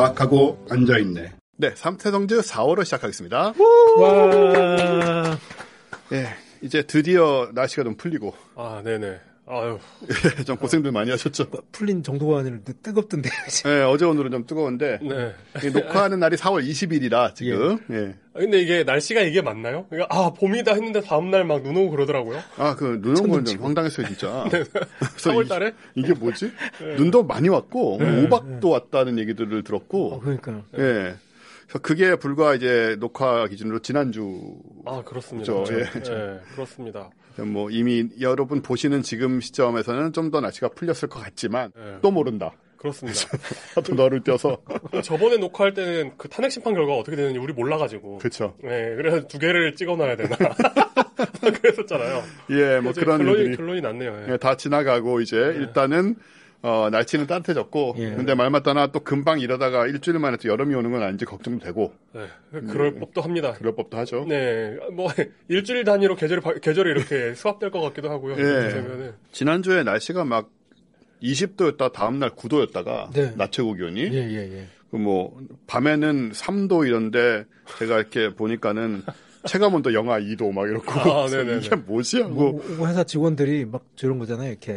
과학하고 앉아있네. 네, 삼태성즈 4월을 시작하겠습니다. 와. 네, 이제 드디어 날씨가 좀 풀리고. 아, 네네. 아유. 좀 고생들 많이 하셨죠? 풀린 정도가 아니라 뜨겁던데. 네, 어제 오늘은 좀 뜨거운데. 네. 녹화하는 날이 4월 20일이라 지금. 예. 근데 이게 날씨가 이게 맞나요? 그러니까 봄이다 했는데 다음날 막 눈 오고 그러더라고요. 눈 온 건 좀 황당했어요, 진짜. 네. 4월 달에? 이게 뭐지? 네. 눈도 많이 왔고, 오박도 왔다는 얘기들을 들었고. 그러니까요. 예. 그래서 그게 불과 이제 녹화 기준으로 지난주. 아, 그렇습니다. 그렇죠. 예. 네, 그렇습니다. 뭐 이미 여러분 보시는 지금 시점에서는 좀 더 날씨가 풀렸을 것 같지만 또 모른다. 그렇습니다. 하도 너를 떼서 저번에 녹화할 때는 그 탄핵 심판 결과가 어떻게 되는지 우리 몰라가지고. 그렇죠. 네, 그래서 2개를 찍어놔야 되나. 그랬었잖아요. 예, 뭐 그런 결론이 났네요. 예, 다 지나가고 이제 일단은 날씨는 따뜻해졌고, 근데 말 맞다나 또 금방 이러다가 일주일 만에 또 여름이 오는 건 아닌지 걱정되고. 네, 그럴 법도 합니다. 그럴 법도 하죠. 네, 뭐 일주일 단위로 계절이 이렇게 수합될 것 같기도 하고요. 예. 지난주에 날씨가 막 20도였다 다음날 9도였다가 낮 최고 기온이. 그 뭐 밤에는 3도 이런데 제가 이렇게 보니까는 체감온도 영하 2도 막 이렇고. 아, 네네. 이게 뭐지 하고. 회사 직원들이 막 저런 거잖아요. 이렇게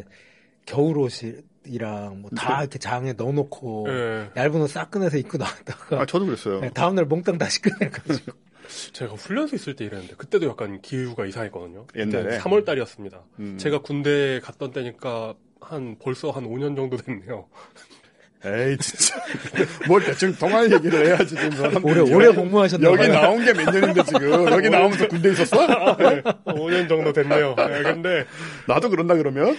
겨울옷이랑 뭐 다 이렇게 장에 넣어놓고 얇은 옷 싹 꺼내서 입고 나왔다가. 저도 그랬어요. 다음날 몽땅 다시 꺼내가지고. 제가 훈련소 있을 때 이랬는데 그때도 약간 기후가 이상했거든요. 옛날에 3월 달이었습니다. 제가 군대 갔던 때니까 벌써 한 5년 정도 됐네요. 에이 진짜 뭘 대충 동안 얘기를 해야지 좀 오래 복무하셨나 여기 나온 게 몇 년인데 지금 여기 나오면서 군대 있었어? 네, 5년 정도 됐네요. 네, 근데 나도 그런다 그러면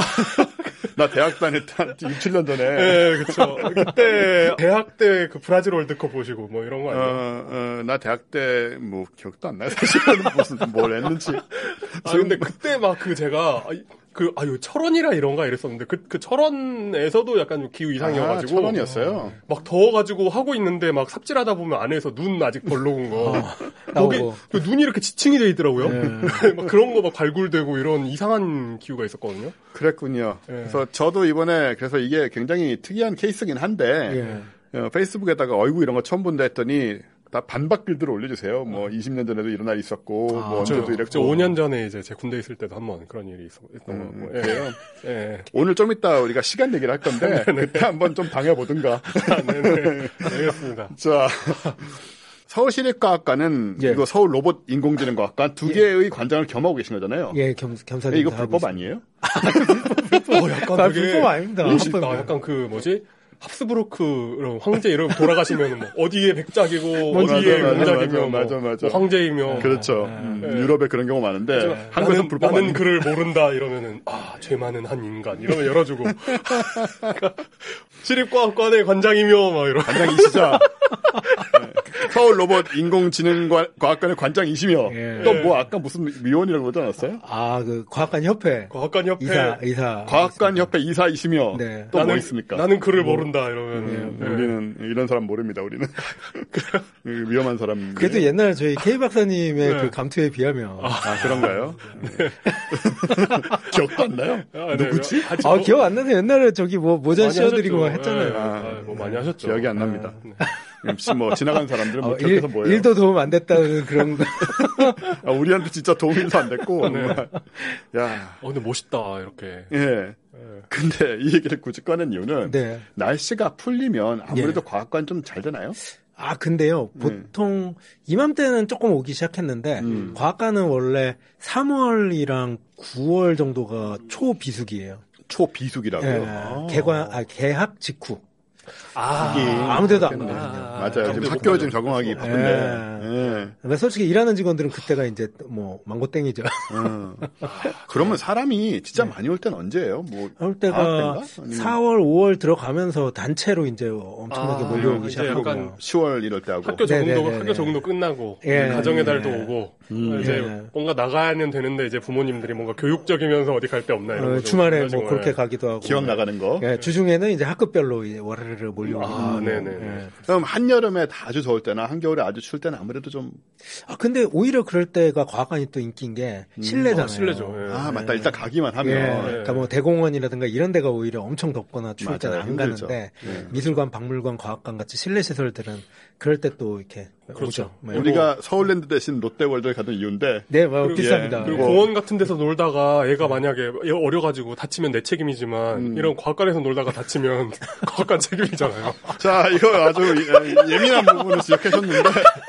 나 대학 다닐 때 6, 7년 전에 네, 그렇죠. 그때 대학 때 그 브라질 월드컵 보시고 뭐 이런 거 아니에요? 나 대학 때 뭐 기억도 안 나요. 사실은 무슨 뭘 했는지. 근데 그때 막 제가 철원이라 이런가 이랬었는데 그 철원에서도 약간 기후 이상이어가지고 철원이었어요. 막 더워가지고 하고 있는데 막 삽질하다 보면 안에서 눈 아직 벌러 온 거 거기 그 눈이 이렇게 지층이 돼 있더라고요. 막 그런 거 막 발굴되고 이런 이상한 기후가 있었거든요. 그랬군요. 그래서 저도 이번에 그래서 이게 굉장히 특이한 케이스긴 한데 페이스북에다가 어이구 이런 거 처음 본다 했더니. 다 반박 글들을 올려주세요. 뭐 20년 전에도 이런 날이 있었고, 뭐 언제도 이랬고. 저 5년 전에 이제 제 군대 있을 때도 한번 그런 일이 있었던 거. 그래요. 오늘 좀 이따 우리가 시간 얘기를 할 건데 그때 한번 좀 당해보든가. 네네. 알겠습니다. 자. 서울시립과학관은 이거 서울 로봇 인공지능과학관 두 개의 관장을 겸하고 계신 거잖아요. 예, 겸사겸사. 이거 불법 아니에요? 약간 불법 아닙니다. 약간 합스부르크 황제 이름 돌아가시면 뭐 어디에 백작이고 어디에 명작이며 맞아. 뭐 황제이며 그렇죠. 유럽에 그런 경우 많은데 한국에서 불법 나는 그를 모른다 이러면은 죄 많은 한 인간 이러면 열어주고 시립과학관의 관장이며 막 이런 관장이시자. 서울 로봇 인공지능과학관의 관장이시며 또 뭐 아까 무슨 위원이라고 그러지 않았어요? 그 과학관협회 이사 과학관협회 이사이시며 또 뭐 있습니까? 나는 그를 모른다 이러면 우리는 이런 사람 모릅니다. 우리는 위험한 사람. 그래도 옛날 저희 K 박사님의 그 감투에 비하면 그런가요? 기억도 안 나요? 누구지? 기억 안 나서 옛날에 저기 뭐 모자 씌워드리고 막 했잖아요. 뭐 많이 하셨죠. 기억이 안 납니다. 혹시 뭐 지나간 사람들은 뭐 기억해서 뭐예요? 일도 도움 안 됐다는 그런 거. 우리한테 진짜 도움도 안 됐고. 야. 근데 멋있다 이렇게. 근데 이 얘기를 굳이 꺼낸 이유는 날씨가 풀리면 아무래도 과학관 좀 잘 되나요? 근데요. 보통 이맘때는 조금 오기 시작했는데 과학관은 원래 3월이랑 9월 정도가 초비수기예요. 초비수기라고요? 개학 직후. 아무데도 안 가거든요. 맞아요. 지금 학교에 좀 적응하기 바쁜데. 근데 솔직히 일하는 직원들은 그때가 이제 뭐 망고땡이죠. 그러면 사람이 진짜 많이 올 때는 언제예요? 올 때가 4월, 5월 들어가면서 단체로 이제 엄청나게 몰려오기 시작하고. 약간 10월 이럴 때 하고. 학교 적응도 끝나고 가정의 달도 오고 이제 뭔가 나가야는 되는데 이제 부모님들이 뭔가 교육적이면서 어디 갈 데 없나 이런 주말에 뭐 그렇게 가기도 하고. 기억 나가는 거. 주중에는 이제 학급별로 이제 월요일 사르르 몰려오고. 네네. 네. 그럼 한여름에 아주 더울 때나 한겨울에 아주 추울 때는 아무래도 좀. 근데 오히려 그럴 때가 과학관이 또 인기인 게 실내잖아요. 실내죠. 예. 맞다. 일단 가기만 하면. 그러니까 뭐 대공원이라든가 이런 데가 오히려 엄청 덥거나 추울 때는 안 힘들죠. 가는데 미술관, 박물관, 과학관 같이 실내 시설들은 그럴 때 또 이렇게 그렇죠. 오죠. 우리가 서울랜드 대신 롯데월드에 가던 이유인데. 네, 비쌉니다. 그리고 공원 같은 데서 놀다가 애가 만약에 어려가지고 다치면 내 책임이지만 이런 과학관에서 놀다가 다치면 과학관 책임이잖아요. 자, 이거 아주 예민한 부분을 지적하셨는데.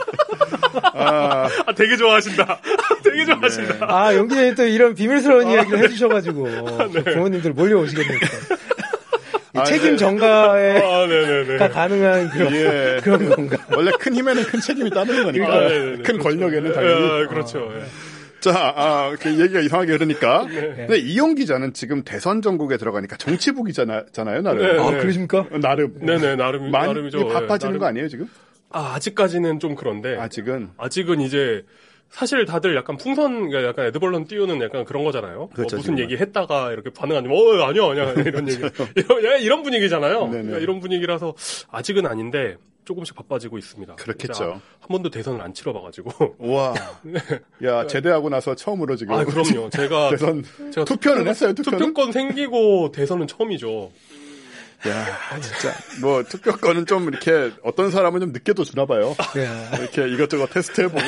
되게 좋아하신다. 되게 좋아하신다. 네. 연기자님 또 이런 비밀스러운 이야기를 해주셔가지고 부모님들 몰려오시겠네요. 책임 전가가 가능한 그런 건가? 원래 큰 힘에는 큰 책임이 따르는 거니까. 큰 권력에는 당연히. 그렇죠. 자, 그 얘기가 이상하게 흐르니까. 근데 이용 기자는 지금 대선 전국에 들어가니까 정치부 기자잖아요, 나름. 그러십니까? 나름. 네네, 많이 나름이죠. 바빠지는 거 아니에요, 지금? 아직까지는 좀 그런데. 아직은 이제 사실 다들 약간 약간 에드벌런 띄우는 약간 그런 거잖아요. 그렇죠, 무슨 얘기 했다가 이렇게 반응 안 하면, 아니야, 이런 얘기. 이런 분위기잖아요. 그러니까 이런 분위기라서 아직은 아닌데 조금씩 바빠지고 있습니다. 그렇겠죠. 한 번도 대선을 안 치러봐가지고. 와. 야, 제대하고 나서 처음으로 지금. 그럼요. 제가 투표는 했어요, 투표권 생기고 대선은 처음이죠. 야, 진짜. 뭐, 투표권은 좀 이렇게 어떤 사람은 좀 늦게도 주나 봐요. 이렇게 이것저것 테스트 해보고.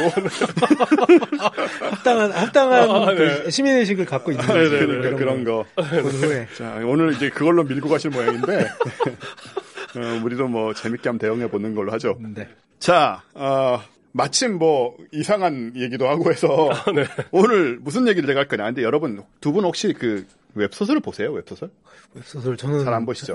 합당한 그 시민의식을 갖고 있는 거죠. 그러니까 그런 거. 자, 오늘 이제 그걸로 밀고 가실 모양인데. 우리도 뭐 재밌게 한번 대응해 보는 걸로 하죠. 네. 자, 마침 뭐 이상한 얘기도 하고 해서 오늘 무슨 얘기를 내가 할 거냐. 근데 여러분 두 분 혹시 그 웹소설을 보세요? 웹소설 저는 잘 안 보시죠?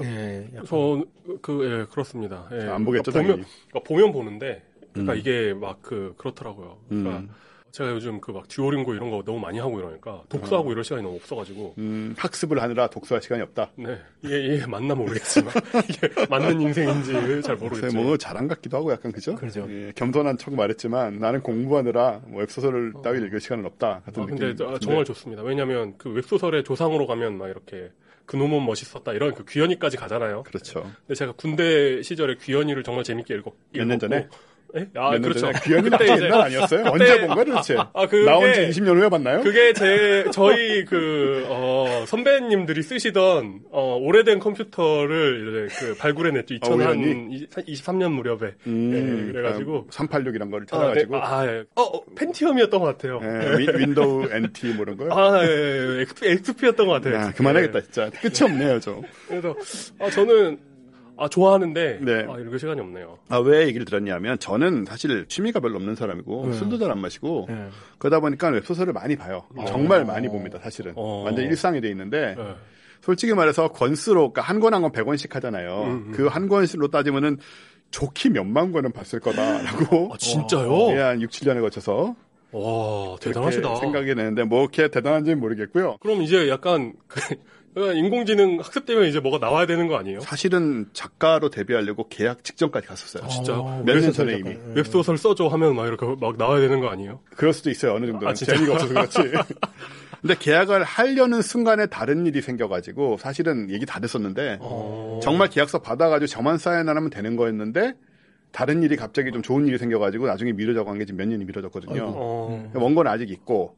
그렇습니다. 예. 안 보겠죠, 보면 보는데 그러니까 이게 막 그렇더라고요. 그러니까 제가 요즘 막 듀오링고 이런 거 너무 많이 하고 이러니까 독서하고 이럴 시간이 너무 없어가지고 학습을 하느라 독서할 시간이 없다. 네, 이게 맞나 모르겠지만 이게 맞는 인생인지 잘 모르겠죠. 뭐 자랑 같기도 하고 약간 그죠? 그렇죠. 예, 겸손한 척 말했지만 나는 공부하느라 웹소설을 따위 읽을 시간은 없다 같은 느낌. 근데 정말 좋습니다. 왜냐하면 그 웹소설의 조상으로 가면 막 이렇게 그놈은 멋있었다 이런 그 귀현이까지 가잖아요. 그렇죠. 근데 제가 군대 시절에 귀현이를 정말 재밌게 읽었고 몇 년 전에? 네? 그렇죠. 귀현이는 아주 옛날 아니었어요? 언제 본 거야 도대체? 나온 지 20년 후에 봤나요? 그게 저희 선배님들이 쓰시던 오래된 컴퓨터를 이제 발굴해냈죠. 2023년 무렵에. 그래가지고 386 이런 거를 찾아가지고. 펜티엄이었던 것 같아요. 윈도우 NT 뭐 이런 거요? XP였던 것 같아요. 그만하겠다 진짜. 끝이 없네요, 저. 그래서 저는 좋아하는데 읽을 시간이 없네요. 왜 얘기를 들었냐면 저는 사실 취미가 별로 없는 사람이고 술도 잘 안 마시고 그러다 보니까 웹소설을 많이 봐요. 정말 많이 봅니다. 사실은. 완전 일상이 돼 있는데 솔직히 말해서 권수로 그러니까 한 권 한 권 100원씩 하잖아요. 그 한 권씩로 따지면은 좋게 몇만 권은 봤을 거다라고. 진짜요? 한 6, 7년에 거쳐서. 와, 대단하시다. 생각이 되는데 뭐 이렇게 대단한지는 모르겠고요. 그럼 이제 약간 인공지능 학습되면 이제 뭐가 나와야 되는 거 아니에요? 사실은 작가로 데뷔하려고 계약 직전까지 갔었어요. 진짜요? 몇 년 전에 이미. 웹소설 써줘 하면 막 이렇게 막 나와야 되는 거 아니에요? 그럴 수도 있어요. 어느 정도는. 재미가 없어서 그렇지. 근데 계약을 하려는 순간에 다른 일이 생겨가지고 사실은 얘기 다 됐었는데 정말 계약서 받아가지고 저만 사인 안 하면 되는 거였는데 다른 일이 갑자기 좀 좋은 일이 생겨가지고 나중에 미뤄져고 한 게 지금 몇 년이 미뤄졌거든요. 원고는 아직 있고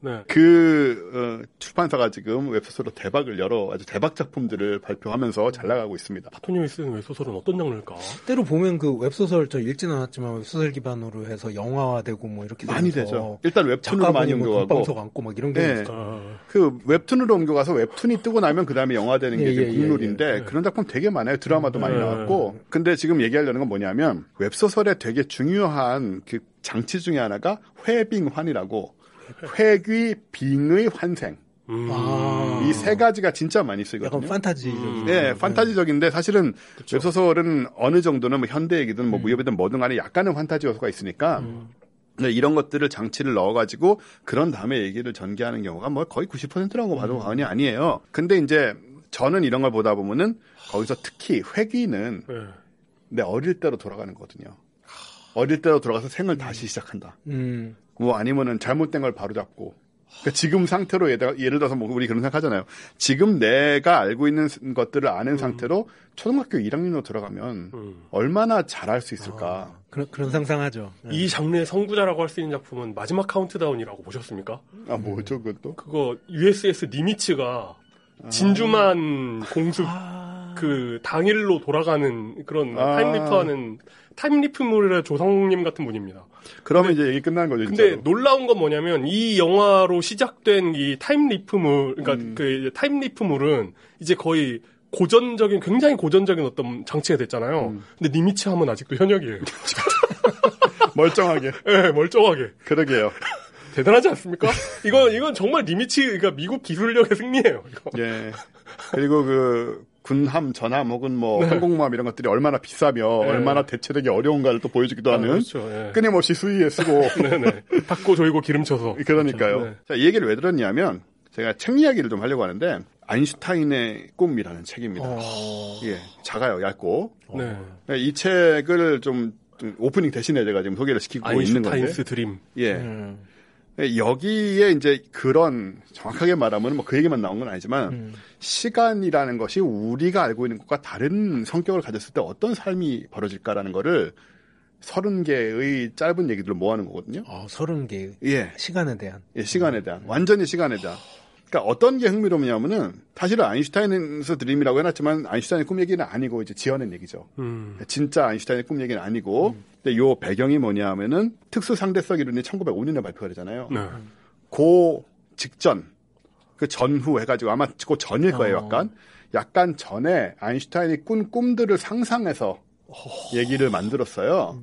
출판사가 지금 웹소설로 아주 대박 작품들을 발표하면서 잘 나가고 있습니다. 파토님이 쓰는 웹소설은 어떤 장르일까? 때로 보면 그 웹소설 저 읽지는 않았지만 웹소설 기반으로 해서 영화화되고 뭐 이렇게 많이 되죠. 일단 웹툰으로 많이 옮겨가고 방석 안고 막 이런 게 있어요. 그 웹툰으로 옮겨가서 웹툰이 뜨고 나면 그 다음에 영화되는 게 이제 국룰인데 그런 작품 되게 많아요. 드라마도 많이 나왔고. 근데 지금 얘기하려는 건 뭐냐면 웹소설에 되게 중요한 그 장치 중에 하나가 회빙환이라고 회귀, 빙의, 환생. 이 세 가지가 진짜 많이 쓰거든요. 약간 판타지적인. 네, 판타지적인데 사실은 그쵸. 웹소설은 어느 정도는 뭐 현대 얘기든 뭐 무협이든 뭐든 간에 약간은 판타지 요소가 있으니까 이런 것들을 장치를 넣어가지고 그런 다음에 얘기를 전개하는 경우가 뭐 거의 90%라고 봐도 과언이 아니에요. 근데 이제 저는 이런 걸 보다 보면은 거기서 특히 회귀는 내 어릴 때로 돌아가는 거거든요. 어릴 때로 돌아가서 생을 다시 시작한다. 뭐 아니면은 잘못된 걸 바로잡고 그러니까 지금 상태로 예를 들어서 뭐 우리 그런 생각하잖아요. 지금 내가 알고 있는 것들을 아는 상태로 초등학교 1학년으로 들어가면 얼마나 잘할 수 있을까. 그런 상상하죠. 이 장르의 선구자라고 할 수 있는 작품은 마지막 카운트다운이라고 보셨습니까? 뭐죠 그것도? 그거 USS 니미츠가 진주만 공습 그 당일로 돌아가는 그런 타임리프하는 타임리프물의 조상님 같은 분입니다. 그러면 이제 얘기 끝나는 거죠. 근데 진짜로. 놀라운 건 뭐냐면 이 영화로 시작된 이 타임리프물, 그러니까 그 타임리프물은 이제 거의 굉장히 고전적인 어떤 장치가 됐잖아요. 근데 니미츠 하면 아직도 현역이에요. 멀쩡하게. 네, 멀쩡하게. 그러게요. 대단하지 않습니까? 이건 정말 니미츠, 그러니까 미국 기술력의 승리예요. 이거. 예. 그리고 그 군함, 전함 혹은 뭐 항공모함 이런 것들이 얼마나 비싸며 얼마나 대체되기 어려운가를 또 보여주기도 하는 그렇죠. 예. 끊임없이 수위에 쓰고 네네. 닦고 조이고 기름쳐서. 그러니까요. 그렇죠. 네. 자, 이 얘기를 왜 들었냐면 제가 책 이야기를 좀 하려고 하는데 아인슈타인의 꿈이라는 책입니다. 예, 작아요, 얇고. 네. 이 책을 좀 오프닝 대신에 제가 지금 소개를 시키고 있는 건데. 아인슈타인스 드림. 예. 여기에 이제 그런 정확하게 말하면 뭐 그 얘기만 나온 건 아니지만 시간이라는 것이 우리가 알고 있는 것과 다른 성격을 가졌을 때 어떤 삶이 벌어질까라는 거를 30개의 짧은 얘기들을 모아놓은 거거든요. 30개. 예. 시간에 대한. 예, 시간에 대한. 완전히 시간에 대한. 그러니까 어떤 게 흥미로우냐면은 사실은 아인슈타인에서 드림이라고 해놨지만 아인슈타인의 꿈 얘기는 아니고 이제 지어낸 얘기죠. 진짜 아인슈타인의 꿈 얘기는 아니고 근데 요 배경이 뭐냐면은 특수 상대성 이론이 1905년에 발표가 되잖아요. 네. 그 직전 그 전후 해가지고 아마 그 전일 거예요. 약간 전에 아인슈타인이 꾼 꿈들을 상상해서 얘기를 만들었어요.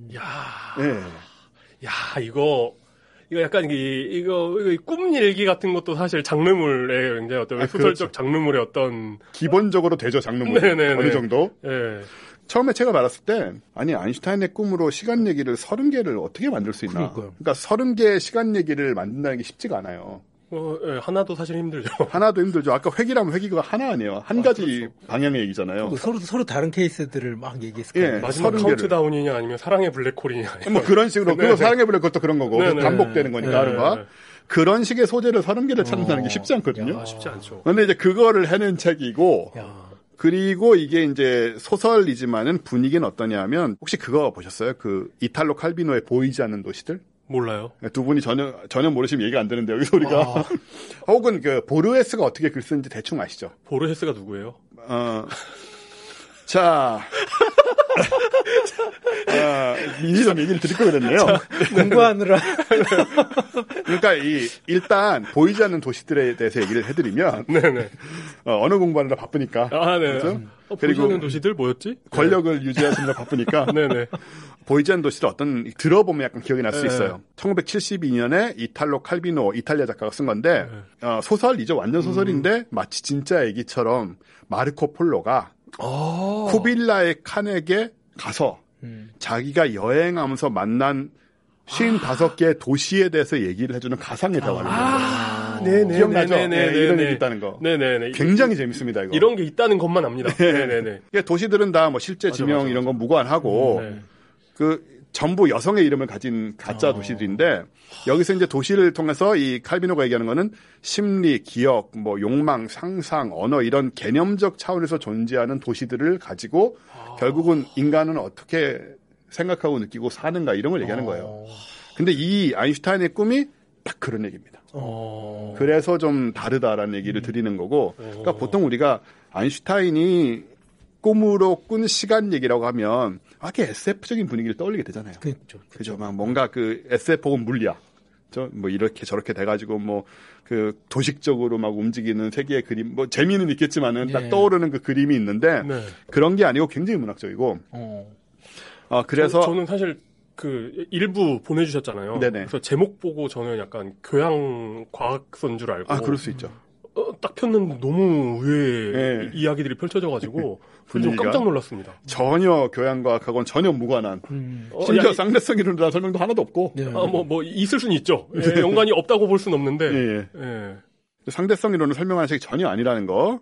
야, 이거 약간 이거 꿈 일기 같은 것도 사실 장르물의 굉장히 어떤 소설적 그렇죠. 장르물의 어떤 기본적으로 되죠 장르물 어느 정도. 네. 처음에 제가 말했을 때 아니 아인슈타인의 꿈으로 시간 얘기를 30개를 어떻게 만들 수 있나. 그러니까 30개의 시간 얘기를 만든다는 게 쉽지가 않아요. 예, 하나도 사실 힘들죠. 하나도 힘들죠. 아까 회기라면 회기가 하나 아니에요. 한 가지 그렇죠. 방향의 얘기잖아요. 서로 다른 케이스들을 막 얘기했을 거예요. 예, 마지막 카운트다운이냐 아니면 사랑의 블랙홀이냐. 뭐 그런 식으로. 그리고 사랑의 블랙홀도 그런 거고. 반복되는 거니까 하루가. 그런 식의 소재를 30개를 찾는다는 게 쉽지 않거든요. 쉽지 않죠. 그런데 이제 그거를 해낸 책이고 그리고 이게 이제 소설이지만은 분위기는 어떠냐면 혹시 그거 보셨어요? 그 이탈로 칼비노의 보이지 않는 도시들? 몰라요. 두 분이 전혀 모르시면 얘기가 안 되는데 여기서 우리가 혹은 그 보르헤스가 어떻게 글 쓰는지 대충 아시죠? 보르헤스가 누구예요? 자, 미리 좀 얘기를 드릴 거 그랬네요. 공부하느라. 그러니까 일단 보이지 않는 도시들에 대해서 얘기를 해드리면, 네네. 언어 공부하느라 바쁘니까. 네. 그렇죠? 그리고 보이지 않는 도시들 뭐였지? 권력을 유지하시느라 바쁘니까. 네네. 보이지 않는 도시들 들어보면 약간 기억이 날 수 있어요. 1972년에 이탈로 칼비노 이탈리아 작가가 쓴 건데 소설이죠. 완전 소설인데 마치 진짜 얘기처럼 마르코 폴로가 쿠빌라이 칸에게 가서 자기가 여행하면서 만난 55개의 도시에 대해서 얘기를 해주는 가상의 대화를 네네. 기억나죠? 이런 얘기 있다는 거. 네네네. 굉장히 재밌습니다, 이거. 이런 게 있다는 것만 압니다. 네네네. 도시들은 다 뭐 실제 지명 이런 건 무관하고 전부 여성의 이름을 가진 가짜 도시들인데 여기서 이제 도시를 통해서 이 칼비노가 얘기하는 거는 심리, 기억, 뭐 욕망, 상상, 언어 이런 개념적 차원에서 존재하는 도시들을 가지고 결국은 인간은 어떻게 생각하고 느끼고 사는가 이런 걸 얘기하는 거예요. 근데 이 아인슈타인의 꿈이 딱 그런 얘기입니다. 그래서 좀 다르다라는 얘기를 드리는 거고 그러니까 보통 우리가 아인슈타인이 꿈으로 꾼 시간 얘기라고 하면 이렇게 SF적인 분위기를 떠올리게 되잖아요. 그죠. 막 뭔가 그 SF 혹은 물리학. 뭐 이렇게 저렇게 돼가지고 뭐 그 도식적으로 막 움직이는 세계의 그림 뭐 재미는 있겠지만은 딱 떠오르는 그 그림이 있는데 그런 게 아니고 굉장히 문학적이고. 그래서 저는 사실 그 일부 보내주셨잖아요. 네네. 그래서 제목 보고 저는 약간 교양 과학서인 줄 알고. 그럴 수 있죠. 딱 폈는데 너무 의외의 이야기들이 펼쳐져가지고 좀 깜짝 놀랐습니다. 전혀 교양과학하고는 전혀 무관한 심지어 쌍대성 이론이라는 설명도 하나도 없고 뭐 있을 수는 있죠. 연관이 없다고 볼 수는 없는데 상대성 이론을 설명하는 책이 전혀 아니라는 거.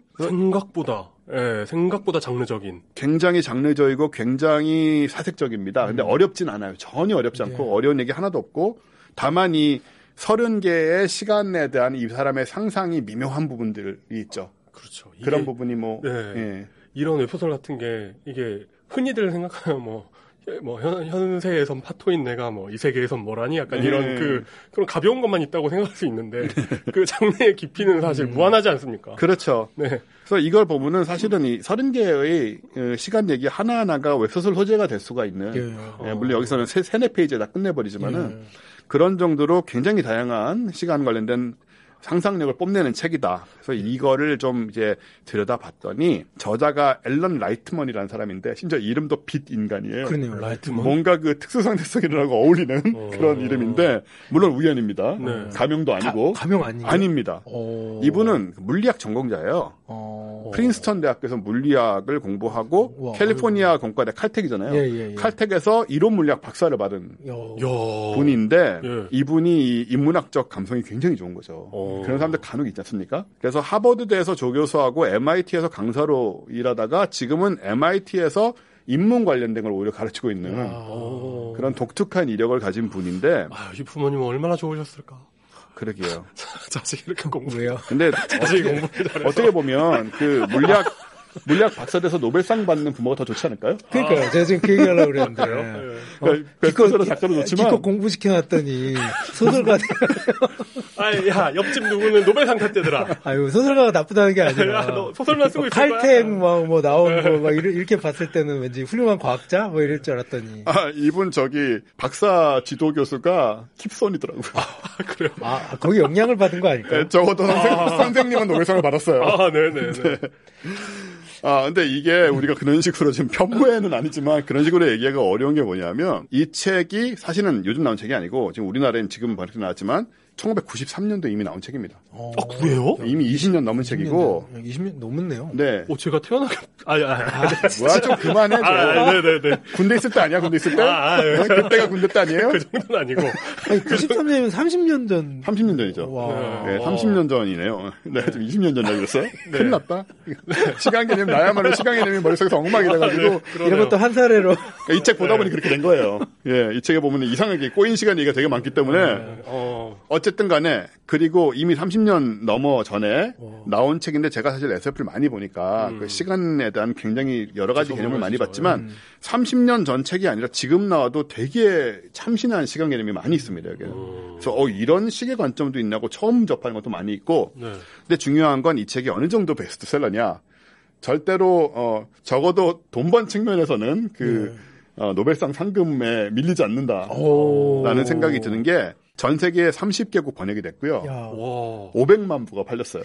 생각보다 장르적인. 굉장히 장르적이고 굉장히 사색적입니다. 근데 어렵진 않아요. 전혀 어렵지 않고 어려운 얘기 하나도 없고 다만 이 30개의 시간에 대한 이 사람의 상상이 미묘한 부분들이 있죠. 그렇죠. 그런 부분이 뭐 네. 예. 이런 웹소설 같은 게 이게 흔히들 생각하면 현세에선 파토인 내가 이 세계에선 뭐라니 약간 이런 그런 가벼운 것만 있다고 생각할 수 있는데 그 장르의 깊이는 사실 무한하지 않습니까? 그렇죠. 네. 그래서 이걸 보면은 사실은 이 30개의 시간 얘기 하나하나가 웹소설 소재가 될 수가 있는 물론 여기서는 3-4 페이지에 다 끝내버리지만은 그런 정도로 굉장히 다양한 시간 관련된 상상력을 뽐내는 책이다. 그래서 이거를 좀 이제 들여다봤더니 저자가 앨런 라이트먼이라는 사람인데 심지어 이름도 빛 인간이에요. 그러네요. 라이트먼. 뭔가 그 특수상대성이라고 어울리는 그런 이름인데 물론 우연입니다. 네. 가명도 아니고. 가명 아니에요? 아닙니다. 이분은 물리학 전공자예요. 프린스턴 대학교에서 물리학을 공부하고 캘리포니아 공과대 칼텍이잖아요. 칼텍에서 이론 물리학 박사를 받은 분인데 이분이 이 인문학적 감성이 굉장히 좋은 거죠. 그런 사람들 간혹 있지 않습니까? 그래서 하버드대에서 조교수하고 MIT에서 강사로 일하다가 지금은 MIT에서 인문 관련된 걸 오히려 가르치고 있는 그런 독특한 이력을 가진 분인데 이 부모님은 얼마나 좋으셨을까? 그러게요. 자식이 이렇게 공부해요. 근데 자식이 공부를 잘해서. 어떻게 보면 그 물리학 박사 돼서 노벨상 받는 부모가 더 좋지 않을까요? 그러니까요. 제가 지금 그 얘기하려고 그랬는데. 기껏 작가로 좋지만. 기껏 공부시켜놨더니 소설가. 야, 옆집 누구는 노벨상 탔대더라. 아유, 소설가가 나쁘다는 게 아니라. 야, 너 소설만 쓰고 있을 거야. 칼텍 나온 거 이렇게 봤을 때는 왠지 훌륭한 과학자 이럴 줄 알았더니. 이분 박사 지도 교수가 킵손이더라고요. 그래요? 거기 영향을 받은 거 아닐까요? 네, 적어도 선생님은 노벨상을 받았어요. 네네. 네. 근데 이게 우리가 그런 식으로 지금 편부에는 아니지만 그런 식으로 얘기하기가 어려운 게 뭐냐면 이 책이 사실은 요즘 나온 책이 아니고 지금 우리나라엔 지금 벌써 나왔지만 1993년도에 이미 나온 책입니다. 그래요? 이미 20년 넘은 책이고. 20년 넘었네요. 네. 제가 태어나기 뭐야 좀 그만해줘. 네네네. 군대 있을 때 아니야? 군대 있을 때? 네. 그때가 군대 때 아니에요? 그 정도는 아니고. 93년이면 30년 전. 30년 전이죠. 네, 30년 전이네요. 내가 지금 20년 전이라고 그랬어요? 큰일 났다. 시간 개념 나야말로 시간 개념이 머릿속에서 엉망이 돼가지고. 이런 것도 한 사례로. 이 책 보다 보니 그렇게 된 거예요. 예, 이 책에 보면 이상하게 꼬인 시간 얘기가 되게 많기 때문에. 어쨌든 간에 그리고 이미 30년 넘어 전에 나온 책인데 제가 사실 SF를 많이 보니까 그 시간에 대한 굉장히 여러 가지 개념을 많이 봤지만 30년 전 책이 아니라 지금 나와도 되게 참신한 시간 개념이 많이 있습니다. 여기는. 그래서 이런 식의 관점도 있나고 처음 접하는 것도 많이 있고 근데 중요한 건 이 책이 어느 정도 베스트셀러냐 절대로 적어도 돈 번 측면에서는 노벨상 상금에 밀리지 않는다라는 생각이 드는 게 전 세계 30개국 번역이 됐고요. 500만 부가 팔렸어요.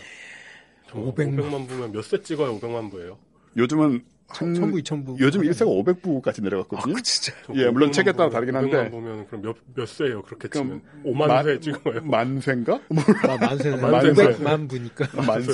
500만 부면 몇 세 찍어요? 500만 부예요? 요즘은 1000부, 2000부. 요즘 1세가 500부까지 내려갔거든요. 진짜. 예, 물론 책에 따라 다르긴 한데. 500만 부면 그럼 몇 세예요? 그렇게 치면 5만 세 찍어요. 만세인가? 만세는 500만 부니까.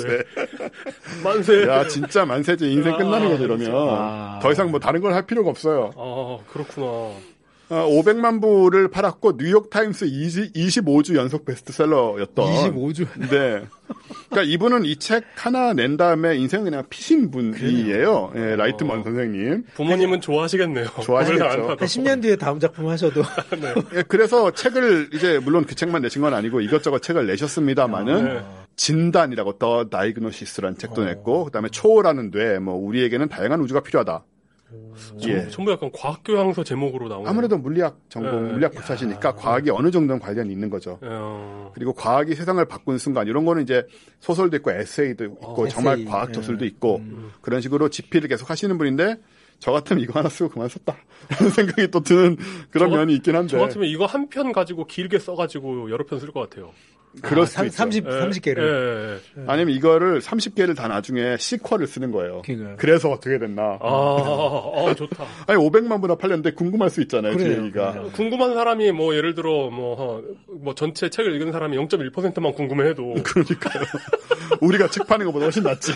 만세. 야, 진짜 만세지. 인생 끝나는 거죠, 이러면. 더 이상 뭐 다른 걸 할 필요가 없어요. 그렇구나. 500만 부를 팔았고 뉴욕타임스 25주 연속 베스트셀러였던 25주. 네. 그러니까 이분은 이 책 하나 낸 다음에 인생이 그냥 피신 분이에요. 예, 라이트먼 선생님. 부모님은 좋아하시겠네요. 좋아하시겠죠. 10년 뒤에 다음 작품 하셔도. 네. 예, 그래서 책을 이제 물론 그 책만 내신 건 아니고 이것저것 책을 내셨습니다마는 진단이라고 더 다이그노시스라는 책도 냈고 그다음에 초월하는 뇌 우리에게는 다양한 우주가 필요하다. 전부 약간 과학교양서 제목으로 나오는. 아무래도 물리학 전공, 물리학 박사시니까 과학이 어느 정도는 관련이 있는 거죠. 그리고 과학이 세상을 바꾼 순간 이런 거는 이제 소설도 있고 에세이도 있고 정말 에세이. 과학 저술도 있고 그런 식으로 집필을 계속 하시는 분인데 저 같으면 이거 하나 쓰고 그만 썼다 라는 생각이 또 드는 그런 면이 있긴 한데. 저 같으면 이거 한 편 가지고 길게 써가지고 여러 편 쓸 것 같아요. 그럴 수도 있죠. 30개를. 아니면 이거를 30개를 다 나중에 시퀄을 쓰는 거예요. 그래서 어떻게 됐나. 좋다. 아니 500만 부나 팔렸는데 궁금할 수 있잖아요. 그 얘기가. 궁금한 사람이 예를 들어 전체 책을 읽은 사람이 0.1%만 궁금해해도 그러니까요. 우리가 책 파는 것보다 훨씬 낫지.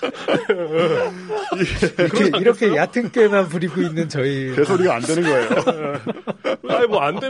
이렇게 얕은 꾀만 부리고 있는 저희. 그래서 우리가 안 되는 거예요. 아니, 뭐, 안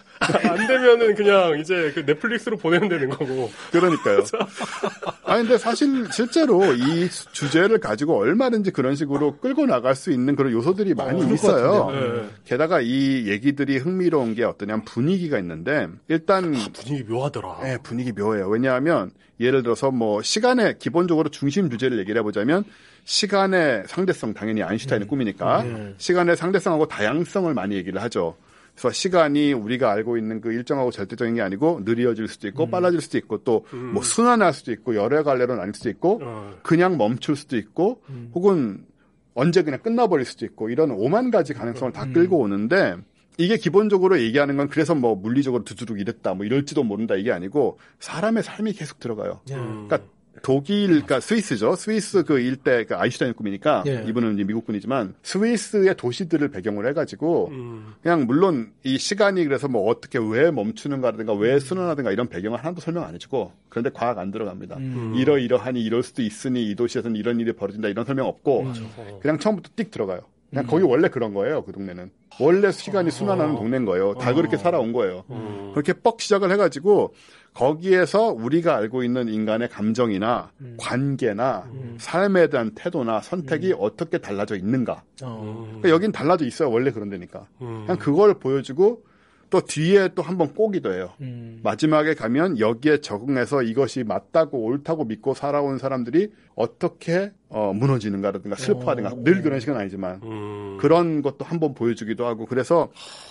되면은 그냥 이제 그 넷플릭스로 보내면 되는 거고. 그러니까요. 아니, 근데 사실 실제로 이 주제를 가지고 얼마든지 그런 식으로 끌고 나갈 수 있는 그런 요소들이 많이 있어요. 네. 게다가 이 얘기들이 흥미로운 게 어떠냐면 분위기가 있는데, 일단. 분위기 묘하더라. 네, 분위기 묘해요. 왜냐하면 예를 들어서 뭐 시간의 기본적으로 중심 주제를 얘기를 해보자면 시간의 상대성, 당연히 아인슈타인의 꿈이니까 시간의 상대성하고 다양성을 많이 얘기를 하죠. 그래서 시간이 우리가 알고 있는 그 일정하고 절대적인 게 아니고 느려질 수도 있고 빨라질 수도 있고 또 뭐 순환할 수도 있고 여러 갈래로 나뉠 수도 있고 그냥 멈출 수도 있고 혹은 언제 그냥 끝나버릴 수도 있고 이런 5만 가지 가능성을 다 끌고 오는데 이게 기본적으로 얘기하는 건 그래서 뭐 물리적으로 두두둑 이랬다 뭐 이럴지도 모른다 이게 아니고 사람의 삶이 계속 들어가요. 그러니까 그러니까 스위스죠. 스위스 그 일대 그 아인슈타인의 꿈이니까 이분은 이제 미국 분이지만 스위스의 도시들을 배경으로 해가지고 그냥 물론 이 시간이 그래서 뭐 어떻게 왜 멈추는가라든가 왜 순환하든가 이런 배경을 하나도 설명 안 해주고 그런데 과학 안 들어갑니다. 이러이러하니 이럴 수도 있으니 이 도시에서는 이런 일이 벌어진다 이런 설명 없고 그냥 처음부터 띡 들어가요. 그냥 거기 원래 그런 거예요. 그 동네는. 원래 시간이 순환하는 동네인 거예요. 다 그렇게 살아온 거예요. 그렇게 뻑 시작을 해가지고 거기에서 우리가 알고 있는 인간의 감정이나 관계나 삶에 대한 태도나 선택이 어떻게 달라져 있는가. 그러니까 여긴 달라져 있어요. 원래 그런 데니까. 그냥 그걸 보여주고 또 뒤에 또 한 번 꼬기도 해요. 마지막에 가면 여기에 적응해서 이것이 맞다고 옳다고 믿고 살아온 사람들이 어떻게 무너지는가라든가 슬퍼하든가 늘 그런 식은 아니지만 그런 것도 한 번 보여주기도 하고 그래서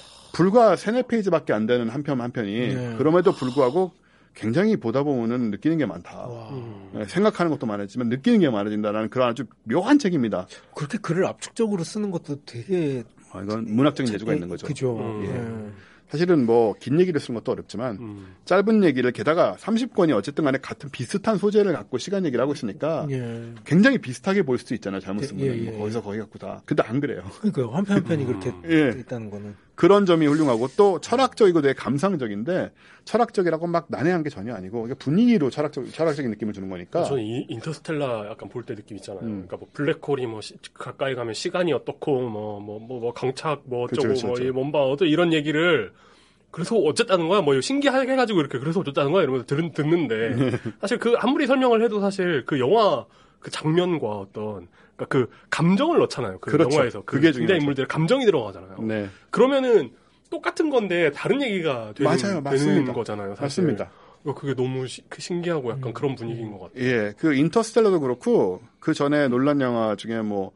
불과 3-4페이지밖에 안 되는 한 편이 그럼에도 불구하고 굉장히 보다 보면은 느끼는 게 많다. 생각하는 것도 많았지만 느끼는 게 많아진다라는 그런 아주 묘한 책입니다. 그렇게 글을 압축적으로 쓰는 것도 되게 이건 문학적인 재주가 있는 거죠. 그죠. 사실은 뭐 긴 얘기를 쓰는 것도 어렵지만 짧은 얘기를 게다가 30권이 어쨌든 간에 같은 비슷한 소재를 갖고 시간 얘기를 하고 있으니까 굉장히 비슷하게 보일 수도 있잖아요. 잘못 쓰면 뭐 거기서 거기 갖고 다. 근데 안 그래요. 그러니까 한 편 한 편이 그렇게 있다는 거는. 그런 점이 훌륭하고 또 철학적이고 되게 감상적인데 철학적이라고 막 난해한 게 전혀 아니고 분위기로 철학적인 느낌을 주는 거니까. 저는 인터스텔라 약간 볼 때 느낌 있잖아요. 그러니까 뭐 블랙홀이 뭐 가까이 가면 시간이 어떻고 뭐 강착 뭐 어쩌고 그렇죠. 뭐 뭔가 어쩌 이런 얘기를 그래서 어쨌다는 거야 뭐 신기하게 해가지고 이렇게 그래서 어쨌다는 거야 이러면서 듣는데 사실 그 아무리 설명을 해도 사실 그 영화 그 장면과 어떤 그러니까 그 감정을 넣잖아요. 그 그렇죠. 영화에서 그 그게 등장 인물들의 감정이 들어가잖아요. 네. 그러면은 똑같은 건데 다른 얘기가 되는 거잖아요. 사실. 맞습니다. 그게 너무 신기하고 약간 그런 분위기인 것 같아요. 예, 그 인터스텔라도 그렇고 그 전에 논란 영화 중에 뭐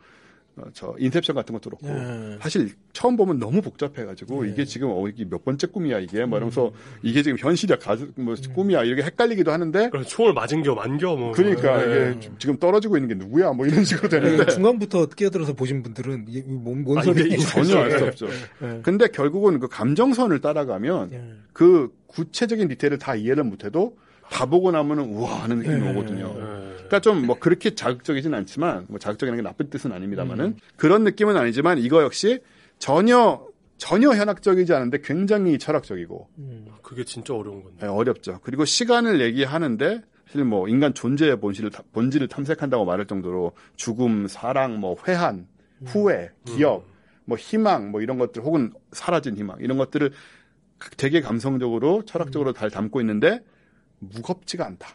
인셉션 같은 것도 그렇고 사실 처음 보면 너무 복잡해가지고 이게 지금 이게 몇 번째 꿈이야 이게 뭐 이러면서 이게 지금 현실이야 뭐 꿈이야 이렇게 헷갈리기도 하는데 총을 맞은겨 만겨 뭐 그러니까 이게 지금 떨어지고 있는 게 누구야 뭐 이런 식으로 되는데 중간부터 끼어들어서 보신 분들은 뭔 소리인지 전혀 알 수 없죠. 근데 결국은 그 감정선을 따라가면 그 구체적인 디테일을 다 이해를 못해도 다 보고 나면은 우와 하는 느낌이 오거든요. 그러니까 좀 뭐 그렇게 자극적이진 않지만 뭐 자극적이라는 게 나쁜 뜻은 아닙니다만은 그런 느낌은 아니지만 이거 역시 전혀 현학적이지 않은데 굉장히 철학적이고. 그게 진짜 어려운 건데. 네, 어렵죠. 그리고 시간을 얘기하는데 사실 뭐 인간 존재의 본질을 탐색한다고 말할 정도로 죽음, 사랑, 뭐 회한, 후회, 기억, 뭐 희망, 뭐 이런 것들 혹은 사라진 희망 이런 것들을 되게 감성적으로 철학적으로 잘 담고 있는데 무겁지가 않다.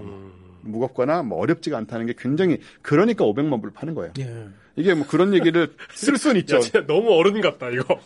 무겁거나 뭐 어렵지가 않다는 게 굉장히 그러니까 500만 불 파는 거예요. 이게 뭐 그런 얘기를 쓸 수는 있죠. 야, 진짜 너무 어른 같다 이거.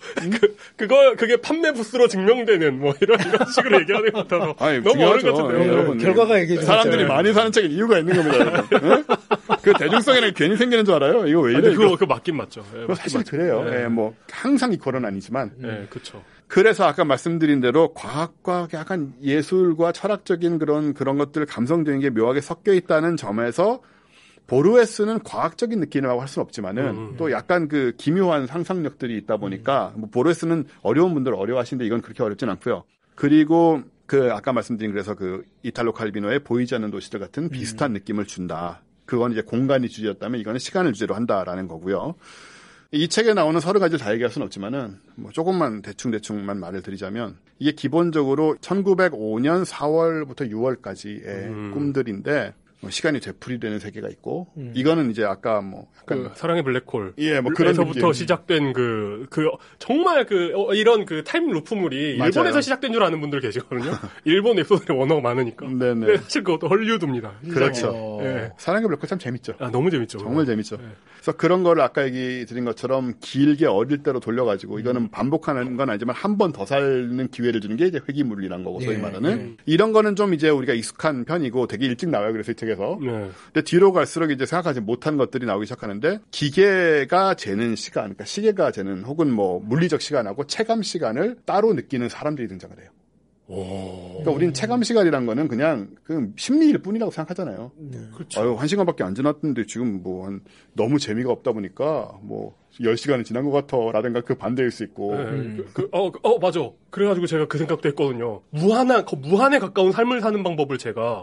그게 판매 부스로 증명되는 뭐 이런 식으로 얘기하는 것 같아서 아니, 너무 어른 같은데요. 여러분, 결과가 얘기해 사람들이 많이 사는 책에 이유가 있는 겁니다. 응? 그 대중성에는 괜히 생기는 줄 알아요. 이거 왜 이래? 그거 맞긴 맞죠. 사실 그래요. 뭐 항상 이거는 아니지만. 그렇죠. 그래서 아까 말씀드린 대로 과학과 약간 예술과 철학적인 그런 것들 감성적인 게 묘하게 섞여 있다는 점에서 보르헤스는 과학적인 느낌이라고 할 수는 없지만은 또 약간 그 기묘한 상상력들이 있다 보니까 뭐 보르헤스는 어려운 분들 어려워하시는데 이건 그렇게 어렵진 않고요. 그리고 그 아까 말씀드린 그래서 그 이탈로 칼비노의 보이지 않는 도시들 같은 비슷한 느낌을 준다. 그건 이제 공간이 주제였다면 이거는 시간을 주제로 한다라는 거고요. 이 책에 나오는 서너 가지를 다 얘기할 수는 없지만은 뭐 조금만 대충만 말을 드리자면 이게 기본적으로 1905년 4월부터 6월까지의 꿈들인데 시간이 되풀이되는 세계가 있고 이거는 이제 아까 뭐 약간 그 사랑의 블랙홀 예, 뭐 그런 에서부터 시작된 정말 이런 타임 루프물이 맞아요. 일본에서 시작된 줄 아는 분들 계시거든요. 일본 에피소드에 워낙 많으니까. 네네. 사실 그것도 헐리우드입니다. 그렇죠. 예. 사랑의 블랙홀 참 재밌죠. 너무 재밌죠. 정말 재밌죠. 네. 그래서 그런 거를 아까 얘기 드린 것처럼 길게 어릴 때로 돌려가지고 이거는 반복하는 건 아니지만 한 번 더 사는 기회를 주는 게 이제 회귀물이란 거고 소위 말하는 이런 거는 좀 이제 우리가 익숙한 편이고 되게 일찍 나와요. 그래서 이 책에서. 근데 뒤로 갈수록 이제 생각하지 못한 것들이 나오기 시작하는데 기계가 재는 시간, 그러니까 시계가 재는 혹은 뭐 물리적 시간하고 체감 시간을 따로 느끼는 사람들이 등장을 해요. 그러니까 우리는 체감 시간이란 거는 그냥 그 심리일 뿐이라고 생각하잖아요. 그렇죠. 아유, 1시간밖에 안 지났는데 지금 뭐 너무 재미가 없다 보니까 뭐 10시간이 지난 것 같아라든가 그 반대일 수 있고. 맞아. 그래가지고 제가 그 생각도 했거든요. 무한에 가까운 삶을 사는 방법을 제가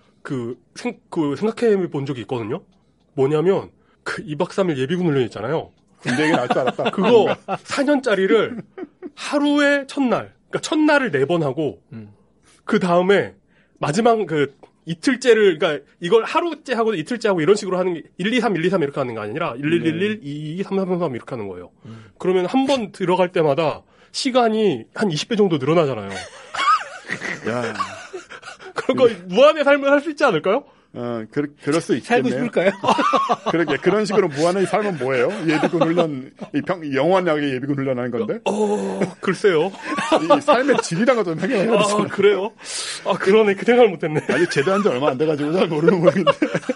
생각해 본 적이 있거든요. 뭐냐면 2박 3일 예비군 훈련 있잖아요. 군대 얘기 나올 줄 알았다. 그거 4년짜리를 하루에 첫날. 그러니까 첫날을 4번 하고 그 다음에 마지막 이틀째를 그러니까 이걸 하루째 하고 이틀째 하고 이런 식으로 하는 게 1, 2, 3, 1, 2, 3 이렇게 하는 게 아니라 1, 1, 1, 1, 2, 2, 3, 3, 3 이렇게 하는 거예요. 그러면 한 번 들어갈 때마다 시간이 한 20배 정도 늘어나잖아요. 야. 그런 거 무한의 삶을 살 수 있지 않을까요? 그럴 수 있겠네요. 살고 싶을까요? 그러게 그런 식으로 무한하게 살면 뭐예요? 예비군 훈련, 영원하게 예비군 훈련하는 건데? 글쎄요. 이 삶의 질이란 거 좀 생각해야죠. 그래요? 그러네. 그 생각을 못했네. 아직 제대한 지 얼마 안 돼가지고 잘 모르는 모양인데.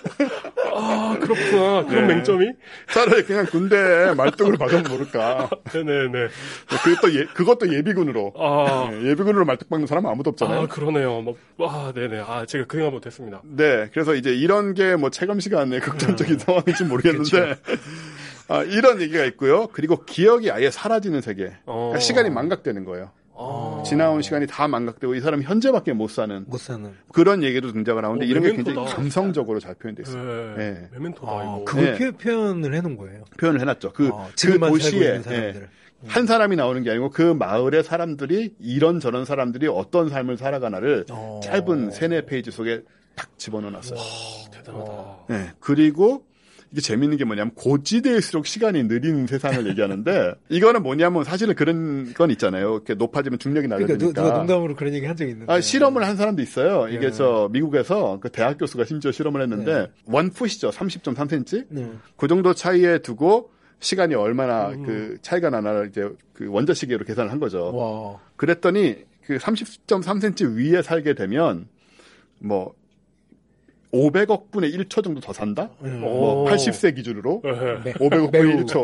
그렇구나. 그런 맹점이? 차라리 그냥 군대 말뚝으로 박으면 모를까. 네네네. 그것도 예비군으로. 예비군으로 말뚝 박는 사람은 아무도 없잖아요. 그러네요. 네네. 제가 그 생각 못했습니다. 네. 그래서 이제 이런 게 뭐 체감 시간의 극단적인 상황인지 모르겠는데. 이런 얘기가 있고요. 그리고 기억이 아예 사라지는 세계. 그러니까 시간이 망각되는 거예요. 지나온 시간이 다 망각되고 이 사람이 현재밖에 못 사는 그런 얘기도 등장을 하는데 이런 게 굉장히 감성적으로 잘 표현돼 있어요. 네. 메멘토다 이거. 그걸 표현을 해놓은 거예요. 표현을 해놨죠. 그 도시에 한 사람이 나오는 게 아니고 그 마을의 사람들이 이런저런 사람들이 어떤 삶을 살아가나를 짧은 3-4페이지 속에 딱 집어넣어놨어요. 대단하다. 네. 그리고 이게 재밌는 게 뭐냐면 고지대일수록 시간이 느린 세상을 얘기하는데 이거는 뭐냐면 사실은 그런 건 있잖아요. 이렇게 높아지면 중력이 낮아지니까. 그러니까 누가 농담으로 그런 얘기 한 적이 있는데. 실험을 한 사람도 있어요. 이게 미국에서 그 대학 교수가 심지어 실험을 했는데 원풋이죠. 30.3cm. 그 정도 차이에 두고 시간이 얼마나 그 차이가 나나 이제 그 원자시계로 계산을 한 거죠. 와. 그랬더니 그 30.3cm 위에 살게 되면 뭐 500억 분의 1초 정도 더 산다? 뭐 80세 기준으로 500억 분의 1초.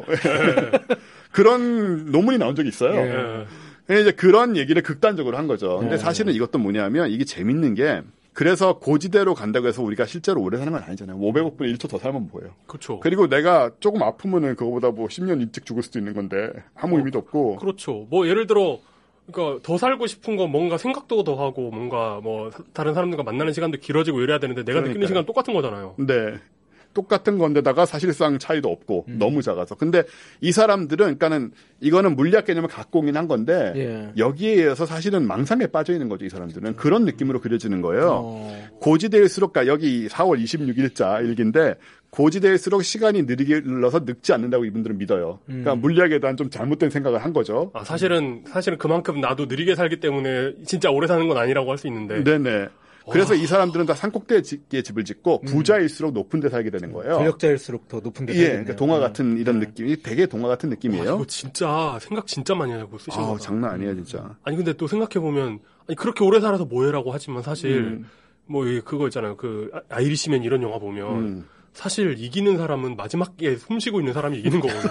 그런 논문이 나온 적이 있어요. 이제 그런 얘기를 극단적으로 한 거죠. 근데 사실은 이것도 뭐냐면 이게 재밌는 게 그래서 고지대로 간다고 해서 우리가 실제로 오래 사는 건 아니잖아요. 500억 분의 1초 더 살면 뭐예요. 그렇죠. 그리고 내가 조금 아프면은 그거보다 뭐 10년 일찍 죽을 수도 있는 건데 아무 의미도 없고. 그렇죠. 뭐 예를 들어 그러니까 더 살고 싶은 건 뭔가 생각도 더 하고 뭔가 뭐 다른 사람들과 만나는 시간도 길어지고 이래야 되는데 내가 느끼는 시간은 똑같은 거잖아요. 네. 똑같은 건데다가 사실상 차이도 없고 너무 작아서. 근데 이 사람들은 그러니까는 이거는 물리학 개념을 갖고 오긴 한 건데 여기에 의해서 사실은 망상에 빠져 있는 거죠. 이 사람들은. 그런 느낌으로 그려지는 거예요. 고지대일수록 그러니까 여기 4월 26일자 일기인데 고지대일수록 시간이 느리게 흘러서 늙지 않는다고 이분들은 믿어요. 그러니까 물리학에 대한 좀 잘못된 생각을 한 거죠. 사실은 그만큼 나도 느리게 살기 때문에 진짜 오래 사는 건 아니라고 할 수 있는데. 네네. 그래서 이 사람들은 다 산꼭대기에 집을 짓고 부자일수록 높은 데 살게 되는 거예요. 권력자일수록 더 높은 데 살게 되네요. 그러니까 동화 같은 이런 느낌이 되게 동화 같은 느낌이에요. 이거 진짜 생각 진짜 많이 하고 쓰시는 거다. 장난 아니에요, 진짜. 아니 근데 또 생각해 보면 그렇게 오래 살아서 뭐해라고 하지만 사실 뭐 그거 있잖아요. 그 아이리시맨 이런 영화 보면 사실 이기는 사람은 마지막에 숨쉬고 있는 사람이 이기는 거거든요.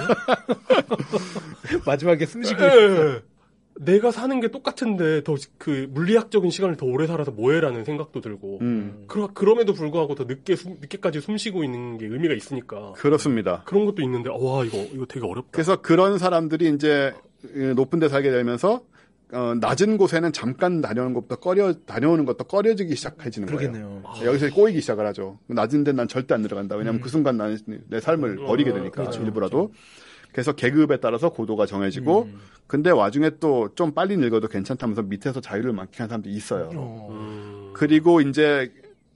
마지막에 숨쉬고 있어요. 내가 사는 게 똑같은데 더 그 물리학적인 시간을 더 오래 살아서 뭐해라는 생각도 들고 그럼에도 불구하고 더 늦게까지 숨쉬고 있는 게 의미가 있으니까 그렇습니다. 그런 것도 있는데 이거 되게 어렵다. 그래서 그런 사람들이 이제 높은 데 살게 되면서 낮은 곳에는 잠깐 다녀오는 것부터 꺼려지기 시작해지는 그러겠네요. 거예요. 여기서 꼬이기 시작을 하죠. 낮은 데는 난 절대 안 들어간다. 왜냐하면 그 순간 나는 내 삶을 버리게 되니까 그렇죠, 일부라도. 그래서 계급에 따라서 고도가 정해지고 근데 와중에 또 좀 빨리 늙어도 괜찮다면서 밑에서 자유를 만끽한 사람도 있어요. 그리고 이제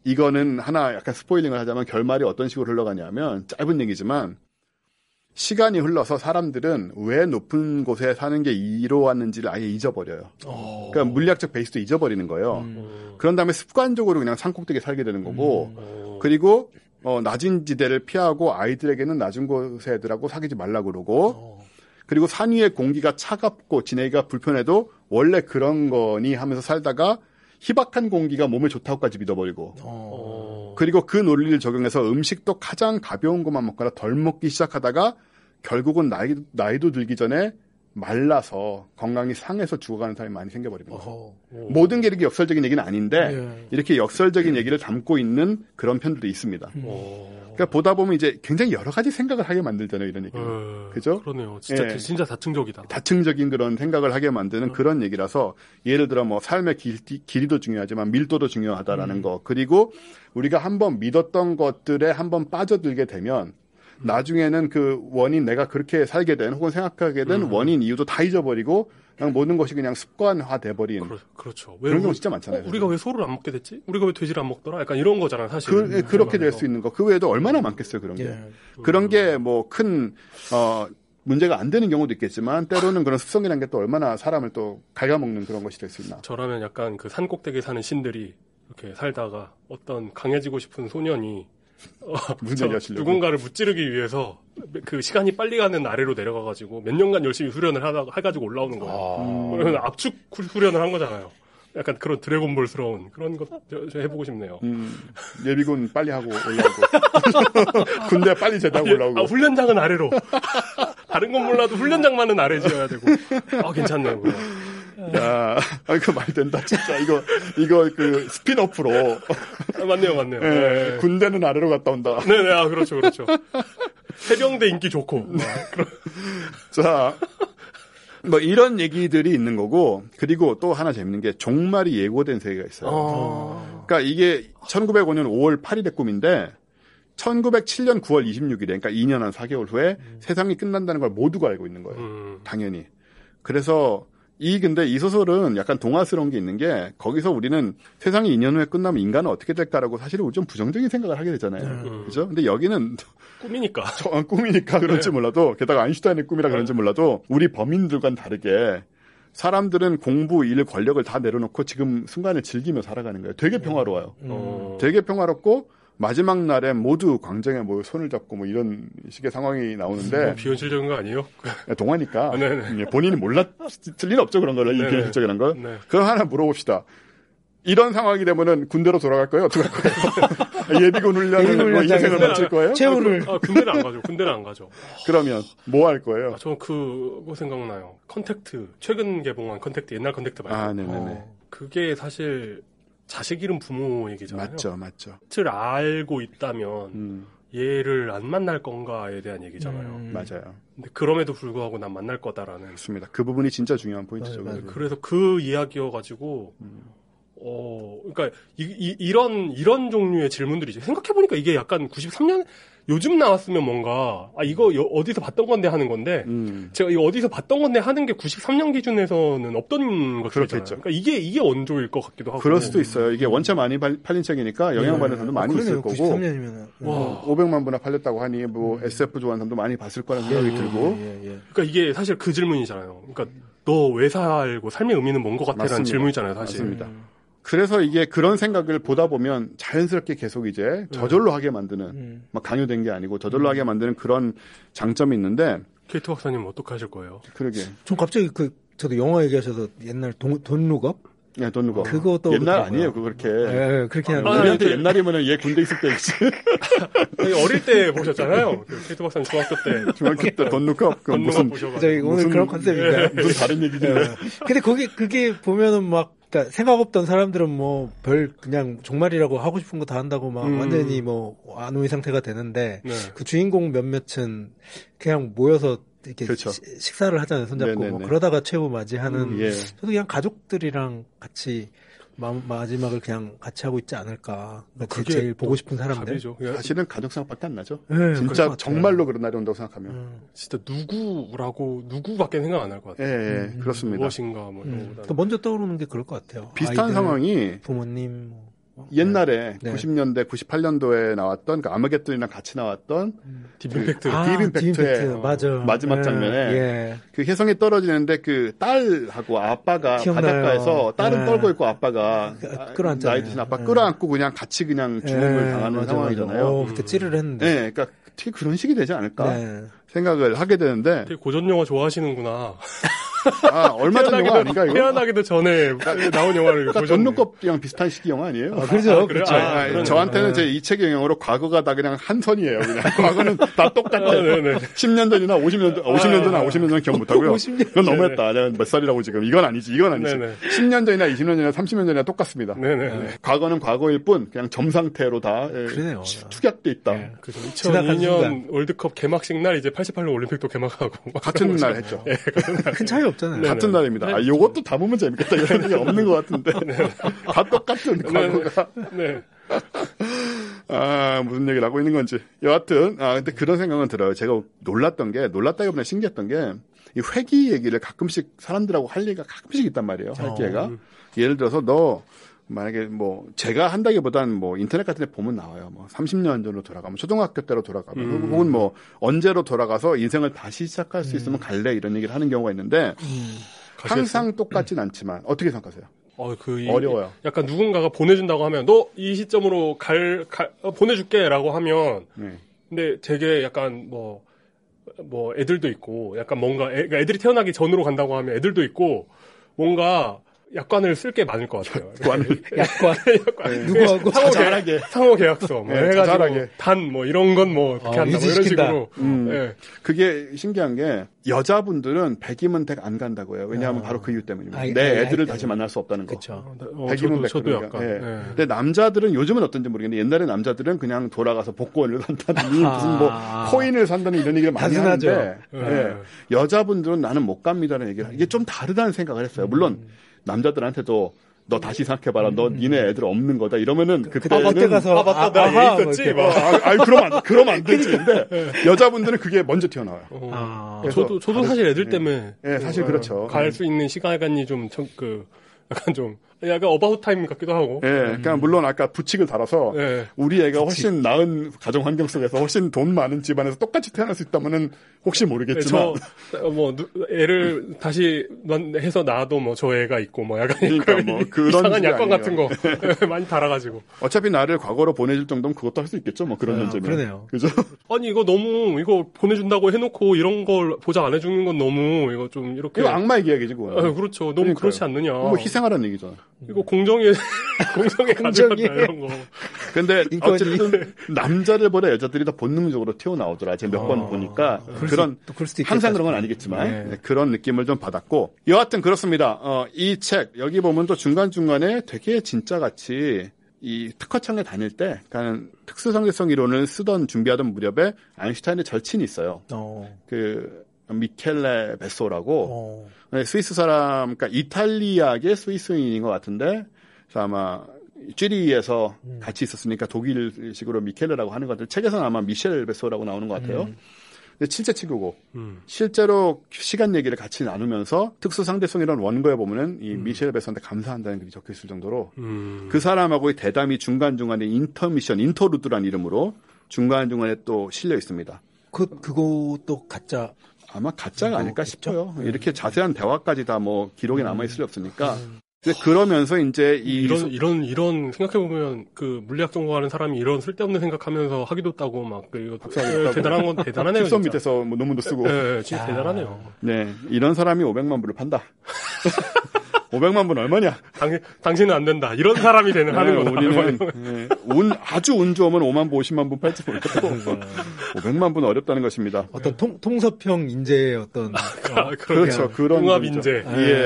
이거는 하나 약간 스포일링을 하자면 결말이 어떤 식으로 흘러가냐면 짧은 얘기지만 시간이 흘러서 사람들은 왜 높은 곳에 사는 게 이로웠는지를 아예 잊어버려요. 그러니까 물리학적 베이스도 잊어버리는 거예요. 그런 다음에 습관적으로 그냥 산꼭대기에 살게 되는 거고 그리고 낮은 지대를 피하고 아이들에게는 낮은 곳의 애들하고 사귀지 말라고 그러고 그리고 산 위의 공기가 차갑고 지내기가 불편해도 원래 그런 거니 하면서 살다가 희박한 공기가 몸에 좋다고까지 믿어버리고 그리고 그 논리를 적용해서 음식도 가장 가벼운 것만 먹거나 덜 먹기 시작하다가 결국은 나이도 들기 전에 말라서 건강이 상해서 죽어가는 사람이 많이 생겨버리는 거죠. 모든 게 이렇게 역설적인 얘기는 아닌데 이렇게 역설적인 얘기를 담고 있는 그런 편들도 있습니다. 그러니까 보다 보면 이제 굉장히 여러 가지 생각을 하게 만들잖아요, 이런 얘기는. 그죠? 그러네요. 진짜, 진짜 다층적이다. 다층적인 그런 생각을 하게 만드는 그런 얘기라서 예를 들어 뭐 삶의 길이도 중요하지만 밀도도 중요하다라는 거. 그리고 우리가 한번 믿었던 것들에 한번 빠져들게 되면 나중에는 그 원인 내가 그렇게 살게 된 혹은 생각하게 된 원인 이유도 다 잊어버리고 그냥 모든 것이 그냥 습관화 돼버린 그렇죠. 그런 경우 진짜 많잖아요. 우리가 왜 소를 안 먹게 됐지? 우리가 왜 돼지를 안 먹더라? 약간 이런 거잖아요, 사실. 그렇게 될 수 있는 거. 그 외에도 얼마나 많겠어요, 그런 게. 그런 게 뭐 큰 문제가 안 되는 경우도 있겠지만 때로는 그런 습성이라는 게 또 얼마나 사람을 또 갉아먹는 그런 것이 될 수 있나. 저라면 약간 그 산꼭대기에 사는 신들이 이렇게 살다가 어떤 강해지고 싶은 소년이 누군가를 무찌르기 위해서 그 시간이 빨리 가는 아래로 내려가가지고 몇 년간 열심히 후련을 해가지고 올라오는 거예요. 그러면 압축 후련을 한 거잖아요. 약간 그런 드래곤볼스러운 그런 것 해보고 싶네요. 예비군 빨리 하고 올라오고 군대 빨리 제대하고 올라오고. 훈련장은 아래로. 다른 건 몰라도 훈련장만은 아래 지어야 되고. 괜찮네요. 그거. 야, 그 말 된다, 진짜. 이거 그 스피너프로. 맞네요. 네, 군대는 아래로 갔다 온다. 네네, 그렇죠. 해병대 인기 좋고. 자, 뭐 이런 얘기들이 있는 거고, 그리고 또 하나 재밌는 게 종말이 예고된 세계가 있어요. 그러니까 이게 1905년 5월 8일의 꿈인데, 1907년 9월 26일에, 그러니까 2년 한 4개월 후에 세상이 끝난다는 걸 모두가 알고 있는 거예요. 당연히. 그래서 근데 이 소설은 약간 동화스러운 게 있는 게 거기서 우리는 세상이 2년 후에 끝나면 인간은 어떻게 될까라고 사실은 좀 부정적인 생각을 하게 되잖아요. 그죠? 근데 여기는 꿈이니까 그런지 몰라도 게다가 아인슈타인의 꿈이라 그런지 몰라도 우리 범인들과는 다르게 사람들은 공부, 일, 권력을 다 내려놓고 지금 순간을 즐기며 살아가는 거예요. 되게 평화로워요. 되게 평화롭고 마지막 날에 모두 광장에 뭐 손을 잡고 뭐 이런 식의 상황이 나오는데 비현실적인 거 아니에요? 동화니까 본인이 몰랐을 리는 없죠 그런 거를 비현실적이라는 걸. 그럼 하나 물어봅시다. 이런 상황이 되면은 군대로 돌아갈 거예요? 어떻게 할 거예요? 예비군 훈련을 뭐 인생을 마칠 거예요? 최후를 군대는 안 가죠. 군대는 안 가죠. 그러면 뭐 할 거예요? 저는 그거 생각나요. 컨택트 최근 개봉한 컨택트 옛날 컨택트 말고. 네네네. 그게 사실 자식 잃은 부모 얘기잖아요. 맞죠. 를 알고 있다면 얘를 안 만날 건가에 대한 얘기잖아요. 맞아요. 근데 그럼에도 불구하고 난 만날 거다라는. 맞습니다. 그 부분이 진짜 중요한 포인트죠. 그래서 그 이야기여가지고 그러니까 이런 종류의 질문들이죠. 생각해보니까 이게 약간 93년 요즘 나왔으면 뭔가 이거 어디서 봤던 건데 하는 건데 제가 이거 어디서 봤던 건데 하는 게 93년 기준에서는 없던 것들이잖아요. 그러니까 이게 원조일 것 같기도 하고. 그럴 수도 있어요. 이게 원체 많이 팔린 책이니까 영향받는 사람도 많이 있을 거고. 93년이면 500만 부나 팔렸다고 하니 뭐 SF 좋아하는 사람도 많이 봤을 거라는 생각이 들고. 그러니까 이게 사실 그 질문이잖아요. 그러니까 너 왜 살고 삶의 의미는 뭔 것 같아라는 질문이잖아요, 사실. 맞습니다. 그래서 이게 그런 생각을 보다 보면 자연스럽게 계속 이제 저절로 하게 만드는, 막 강요된 게 아니고 저절로 하게 만드는 그런 장점이 있는데. 케이트 박사님 어떻게 하실 거예요? 그러게. 전 갑자기 저도 영화 얘기하셔서 옛날 돈 룩업? 네, 돈 룩업. 그것도 옛날 아니에요, 그렇게. 네, 그렇게 하는 우리한테 옛날이면은 얘 군대 있을 때이지. 어릴 때 보셨잖아요. 케이트 박사님 중학교 때 돈 룩업. 돈 룩업 보셔가지고. 오늘 그런 컨셉인가요? 무슨 다른 얘기들. 근데 그게 보면은 막, 그러니까 생각 없던 사람들은 뭐 그냥 종말이라고 하고 싶은 거 다 한다고 막 완전히 뭐 안오이 상태가 되는데 그 주인공 몇몇은 그냥 모여서 이렇게 그렇죠. 식사를 하잖아요, 손잡고. 뭐 그러다가 최후 맞이하는. 저도 그냥 가족들이랑 같이 마지막을 그냥 같이 하고 있지 않을까. 그게 제일 보고 싶은 사람들. 답이죠. 사실은 가족 생각밖에 안 나죠. 네, 진짜 정말로 그런 날이 온다고 생각하면. 진짜 누구밖에 생각 안 할 것 같아요. 그렇습니다. 무엇인가 뭐. 먼저 떠오르는 게 그럴 것 같아요. 비슷한 아이들, 상황이 부모님. 옛날에 90년대, 98년도에 나왔던 그 아마겟돈이랑 같이 나왔던 딥임팩트. 딥임팩트의 마지막 장면에 그 혜성이 떨어지는데 그 딸하고 아빠가 기억나요. 바닷가에서 딸은 떨고 있고 아빠가 나이 드신 아빠 끌어안고 그냥 같이 그냥 죽음을 당하는 상황이잖아요. 그때 찌르를 했는데. 네, 그러니까 되게 그런 식이 되지 않을까 생각을 하게 되는데. 되게 고전 영화 좋아하시는구나. 얼마 전 영화 아닌가 이거? 태어나기도 전에 나온 영화를 그러니까 전눈kop이랑 비슷한 시기 영화 아니에요? 그렇죠. 그렇죠. 저한테는 제 이 책의 영향으로 과거가 다 그냥 한 선이에요. 그냥 과거는 다 똑같아요. 10년 전이나 50년 전은 기억 못하고요. 그건 너무했다. 내가 몇 살이라고 지금. 이건 아니지. 10년 전이나 20년 전이나 30년 전이나 똑같습니다. 과거는 과거일 뿐 그냥 점 상태로 다 축약돼 있다. 그래서 2002년 월드컵 개막식 날 이제 88년 올림픽도 개막하고 같은 날 했죠. 큰 차이 없잖아요. 같은 날입니다. 요것도 담으면 재밌겠다. 이런 얘기 없는 것 같은데. 다 똑같은 과거가. 무슨 얘기를 하고 있는 건지. 여하튼, 근데 그런 생각은 들어요. 제가 놀랐다기보다 신기했던 게, 이 회귀 얘기를 가끔씩 사람들하고 할 얘기가 가끔씩 있단 말이에요. 할 기회가. 예를 들어서 만약에 제가 한다기보단 인터넷 같은 데 보면 나와요. 30년 전으로 돌아가면, 초등학교 때로 돌아가면, 혹은 언제로 돌아가서 인생을 다시 시작할 수 있으면 갈래 이런 얘기를 하는 경우가 있는데, 항상 똑같진 않지만, 어떻게 생각하세요? 어려워요. 약간 누군가가 보내준다고 하면, 너 이 시점으로 보내줄게 라고 하면, 근데 되게 약간 애들도 있고, 약간 뭔가, 애들이 태어나기 전으로 간다고 하면 애들도 있고, 뭔가, 약관을 쓸 게 많을 것 같아요. 약관. 누구하고? 상호 계약서. 해가지고, 이런 건 그렇게 한다. 이런 식으로. 그게 신기한 게, 여자분들은 100이면 100 안 간다고요. 왜냐하면 바로 그 이유 때문입니다. 내 애들을 다시 만날 수 없다는 거. 그쵸. 100이면 100. 저도 약간. 근데 남자들은 요즘은 어떤지 모르겠는데, 옛날에 남자들은 그냥 돌아가서 복권을 산다느니, 무슨 코인을 산다는 이런 얘기를 많이 하는데, 여자분들은 나는 못 갑니다라는 얘기를, 이게 좀 다르다는 생각을 했어요. 물론, 남자들한테도 너 다시 생각해봐라. 너 니네 애들 없는 거다. 이러면은 그때는 그때 가서 나 얘기 있었지. 그러면 안 되지. 근데 여자분들은 그게 먼저 튀어나와요. 저도 사실 애들 때문에 사실 그렇죠. 갈 수 있는 시간이 약간 어바웃 타임 같기도 하고. 그러니까 물론 아까 부칙을 달아서 우리 애가 훨씬 나은 가정 환경 속에서 훨씬 돈 많은 집안에서 똑같이 태어날 수 있다면은 혹시 모르겠지만 애를 다시 해서 낳아도 저 애가 있고 약간 그러니까 그런 이상한 약관 같은 거 많이 달아가지고. 어차피 나를 과거로 보내줄 정도면 그것도 할 수 있겠죠. 그런 문제면. 그러네요. 그죠? 아니 이거 보내준다고 해놓고 이이런 걸 보장 안 해주는 건 너무 이거 좀 이렇게. 이거 악마의 계약이지 그거. 그렇죠. 너무 그러니까요. 그렇지 않느냐. 희생하라는 얘기잖아. 이거 공정에 가져간다 이런 거. 근데 어쨌든 남자들보다 여자들이 더 본능적으로 튀어나오더라. 제가 몇 번 보니까 항상 그런 건 아니겠지만 그런 느낌을 좀 받았고 여하튼 그렇습니다. 이 책 여기 보면 또 중간중간에 되게 진짜 같이 이 특허청에 다닐 때 그러니까 특수상대성 이론을 준비하던 무렵에 아인슈타인의 절친이 있어요. 그 미켈레 베소라고 스위스 사람, 그러니까 이탈리아계 스위스인인 것 같은데, 그래서 아마 쥐리히에서 같이 있었으니까 독일식으로 미켈레라고 하는 것 같아요. 책에서는 아마 미셸 베소라고 나오는 것 같아요. 근데 실제 친구고, 실제로 시간 얘기를 같이 나누면서 특수상대성이라는 원고에 보면은 이 미셸 베소한테 감사한다는 글이 적혀 있을 정도로 그 사람하고의 대담이 중간중간에 인터루드란 이름으로 중간중간에 또 실려 있습니다. 그것도 가짜. 아마 가짜가 아닐까 싶어요. 이렇게 자세한 대화까지 다 기록에 남아있을 리 없으니까. 근데 그러면서 이제 이런 생각해보면 그 물리학 전공하는 사람이 이런 쓸데없는 생각하면서 학위도 따고 이거 대단한 건 대단하네요. 실선 밑에서 논문도 쓰고. 네, 진짜 대단하네요. 네, 이런 사람이 500만 불을 판다. 500만 분 얼마냐? 당신은 안 된다. 이런 사람이 하는 거다. 우리는 아주 운 좋으면 5만 분, 50만 분 팔지 몰라도 500만 분은 어렵다는 것입니다. 어떤 통섭형 인재의 어떤 그렇죠. 그런 통합 인재.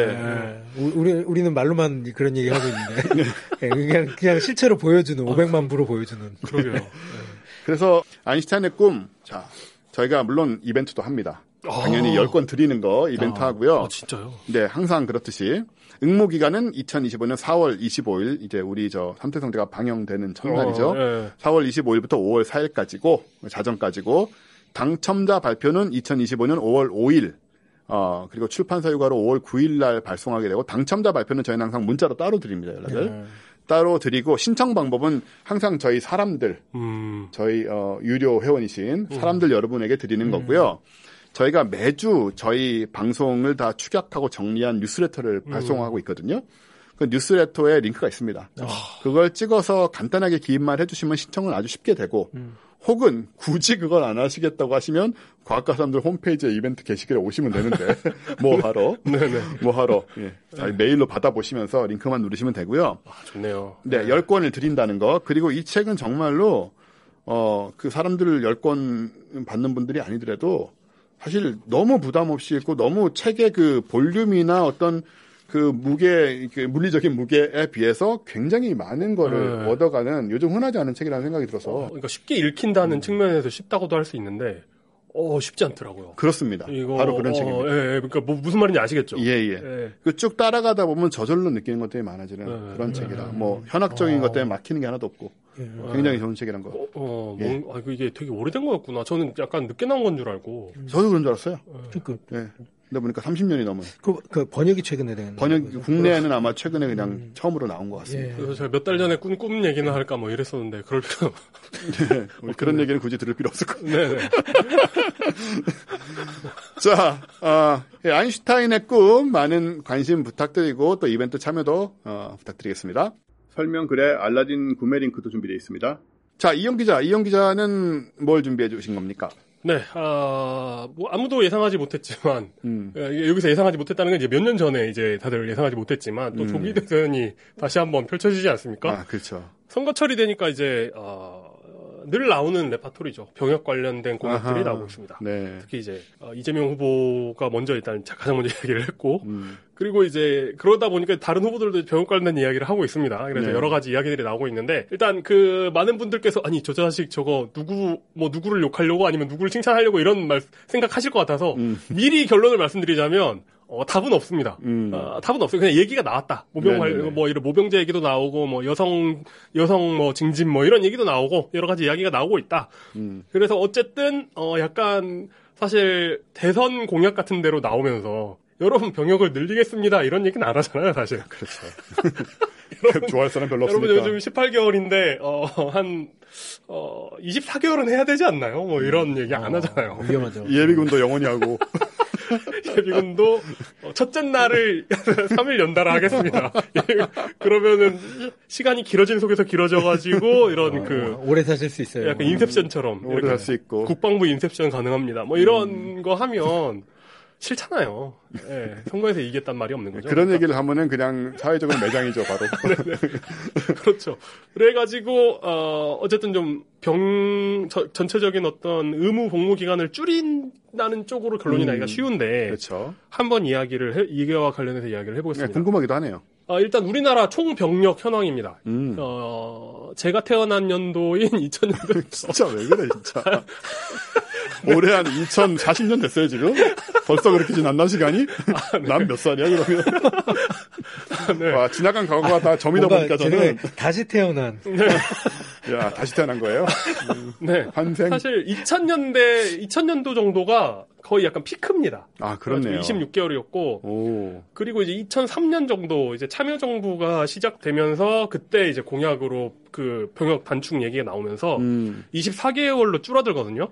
우리는 말로만 그런 얘기 하고 있는데 그냥 실체로 보여주는 500만 부로 보여주는. 그러게요. 그래서 아인슈타인의 꿈. 자, 저희가 물론 이벤트도 합니다. 당연히 10권 드리는 거 이벤트 하고요. 진짜요? 네, 항상 그렇듯이. 응모 기간은 2025년 4월 25일, 이제 우리 삼태성대가 방영되는 첫날이죠. 4월 25일부터 5월 4일까지고, 자정까지고, 당첨자 발표는 2025년 5월 5일, 그리고 출판사 휴가로 5월 9일 날 발송하게 되고, 당첨자 발표는 저희는 항상 문자로 따로 드립니다, 연락을. 따로 드리고 신청 방법은 항상 저희 사람들, 저희 유료 회원이신 사람들 여러분에게 드리는 거고요. 저희가 매주 저희 방송을 다 축약하고 정리한 뉴스레터를 발송하고 있거든요. 그 뉴스레터에 링크가 있습니다. 그걸 찍어서 간단하게 기입만 해주시면 신청은 아주 쉽게 되고 혹은 굳이 그걸 안 하시겠다고 하시면 과학과 사람들 홈페이지에 이벤트 게시글에 오시면 되는데 뭐 하러 뭐 하러 예. 메일로 받아보시면서 링크만 누르시면 되고요. 좋네요. 네, 10권을 드린다는 거. 그리고 이 책은 정말로 그 사람들을 10권 받는 분들이 아니더라도 사실 너무 부담 없이 읽고 너무 책의 그 볼륨이나 어떤 그 무게, 물리적인 무게에 비해서 굉장히 많은 거를 얻어가는 요즘 흔하지 않은 책이라는 생각이 들어서. 그러니까 쉽게 읽힌다는 측면에서 쉽다고도 할 수 있는데, 쉽지 않더라고요. 그렇습니다. 바로 그런 책입니다. 그러니까 무슨 말인지 아시겠죠? 예. 그 쭉 따라가다 보면 저절로 느끼는 것들이 많아지는 그런 책이라. 뭐 현학적인 것 때문에 막히는 게 하나도 없고. 굉장히 좋은 책이란 거. 이게 되게 오래된 거였구나. 저는 약간 늦게 나온 건 줄 알고. 저도 그런 줄 알았어요. 예. 근데 보니까 30년이 넘은. 그 번역이 최근에 된. 국내에는 아마 최근에 그냥 처음으로 나온 것 같습니다. 그래서 제가 몇 달 전에 꿈 얘기나 할까 뭐 이랬었는데, 그럴 필요. 네, 그런 얘기는 굳이 들을 필요 없을 것 같아요. 네네. 자, 아인슈타인의 꿈 많은 관심 부탁드리고 또 이벤트 참여도 부탁드리겠습니다. 설명글에 알라딘 구매 링크도 준비되어 있습니다. 자, 이영 기자는 뭘 준비해 주신 겁니까? 네, 뭐 아무도 예상하지 못했지만 여기서 예상하지 못했다는 건 이제 몇 년 전에 이제 다들 예상하지 못했지만 또 조기 대선이 다시 한번 펼쳐지지 않습니까? 아, 그렇죠. 선거철이 되니까 이제 늘 나오는 레파토리죠. 병역 관련된 공약들이 나오고 있습니다. 네. 특히 이제 이재명 후보가 먼저 일단 가장 먼저 이야기를 했고 그리고 이제 그러다 보니까 다른 후보들도 병역 관련된 이야기를 하고 있습니다. 그래서 여러 가지 이야기들이 나오고 있는데 일단 그 많은 분들께서 아니 저 자식 저거 누구를 욕하려고 아니면 누구를 칭찬하려고 이런 생각하실 것 같아서 미리 결론을 말씀드리자면 답은 없습니다. 답은 없어요. 그냥 얘기가 나왔다. 이런 모병제 얘기도 나오고, 여성 징집 이런 얘기도 나오고, 여러 가지 이야기가 나오고 있다. 그래서 어쨌든, 약간, 사실, 대선 공약 같은 데로 나오면서, 여러분 병역을 늘리겠습니다. 이런 얘기는 안 하잖아요, 사실. 그렇죠. 좋아할 사람 별로 없으니까. 여러분 요즘 18개월인데, 24개월은 해야 되지 않나요? 이런 얘기 안 하잖아요. 위험하죠. 예비군도 영원히 하고. 예비군도 첫째 날을 3일 연달아 하겠습니다. 그러면은 시간이 길어지는 속에서 길어져가지고 이런 오래 사실 수 있어요. 약간 인셉션처럼 오래 살 수 있고 국방부 인셉션 가능합니다. 이런 거 하면 싫잖아요. 네, 선거에서 이기겠단 말이 없는 거죠. 그런 얘기를 하면은 그냥 사회적으로 매장이죠, 바로. 그렇죠. 그래가지고 어쨌든 좀 전체적인 어떤 의무 복무 기간을 줄인다는 쪽으로 결론이 나기가 쉬운데, 그렇죠. 한번 이게와 관련해서 이야기를 해보겠습니다. 네, 궁금하기도 하네요. 일단 우리나라 총 병력 현황입니다. 제가 태어난 연도인 2000년도. 진짜 왜 그래, 진짜. 올해 한 2040년 됐어요, 지금? 벌써 그렇게 지났나, 시간이? 네. 난 몇 살이야, 그러면? 네. 와, 지나간 과거가 다 점이다 보니까 저는. 다시 태어난. 네. 야, 다시 태어난 거예요? 네. 환생. 사실 2000년도 정도가 거의 약간 피크입니다. 아, 그렇네요. 26개월이었고. 그리고 이제 2003년 정도 이제 참여정부가 시작되면서 그때 이제 공약으로 그 병역 단축 얘기가 나오면서 24개월로 줄어들거든요.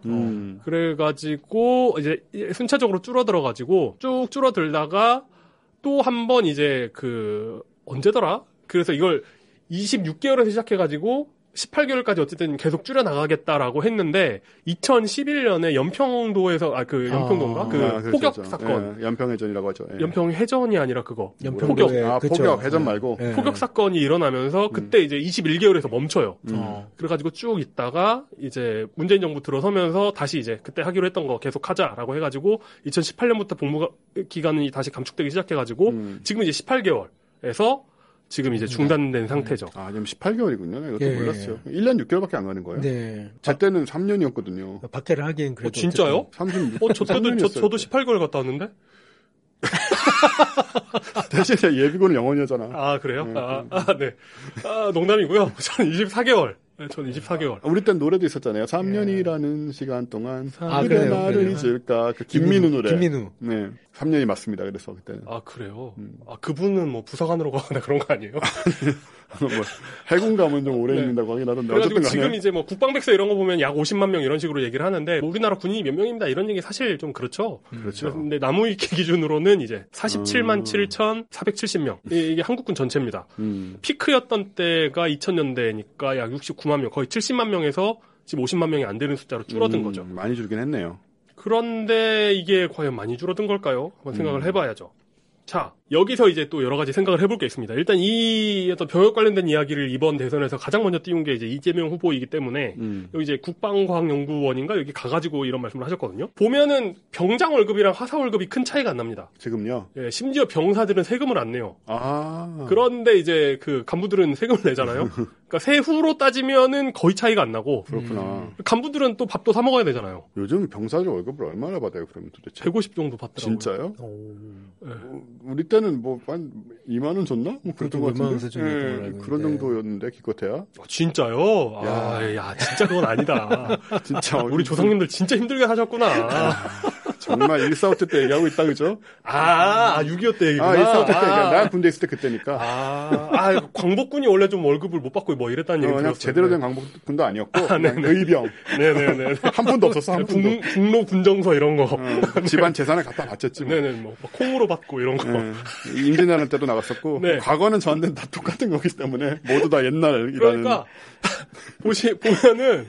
그래가지고 이제 순차적으로 줄어들어가지고 쭉 줄어들다가 또 한 번 이제 언제더라? 그래서 이걸 26개월에서 시작해가지고 18개월까지 어쨌든 계속 줄여나가겠다라고 했는데 2011년에 연평도에서 연평도인가? 폭격 사건. 예, 연평해전이라고 하죠. 예. 연평해전이 아니라 그거. 폭격. 폭격 해전 말고. 예. 폭격 사건이 일어나면서 그때 이제 21개월에서 멈춰요. 그래가지고 쭉 있다가 이제 문재인 정부 들어서면서 다시 이제 그때 하기로 했던 거 계속 하자라고 해가지고 2018년부터 복무 기간이 다시 감축되기 시작해가지고 지금 이제 18개월에서 지금 이제 중단된 상태죠. 아, 지금 18개월이군요. 이것도 몰랐어요. 1년 6개월밖에 안 가는 거예요. 네. 제 때는 3년이었거든요. 박해를 하기엔 그래도. 진짜요? 36. 저도 18개월 갔다 왔는데? 대신 예비군은 영원히 하잖아. 아, 그래요? 네. 농담이고요. 저는 24개월. 네, 저는 24개월. 우리 땐 노래도 있었잖아요. 3년이라는 시간 동안. 그래 나를 잊을까. 김민우 노래. 김민우. 네. 3년이 맞습니다. 그래서 그때는. 아, 그래요? 아, 그분은 뭐 부사관으로 가거나 그런 거 아니에요? 뭐 해군 가면 좀 오래 있는다고 하긴 하던데. 그래가지고 지금 이제 뭐 국방백서 이런 거 보면 약 50만 명 이런 식으로 얘기를 하는데 우리나라 군인이 몇 명입니다 이런 얘기 사실 좀 그렇죠. 그렇죠. 근데 나무위키 기준으로는 이제 47만 7,470명 이게 한국군 전체입니다. 피크였던 때가 2000년대니까 약 69만 명, 거의 70만 명에서 지금 50만 명이 안 되는 숫자로 줄어든 거죠. 많이 줄긴 했네요. 그런데 이게 과연 많이 줄어든 걸까요? 한번 생각을 해봐야죠. 자, 여기서 이제 또 여러 가지 생각을 해볼 게 있습니다. 일단 이 어떤 병역 관련된 이야기를 이번 대선에서 가장 먼저 띄운 게 이제 이재명 후보이기 때문에 여기 이제 국방과학연구원인가 여기 가가지고 이런 말씀을 하셨거든요. 보면은 병장 월급이랑 하사 월급이 큰 차이가 안 납니다. 지금요? 예, 심지어 병사들은 세금을 안 내요. 아. 그런데 이제 그 간부들은 세금을 내잖아요. 그러니까 세후로 따지면은 거의 차이가 안 나고. 그렇구나. 간부들은 또 밥도 사 먹어야 되잖아요. 요즘 병사들 월급을 얼마나 받아요, 그러면 도대체? 150 정도 받더라고요. 진짜요? 네. 우리 때는 뭐 한 2만 원 줬나? 뭐 그랬던 것 같은데. 네, 그런 정도였는데 기껏해야. 진짜요? 야, 진짜 그건 아니다. 진짜 우리 조상님들 진짜 힘들게 사셨구나. 정말 145 때 얘기하고 있다, 그죠? 6.25 때 얘기구나. 145 때 얘기야. 나 군대 있을 때 그때니까. 광복군이 원래 좀 월급을 못 받고 뭐 이랬다는 얘기 들었어요. 제대로 된 광복군도 아니었고, 그냥 의병. 네네네. 한 푼도 없었어, 한 푼도. 국로 군정서 이런 거. 집안 재산을 갖다 바쳤지. 뭐. 네네, 뭐 콩으로 받고 이런 거. 임진왜란 때도 나갔었고, 네. 과거는 저한테는 다 똑같은 거기 때문에 모두 다 옛날이라는. 그러니까 보면은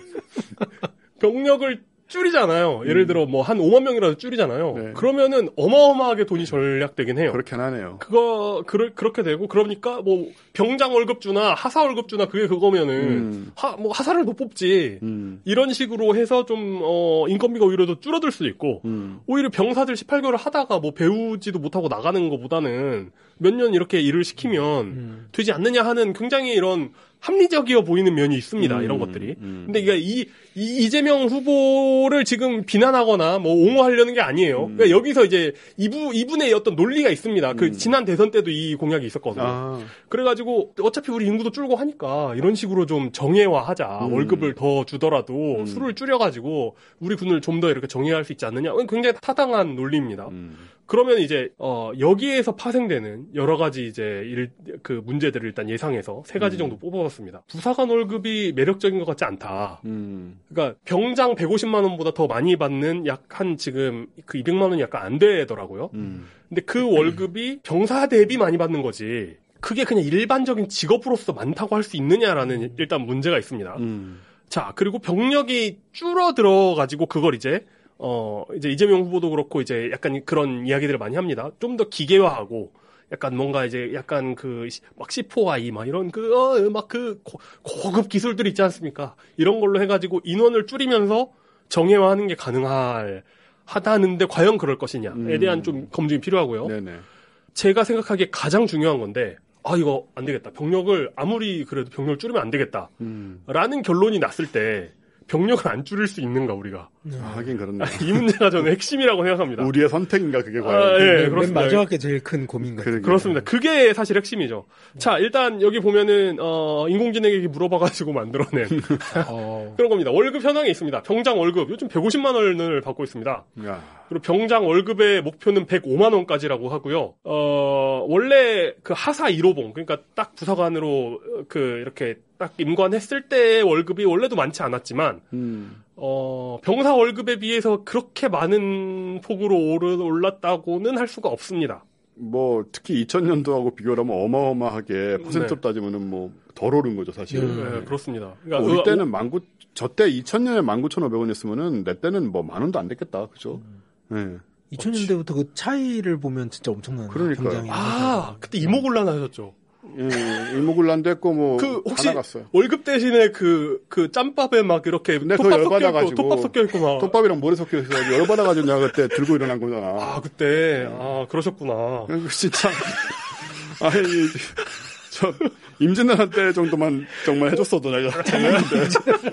병력을 줄이잖아요. 예를 들어 뭐 한 5만 명이라도 줄이잖아요. 네. 그러면은 어마어마하게 돈이 절약되긴 해요. 그렇긴 하네요. 그렇게 되고 그러니까 뭐 병장 월급 주나 하사 월급 주나 그게 그거면은 뭐 하사를 못 뽑지. 이런 식으로 해서 좀 인건비가 오히려 더 줄어들 수도 있고 오히려 병사들 18개월 하다가 뭐 배우지도 못하고 나가는 것보다는 몇 년 이렇게 일을 시키면 되지 않느냐 하는 굉장히 이런 합리적이어 보이는 면이 있습니다. 이런 것들이. 근데 이게 이재명 후보를 지금 비난하거나 뭐 옹호하려는 게 아니에요. 그러니까 여기서 이제 이분의 어떤 논리가 있습니다. 그 지난 대선 때도 이 공약이 있었거든요. 그래가지고 어차피 우리 인구도 줄고 하니까 이런 식으로 좀 정예화하자. 월급을 더 주더라도 수를 줄여가지고 우리 군을 좀 더 이렇게 정예화할 수 있지 않느냐. 굉장히 타당한 논리입니다. 그러면 이제 여기에서 파생되는 여러 가지 이제 그 문제들을 일단 예상해서 3가지 정도 뽑아봤습니다. 부사관 월급이 매력적인 것 같지 않다. 그러니까 병장 150만 원보다 더 많이 받는 약 한 지금 그 200만 원이 약간 안 되더라고요. 근데 그 월급이 병사 대비 많이 받는 거지. 그게 그냥 일반적인 직업으로서 많다고 할 수 있느냐라는 일단 문제가 있습니다. 자, 그리고 병력이 줄어들어가지고 그걸 이제 이재명 후보도 그렇고 이제 약간 그런 이야기들을 많이 합니다. 좀 더 기계화하고 약간 뭔가 이제 약간 막 C4I 막 이런 고급 기술들 있지 않습니까? 이런 걸로 해가지고 인원을 줄이면서 정예화하는 게 가능하다는데 과연 그럴 것이냐에 대한 좀 검증이 필요하고요. 네네. 제가 생각하기에 가장 중요한 건데 이거 안 되겠다. 병력을 아무리 그래도 병력을 줄이면 안 되겠다. 라는 결론이 났을 때 병력을 안 줄일 수 있는가 우리가. 하긴 그렇네. 이 문제가 저는 핵심이라고 생각합니다. 우리의 선택인가 그게 과연. 예, 그렇습니다. 마지막에 제일 큰 고민 같아요. 그렇습니다. 그게 사실 핵심이죠. 자, 일단 여기 보면은 인공지능에게 물어봐가지고 만들어낸 그런 겁니다. 월급 현황이 있습니다. 병장 월급 요즘 150만 원을 받고 있습니다. 그리고 병장 월급의 목표는 105만 원까지라고 하고요. 원래 그 하사 1호봉 그러니까 딱 부사관으로 이렇게 딱 임관했을 때의 월급이 원래도 많지 않았지만 병사 월급에 비해서 그렇게 많은 폭으로 올랐다고는 할 수가 없습니다. 뭐 특히 2000년도하고 비교를 하면 어마어마하게 퍼센트로 따지면은 뭐 덜 오른 거죠 사실. 네, 그렇습니다. 그러니까 우리 때는 저때 2000년에 19,500원이었으면은 내 때는 뭐 10,000원도 안 됐겠다, 그죠? 네. 2000년대부터 그 차이를 보면 진짜 엄청나요. 그러니까요. 그때 이모곤란 하셨죠. 예, 이모곤란도 했고 뭐 혹시 다 나갔어요. 월급 대신에 그 짬밥에 막 이렇게 톱밥 섞여 있고 막 톱밥이랑 모래 섞여 있어 열받아가지고 내가 그때 들고 일어난 거잖아. 그때 그러셨구나. 진짜 저 임진왜란 때 정도만 정말 해줬어도 내가 참는데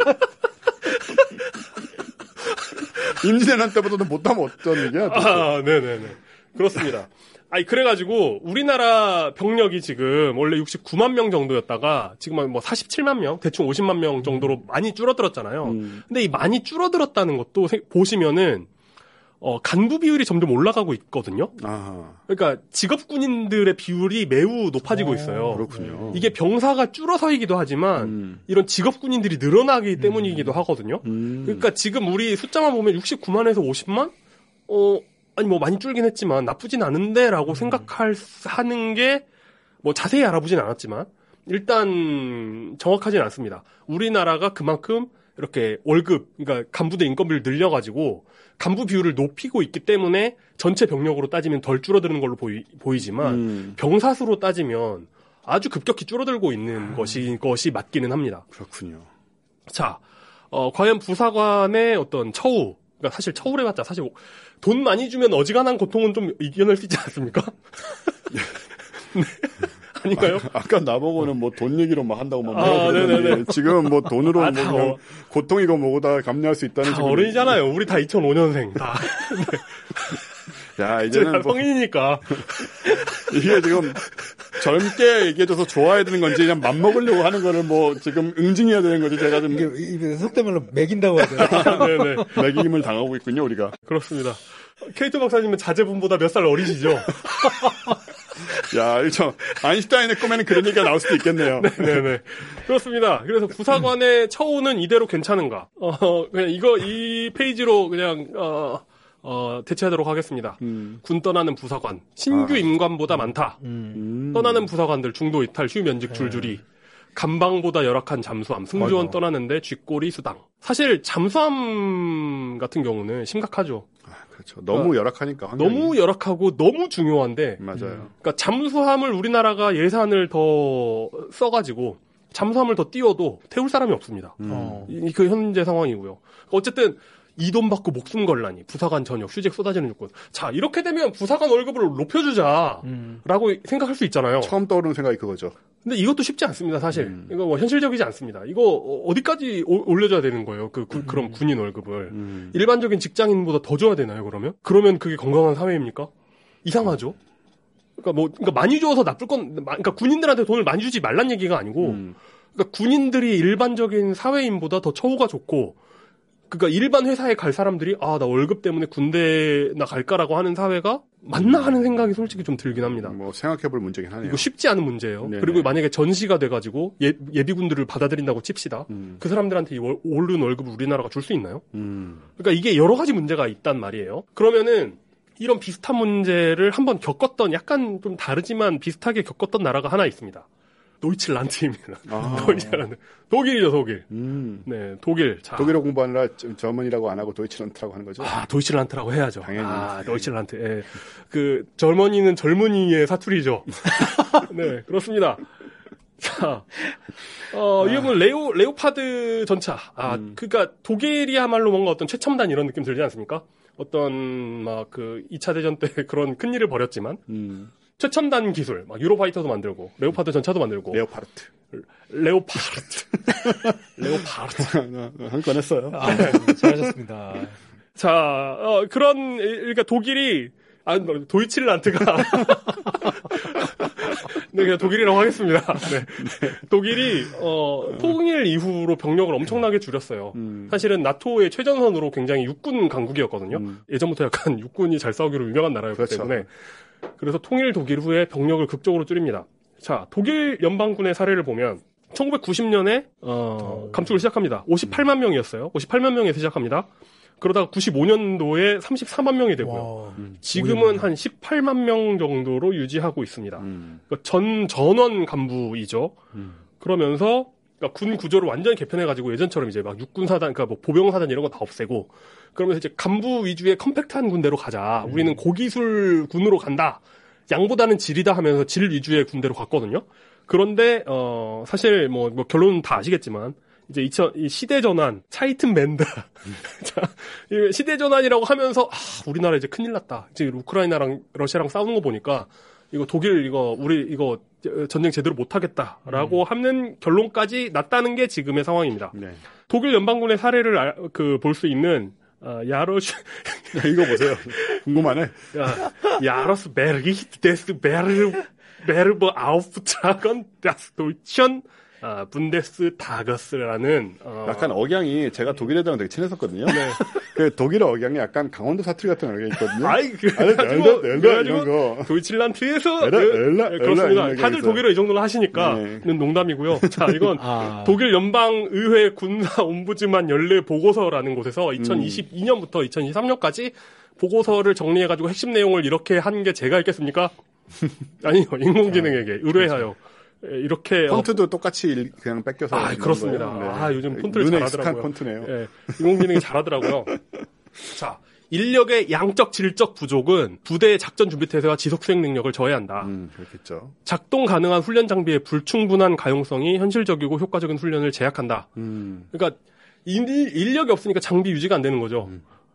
임진왜란 때보다도 못하면 어떤 얘기야? 네네네 그렇습니다. 그래가지고, 우리나라 병력이 지금 원래 69만 명 정도였다가, 지금 뭐 47만 명, 대충 50만 명 정도로 많이 줄어들었잖아요. 근데 이 많이 줄어들었다는 것도 보시면은, 간부 비율이 점점 올라가고 있거든요. 아하. 그러니까 직업 군인들의 비율이 매우 높아지고 있어요. 그렇군요. 이게 병사가 줄어서이기도 하지만 이런 직업 군인들이 늘어나기 때문이기도 하거든요. 그러니까 지금 우리 숫자만 보면 69만에서 50만? 아니 뭐 많이 줄긴 했지만 나쁘진 않은데라고 생각하는 게 뭐 자세히 알아보진 않았지만 일단 정확하진 않습니다. 우리나라가 그만큼 이렇게 월급, 그러니까 간부들 인건비를 늘려가지고 간부 비율을 높이고 있기 때문에 전체 병력으로 따지면 덜 줄어드는 걸로 보이지만 병사 수로 따지면 아주 급격히 줄어들고 있는 것이 맞기는 합니다. 그렇군요. 자, 과연 부사관의 어떤 처우, 그러니까 사실 처우를 해봤자 사실 돈 많이 주면 어지간한 고통은 좀 이겨낼 수 있지 않습니까? 네. 아닌가요? 아까 나보고는 뭐 돈 얘기로 막 한다고만 네네네. 지금 뭐 돈으로 뭐 고통이고 뭐고다 감내할 수 있다는 다 어른이잖아요. 우리 다 2005년생 다. 네. 야 이제는 뭐 성인이니까 이게 지금 젊게 얘기해줘서 좋아야 되는 건지 그냥 맘먹으려고 하는 거를 뭐 지금 응징해야 되는 거지 제가 좀 이게 속된 말로 매긴다고 하죠. 네네. 매김을 당하고 있군요 우리가. 그렇습니다. 케이트 박사님은 자제분보다 몇 살 어리시죠? 야, 아인슈타인의 꿈에는 그런 얘기가 나올 수도 있겠네요. 네네. 그렇습니다. 그래서 부사관의 처우는 이대로 괜찮은가? 그냥 이 페이지로 그냥, 대체하도록 하겠습니다. 군 떠나는 부사관. 신규 임관보다 많다. 떠나는 부사관들 중도 이탈, 휴면직 줄줄이. 감방보다 열악한 잠수함, 승조원 떠나는데 쥐꼬리 수당. 사실 잠수함 같은 경우는 심각하죠. 그렇죠. 너무 열악하니까. 환경이. 너무 열악하고 너무 중요한데. 맞아요. 그러니까 잠수함을 우리나라가 예산을 더 써가지고 잠수함을 더 띄워도 태울 사람이 없습니다. 그 현재 상황이고요. 어쨌든 이 돈 받고 목숨 걸라니 부사관 전역 휴직 쏟아지는 조건. 자 이렇게 되면 부사관 월급을 높여주자라고 생각할 수 있잖아요. 처음 떠오르는 생각이 그거죠. 근데 이것도 쉽지 않습니다. 사실 이거 뭐 현실적이지 않습니다. 이거 어디까지 올려줘야 되는 거예요? 그럼 군인 월급을 일반적인 직장인보다 더 줘야 되나요? 그러면 그게 건강한 사회입니까? 이상하죠. 그러니까 많이 줘서 나쁠 그러니까 군인들한테 돈을 많이 주지 말란 얘기가 아니고, 그러니까 군인들이 일반적인 사회인보다 더 처우가 좋고. 그러니까 일반 회사에 갈 사람들이 나 월급 때문에 군대나 갈까라고 하는 사회가 맞나 하는 생각이 솔직히 좀 들긴 합니다. 뭐 생각해볼 문제긴 하네요. 이거 쉽지 않은 문제예요. 네네. 그리고 만약에 전시가 돼가지고 예비군들을 받아들인다고 칩시다. 그 사람들한테 이 오른 월급을 우리나라가 줄 수 있나요? 그러니까 이게 여러 가지 문제가 있단 말이에요. 그러면은 이런 비슷한 문제를 한번 겪었던 약간 좀 다르지만 비슷하게 겪었던 나라가 하나 있습니다. 노이칠란트입니다. 노이칠란트. 독일이죠, 독일. 네, 독일. 자. 독일어 공부하느라 저먼이라고 안 하고 도이칠란트라고 하는 거죠? 도이칠란트라고 해야죠. 당연히. 노이칠란트. 예. 젊은이는 젊은이의 사투리죠. 네, 그렇습니다. 자, 이게 뭐 레오파드 전차. 그러니까 독일이야말로 뭔가 어떤 최첨단 이런 느낌 들지 않습니까? 어떤 2차 대전 때 그런 큰 일을 벌였지만 최첨단 기술, 유로파이터도 만들고, 레오파드 전차도 만들고. 레오파르트. 한 건 했어요. 잘하셨습니다. 자, 그러니까 독일이, 도이칠란트가. 네, 그냥 독일이라고 하겠습니다. 네. 독일이, 통일 이후로 병력을 엄청나게 줄였어요. 사실은 나토의 최전선으로 굉장히 육군 강국이었거든요. 예전부터 약간 육군이 잘 싸우기로 유명한 나라였기 그렇죠. 때문에. 그래서 통일 독일 후에 병력을 극적으로 줄입니다. 자, 독일 연방군의 사례를 보면 1990년에 감축을 시작합니다. 58만 명이었어요. 58만 명에서 시작합니다. 그러다가 95년도에 34만 명이 되고요. 지금은 한 18만 명 정도로 유지하고 있습니다. 그러니까 전원 간부이죠. 그러면서 그러니까 군 구조를 완전히 개편해가지고 예전처럼 이제 막 육군사단, 그러니까 뭐 보병사단 이런 거 다 없애고 그러면서 이제 간부 위주의 컴팩트한 군대로 가자. 우리는 고기술 군으로 간다. 양보다는 질이다 하면서 질 위주의 군대로 갔거든요. 그런데 사실 뭐 결론은 다 아시겠지만 이제 이 시대 전환, 차이튼 밴드. 자, 시대 전환이라고 하면서 우리나라 이제 큰일 났다. 이제 우크라이나랑 러시아랑 싸우는 거 보니까 이거 독일 우리 이거 전쟁 제대로 못 하겠다라고 하는 결론까지 났다는 게 지금의 상황입니다. 네. 독일 연방군의 사례를 볼 수 있는 야로슈 이거 보세요. 궁금하네. 야로스 베르기히트 데스 베르버 아우프트라건 다스 도이천 분데스 다거스라는 약간 억양이 제가 독일 애들랑 되게 친했었거든요. 네. 그 독일어 억양이 약간 강원도 사투리 같은 억양이 있거든요. 아이, 그래가지고 이런 거. 도이칠란드에서 그렇습니다. 다들 독일어 이 정도로 하시니까 농담이고요. 자, 이건 독일 연방의회 군사 옴부즈만 연례 보고서라는 곳에서 2022년부터 2023년까지 보고서를 정리해가지고 핵심 내용을 이렇게 한 게 제가 읽겠습니까? 아니요, 인공지능에게 의뢰하여. 이렇게 폰트도 똑같이 그냥 뺏겨서 그렇습니다. 요즘 폰트를 잘하더라고요. 폰트네요. 네, 인공지능이 잘하더라고요. 자, 인력의 양적 질적 부족은 부대의 작전 준비 태세와 지속 수행 능력을 저해한다. 그렇겠죠. 작동 가능한 훈련 장비의 불충분한 가용성이 현실적이고 효과적인 훈련을 제약한다. 그러니까 인력이 없으니까 장비 유지가 안 되는 거죠.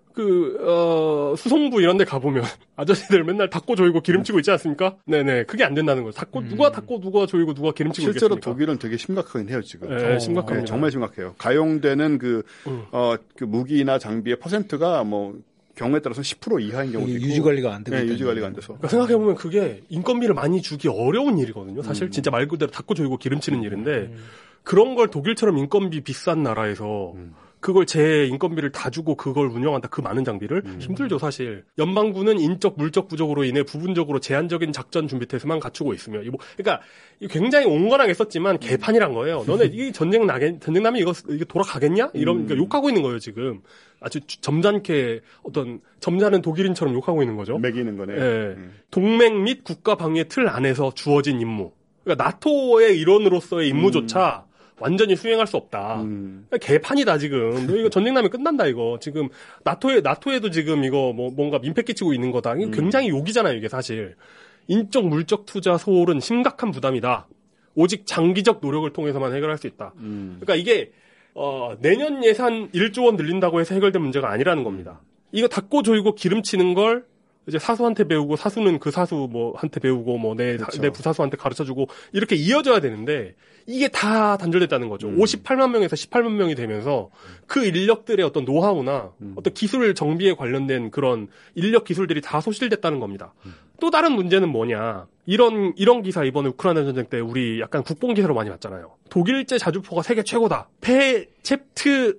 수송부 이런 데 가보면 아저씨들 맨날 닦고 조이고 기름치고 있지 않습니까? 네네. 그게 안 된다는 거죠. 누가 닦고 누가 조이고 누가 기름치고 실제로 있겠습니까? 독일은 되게 심각하긴 해요, 지금. 네, 심각합니다. 네, 정말 심각해요. 가용되는 그 무기나 장비의 퍼센트가 경우에 따라서 10% 이하인 경우도 있고. 유지 관리가 안 되고. 네, 유지 관리가 안 돼서. 그러니까 생각해보면 그게 인건비를 많이 주기 어려운 일이거든요. 사실 진짜 말 그대로 닦고 조이고 기름치는 일인데 그런 걸 독일처럼 인건비 비싼 나라에서 그걸 제 인건비를 다 주고 그걸 운영한다. 그 많은 장비를 힘들죠, 사실. 연방군은 인적 물적 부족으로 인해 부분적으로 제한적인 작전 준비 태세만 갖추고 있으며, 그러니까 굉장히 온건하게 썼지만 개판이란 거예요. 너네 이 전쟁 나면 이거 돌아가겠냐? 그러니까 욕하고 있는 거예요, 지금. 아주 점잖게 점잖은 독일인처럼 욕하고 있는 거죠. 매기는 거네요. 네. 동맹 및 국가 방위의 틀 안에서 주어진 임무. 그러니까 나토의 일원으로서의 임무조차 완전히 수행할 수 없다. 개판이다, 지금. 이거 전쟁 나면 끝난다, 이거. 지금, 나토에도 지금 이거 뭔가 민폐 끼치고 있는 거다. 이게 굉장히 욕이잖아요, 이게 사실. 인적, 물적 투자 소홀은 심각한 부담이다. 오직 장기적 노력을 통해서만 해결할 수 있다. 그러니까 이게, 내년 예산 1조 원 늘린다고 해서 해결된 문제가 아니라는 겁니다. 이거 닦고 조이고 기름치는 걸 이제 사수한테 배우고 사수는 그 사수 한테 배우고 내 부사수한테 가르쳐주고 이렇게 이어져야 되는데 이게 다 단절됐다는 거죠. 58만 명에서 18만 명이 되면서 그 인력들의 어떤 노하우나 어떤 기술 정비에 관련된 그런 인력 기술들이 다 소실됐다는 겁니다. 또 다른 문제는 뭐냐. 이런 기사 이번에 우크라이나 전쟁 때 우리 약간 국뽕 기사로 많이 봤잖아요. 독일제 자주포가 세계 최고다. 페체프트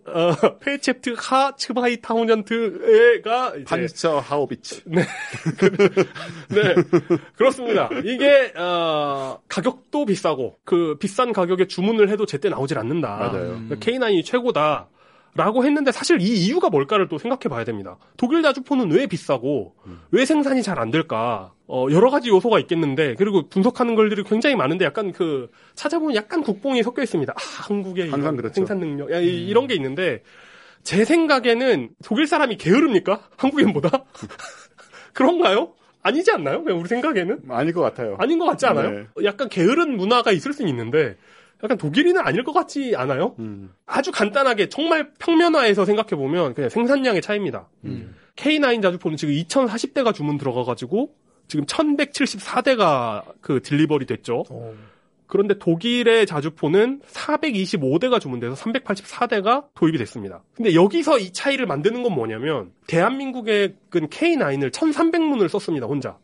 하 츠바이 타운전트가 판처 하우비츠. 네. 네. 그렇습니다. 이게 가격도 비싸고 그 비싼 가격에 주문을 해도 제때 나오질 않는다. 맞아요. K9이 최고다. 라고 했는데 사실 이 이유가 뭘까를 또 생각해 봐야 됩니다. 독일 자주포는 왜 비싸고 왜 생산이 잘 안 될까? 여러 가지 요소가 있겠는데 그리고 분석하는 걸들이 굉장히 많은데 약간 찾아보면 약간 국뽕이 섞여 있습니다. 한국의 그렇죠. 생산 능력 이런 게 있는데 제 생각에는 독일 사람이 게으릅니까? 한국인보다? 그런가요? 아니지 않나요? 그냥 우리 생각에는? 아닐 것 같아요. 아닌 것 같지 않아요? 네. 약간 게으른 문화가 있을 수는 있는데 약간 독일인은 아닐 것 같지 않아요? 아주 간단하게 정말 평면화해서 생각해보면 그냥 생산량의 차이입니다. K9 자주포는 지금 2040대가 주문 들어가가지고 지금 1174대가 딜리버리 됐죠. 그런데 독일의 자주포는 425대가 주문돼서 384대가 도입이 됐습니다. 근데 여기서 이 차이를 만드는 건 뭐냐면 대한민국의 K9을 1300문을 썼습니다. 혼자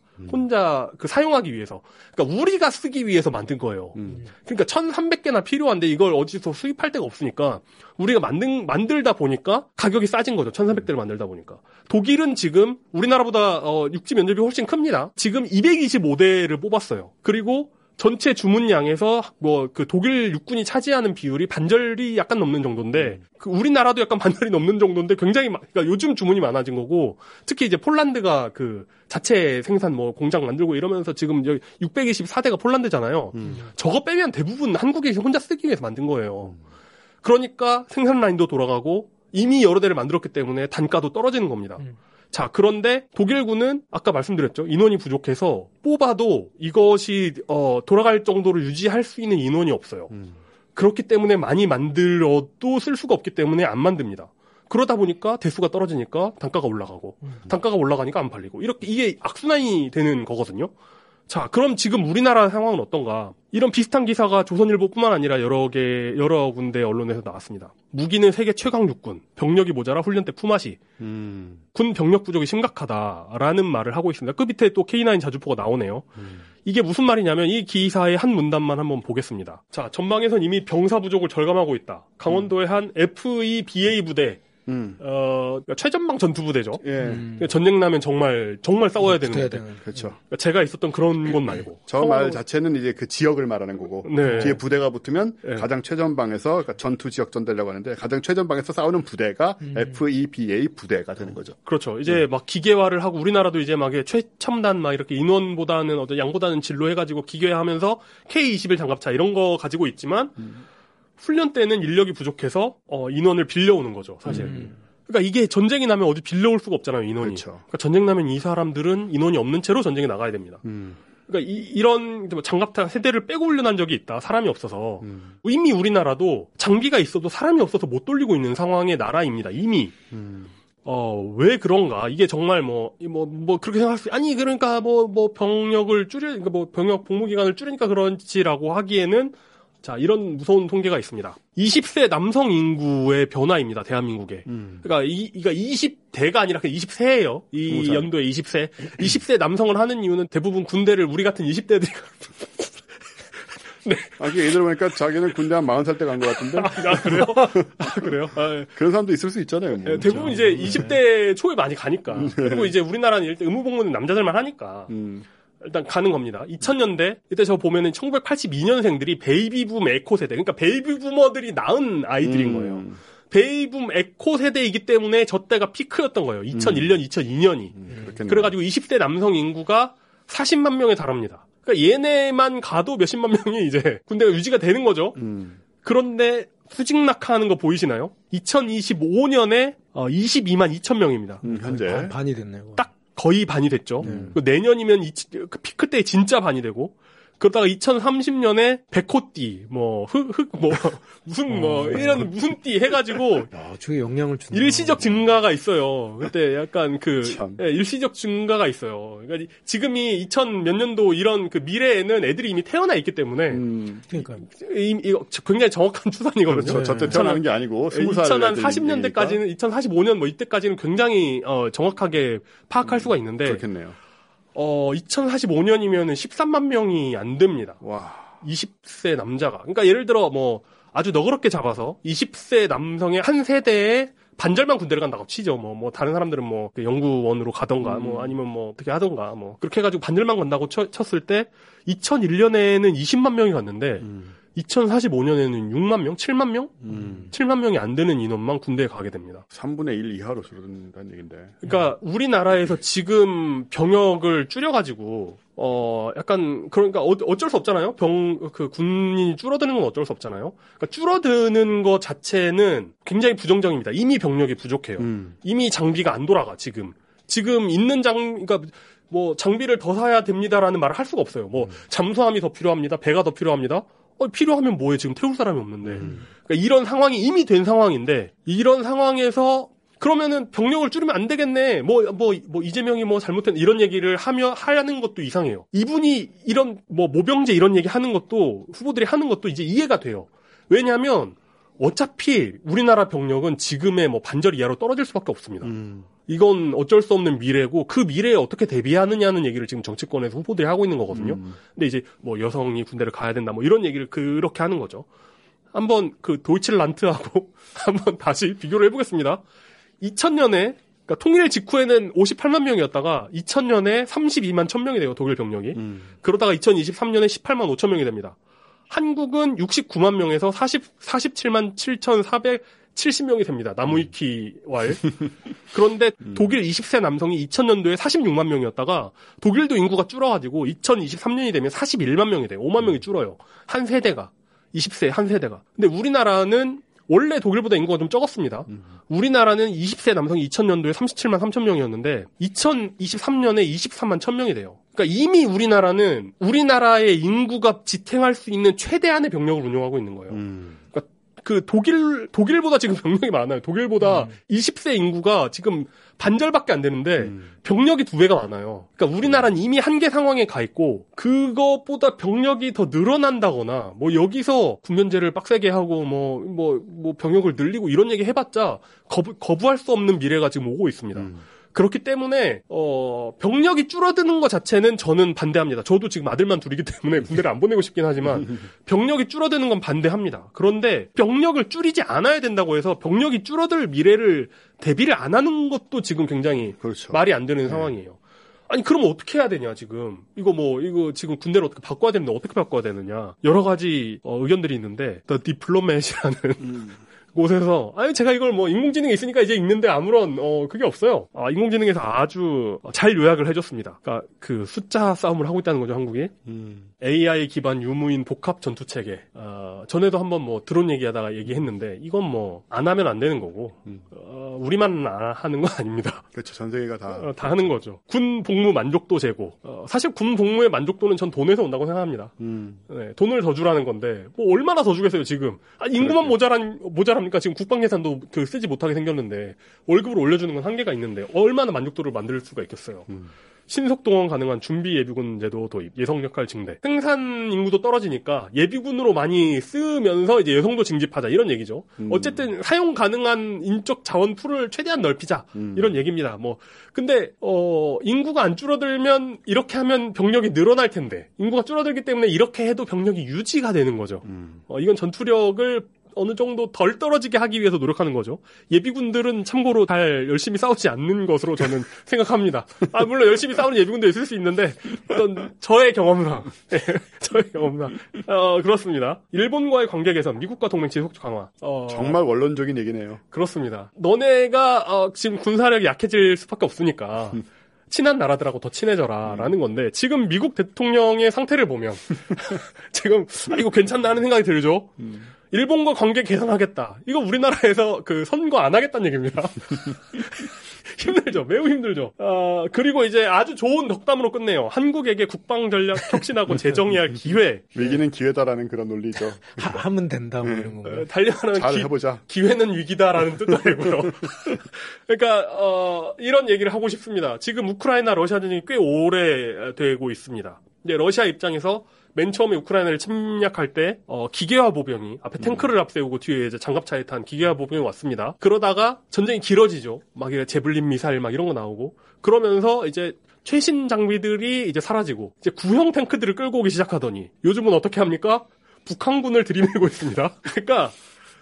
사용하기 위해서. 그러니까 우리가 쓰기 위해서 만든 거예요. 그러니까 1300개나 필요한데 이걸 어디서 수입할 데가 없으니까 우리가 만들다 보니까 가격이 싸진 거죠. 1300대를 만들다 보니까. 독일은 지금 우리나라보다 육지 면적이 훨씬 큽니다. 지금 225대를 뽑았어요. 그리고 전체 주문량에서 독일 육군이 차지하는 비율이 반절이 약간 넘는 정도인데 우리나라도 약간 반절이 넘는 정도인데 굉장히 그러니까 요즘 주문이 많아진 거고 특히 이제 폴란드가 자체 생산 공장 만들고 이러면서 지금 624대가 폴란드잖아요. 저거 빼면 대부분 한국이 혼자 쓰기 위해서 만든 거예요. 그러니까 생산 라인도 돌아가고 이미 여러 대를 만들었기 때문에 단가도 떨어지는 겁니다. 자, 그런데 독일군은 아까 말씀드렸죠. 인원이 부족해서 뽑아도 이것이 돌아갈 정도로 유지할 수 있는 인원이 없어요. 그렇기 때문에 많이 만들어도 쓸 수가 없기 때문에 안 만듭니다. 그러다 보니까 대수가 떨어지니까 단가가 올라가고 단가가 올라가니까 안 팔리고 이게 악순환이 되는 거거든요. 자, 그럼 지금 우리나라 상황은 어떤가? 이런 비슷한 기사가 조선일보뿐만 아니라 여러 군데 언론에서 나왔습니다. 무기는 세계 최강 육군, 병력이 모자라 훈련 때 품앗이, 군 병력 부족이 심각하다라는 말을 하고 있습니다. 그 밑에 또 K9 자주포가 나오네요. 이게 무슨 말이냐면 이 기사의 한 문단만 한번 보겠습니다. 자, 전방에선 이미 병사 부족을 절감하고 있다. 강원도의 한 FEBA 부대, 그러니까 최전방 전투부대죠. 전쟁 나면 정말 싸워야 되는 부대. 그렇죠. 그러니까 제가 있었던 그런 곳 말고. 저 말 자체는 이제 그 지역을 말하는 거고 뒤에 부대가 붙으면 가장 최전방에서 그러니까 전투 지역 전대라고 하는데 가장 최전방에서 싸우는 부대가 FEBA 부대가 되는 거죠. 그렇죠. 이제 막 기계화를 하고 우리나라도 이제 막 최첨단 막 이렇게 인원보다는 어떤 양보다는 진로 해가지고 기계화하면서 K-21 장갑차 이런 거 가지고 있지만 훈련 때는 인력이 부족해서 인원을 빌려오는 거죠, 사실. 그러니까 이게 전쟁이 나면 어디 빌려올 수가 없잖아요, 인원이. 그렇죠. 그러니까 전쟁 나면 이 사람들은 인원이 없는 채로 전쟁에 나가야 됩니다. 그러니까 이런 장갑차 세대를 빼고 훈련한 적이 있다. 사람이 없어서. 이미 우리나라도 장비가 있어도 사람이 없어서 못 돌리고 있는 상황의 나라입니다. 이미. 왜 그런가? 이게 정말 그렇게 생각할 수, 아니, 그러니까 병력을 그러니까 병역 복무 기간을 줄이니까 그런지라고 하기에는 자, 이런 무서운 통계가 있습니다. 20세 남성 인구의 변화입니다, 대한민국에. 그러니까 20대가 아니라 20세예요. 이 20살. 연도에 20세. 20세 남성을 하는 이유는 대부분 군대를 우리 같은 20대들이 네. 예를 보니까 자기는 군대 한 40살 때 간 것 같은데. 그래요? 그래요? 그런 사람도 있을 수 있잖아요. 네, 대부분 이제 20대 초에 많이 가니까. 그리고 이제 우리나라는 일단 의무복무는 남자들만 하니까. 일단 가는 겁니다. 2000년대 이때 저 보면은 1982년생들이 베이비붐 에코 세대, 그러니까 베이비부머들이 낳은 아이들인 거예요. 베이비붐 에코 세대이기 때문에 저 때가 피크였던 거예요. 2001년, 2002년이. 그래가지고 20대 남성 인구가 40만 명에 달합니다. 그러니까 얘네만 가도 몇십만 명이 이제 군대가 유지가 되는 거죠. 그런데 수직 낙하하는 거 보이시나요? 2025년에 22만 2천 명입니다. 현재 반이 됐네요. 딱 거의 반이 됐죠. 내년이면 그 피크 때 진짜 반이 되고, 그러다가 2030년에 백호띠, 이런 무슨 띠 해가지고. 저게 영향을 주는. 일시적 증가가 있어요. 그때 약간 일시적 증가가 있어요. 그러니까 지금이 2000 몇 년도 이런 그 미래에는 애들이 이미 태어나 있기 때문에. 그러니까. 이거 굉장히 정확한 추산이거든요. 그렇죠. 저때 태어나는 게 아니고 20살. 2040년대까지는, 2045년 이때까지는 굉장히, 정확하게 파악할 수가 있는데. 그렇겠네요. 2045년이면은 13만 명이 안 됩니다. 와. 20세 남자가. 그러니까 예를 들어 아주 너그럽게 잡아서 20세 남성의 한 세대에 반절만 군대를 간다고 치죠. 다른 사람들은 연구원으로 가던가, 아니면 어떻게 하던가, 그렇게 해가지고 반절만 간다고 쳤을 때 2001년에는 20만 명이 갔는데 2045년에는 6만 명? 7만 명? 7만 명이 안 되는 인원만 군대에 가게 됩니다. 3분의 1 이하로 줄어든다는 얘기인데. 그러니까 우리나라에서 지금 병역을 줄여가지고 그러니까 어쩔 수 없잖아요. 군인이 줄어드는 건 어쩔 수 없잖아요. 그러니까 줄어드는 것 자체는 굉장히 부정적입니다. 이미 병력이 부족해요. 이미 장비가 안 돌아가, 지금 있는 그러니까 장비를 더 사야 됩니다라는 말을 할 수가 없어요. 잠수함이 더 필요합니다. 배가 더 필요합니다. 필요하면 뭐해? 지금 태울 사람이 없는데. 그러니까 이런 상황이 이미 된 상황인데, 이런 상황에서 그러면은 병력을 줄이면 안 되겠네. 이재명이 잘못했 이런 얘기를 하는 것도 이상해요. 이분이 이런 모병제 이런 얘기 하는 것도, 후보들이 하는 것도 이제 이해가 돼요. 왜냐하면 어차피 우리나라 병력은 지금의 반절 이하로 떨어질 수밖에 없습니다. 이건 어쩔 수 없는 미래고, 그 미래에 어떻게 대비하느냐는 얘기를 지금 정치권에서 후보들이 하고 있는 거거든요. 근데 이제 여성이 군대를 가야 된다 이런 얘기를 그렇게 하는 거죠. 한번 도이칠란트하고 한번 다시 비교를 해보겠습니다. 2000년에 그러니까 통일 직후에는 58만 명이었다가 2000년에 32만 1000명이 돼요, 독일 병력이. 그러다가 2023년에 18만 5천 명이 됩니다. 한국은 69만 명에서 47만 7,470명이 됩니다. 나무위키와의. 그런데 독일 20세 남성이 2000년도에 46만 명이었다가 독일도 인구가 줄어가지고 2023년이 되면 41만 명이 돼요. 5만 명이 줄어요. 한 세대가. 20세 한 세대가. 근데 우리나라는 원래 독일보다 인구가 좀 적었습니다. 우리나라는 20세 남성이 2000년도에 37만 3천 명이었는데 2023년에 23만 1000명이 돼요. 그러니까 이미 우리나라는 우리나라의 인구가 지탱할 수 있는 최대한의 병력을 운영하고 있는 거예요. 그러니까 독일보다 지금 병력이 많아요. 독일보다 20세 인구가 지금 반절밖에 안 되는데 병력이 2배가 많아요. 그러니까 우리나라는 이미 한계 상황에 가 있고 그것보다 병력이 더 늘어난다거나 여기서 군면제를 빡세게 하고 병력을 늘리고 이런 얘기 해봤자 거부할 수 없는 미래가 지금 오고 있습니다. 그렇기 때문에 병력이 줄어드는 것 자체는 저는 반대합니다. 저도 지금 아들만 둘이기 때문에 군대를 안 보내고 싶긴 하지만 병력이 줄어드는 건 반대합니다. 그런데 병력을 줄이지 않아야 된다고 해서 병력이 줄어들 미래를 대비를 안 하는 것도 지금 굉장히 그렇죠. 말이 안 되는 상황이에요. 아니 그럼 어떻게 해야 되냐 지금 이거 지금 군대를 어떻게 바꿔야 되는데 어떻게 바꿔야 되느냐 여러 가지 의견들이 있는데 The Diplomat이라는 곳에서 제가 이걸 인공지능이 있으니까 이제 읽는데 아무런 그게 없어요. 인공지능에서 아주 잘 요약을 해줬습니다. 그러니까 그 숫자 싸움을 하고 있다는 거죠 한국이. AI 기반 유무인 복합 전투 체계. 전에도 한번 드론 얘기하다가 얘기했는데 이건 안 하면 안 되는 거고 우리만 하는 건 아닙니다. 그렇죠. 전 세계가 다 하는 거죠. 군 복무 만족도 제고. 사실 군 복무의 만족도는 전 돈에서 온다고 생각합니다. 네, 돈을 더 주라는 건데 얼마나 더 주겠어요 지금. 인구만 모자랍니까? 지금 국방 예산도 쓰지 못하게 생겼는데 월급을 올려주는 건 한계가 있는데 얼마나 만족도를 만들 수가 있겠어요. 신속 동원 가능한 준비 예비군 제도 도입, 예성 역할 증대. 생산 인구도 떨어지니까 예비군으로 많이 쓰면서 이제 여성도 징집하자 이런 얘기죠. 어쨌든 사용 가능한 인적 자원 풀을 최대한 넓히자 이런 얘기입니다. 근데 인구가 안 줄어들면 이렇게 하면 병력이 늘어날 텐데 인구가 줄어들기 때문에 이렇게 해도 병력이 유지가 되는 거죠. 이건 전투력을 어느 정도 덜 떨어지게 하기 위해서 노력하는 거죠. 예비군들은 참고로 잘 열심히 싸우지 않는 것으로 저는 생각합니다. 물론 열심히 싸우는 예비군도 있을 수 있는데 어떤 저의 경험상 그렇습니다. 일본과의 관계 개선, 미국과 동맹 지속 강화. 정말 원론적인 얘기네요. 그렇습니다. 너네가 지금 군사력이 약해질 수밖에 없으니까 친한 나라들하고 더 친해져라라는 건데 지금 미국 대통령의 상태를 보면 지금 이거 괜찮나 하는 생각이 들죠. 일본과 관계 개선하겠다. 이거 우리나라에서 선거 안 하겠다는 얘기입니다. 힘들죠. 매우 힘들죠. 그리고 이제 아주 좋은 덕담으로 끝내요. 한국에게 국방 전략 혁신하고 재정의할 기회. 위기는 기회다라는 그런 논리죠. 하면 된다 뭐 이런 건가요? 달려가는 잘 해보자. 기회는 위기다라는 뜻도 아니고요. 그러니까 이런 얘기를 하고 싶습니다. 지금 우크라이나 러시아 전쟁이 꽤 오래 되고 있습니다. 이제 러시아 입장에서 맨 처음에 우크라이나를 침략할 때 기계화 보병이 앞에 탱크를 앞세우고 뒤에 이제 장갑차에 탄 기계화 보병이 왔습니다. 그러다가 전쟁이 길어지죠. 막 제블린 미사일 막 이런 거 나오고 그러면서 이제 최신 장비들이 이제 사라지고 이제 구형 탱크들을 끌고 오기 시작하더니 요즘은 어떻게 합니까? 북한군을 들이밀고 있습니다. 그러니까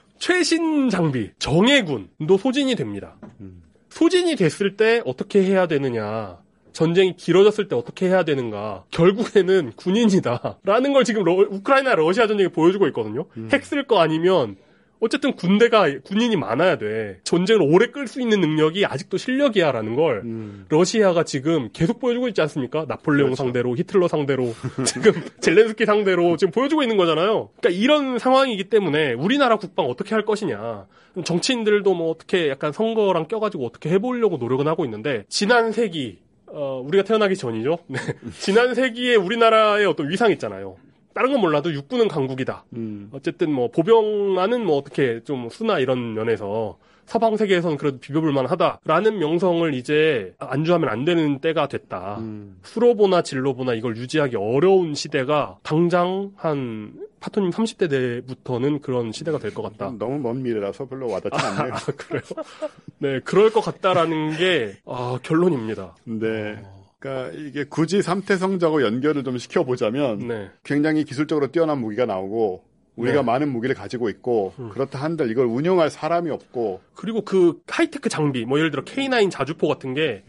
최신 장비 정예군도 소진이 됩니다. 소진이 됐을 때 어떻게 해야 되느냐? 전쟁이 길어졌을 때 어떻게 해야 되는가. 결국에는 군인이다. 라는 걸 지금 우크라이나 러시아 전쟁이 보여주고 있거든요. 핵 쓸 거 아니면 어쨌든 군인이 많아야 돼. 전쟁을 오래 끌 수 있는 능력이 아직도 실력이야 라는 걸 러시아가 지금 계속 보여주고 있지 않습니까? 나폴레옹 그렇죠. 상대로 히틀러 상대로 지금 젤렌스키 상대로 지금 보여주고 있는 거잖아요. 그러니까 이런 상황이기 때문에 우리나라 국방 어떻게 할 것이냐. 정치인들도 어떻게 약간 선거랑 껴가지고 어떻게 해보려고 노력은 하고 있는데 지난 세기 우리가 태어나기 전이죠. 네. 지난 세기에 우리나라의 어떤 위상 있잖아요. 다른 건 몰라도 육군은 강국이다. 어쨌든 보병만은 어떻게 좀 수나 이런 면에서 서방 세계에서는 그래도 비벼볼 만하다라는 명성을 이제 안주하면 안 되는 때가 됐다. 수로보나 진로보나 이걸 유지하기 어려운 시대가 당장 한 파토님 30대 때부터는 그런 시대가 될 것 같다. 너무 먼 미래라서 별로 와닿지 않네요. 그래요? 네, 그럴 것 같다라는 게 결론입니다. 네. 그러니까 이게 굳이 3태 성장하고 연결을 좀 시켜보자면 네. 굉장히 기술적으로 뛰어난 무기가 나오고 우리가 많은 무기를 가지고 있고 그렇다 한들 이걸 운용할 사람이 없고 그리고 하이테크 장비 예를 들어 K9 자주포 같은 게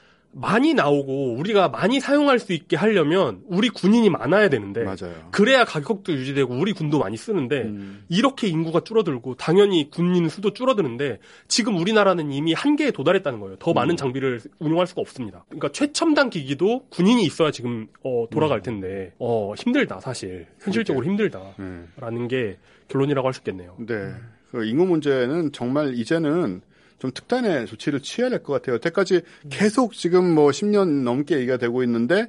많이 나오고 우리가 많이 사용할 수 있게 하려면 우리 군인이 많아야 되는데 맞아요. 그래야 가격도 유지되고 우리 군도 많이 쓰는데 이렇게 인구가 줄어들고 당연히 군인 수도 줄어드는데 지금 우리나라는 이미 한계에 도달했다는 거예요. 더 많은 장비를 운용할 수가 없습니다. 그러니까 최첨단 기기도 군인이 있어야 지금 돌아갈 텐데 힘들다 사실. 현실적으로 힘들다라는 게 결론이라고 할 수 있겠네요. 네. 그 인구 문제는 정말 이제는 좀 특단의 조치를 취해야 될 것 같아요. 여태까지 계속 지금 10년 넘게 얘기가 되고 있는데,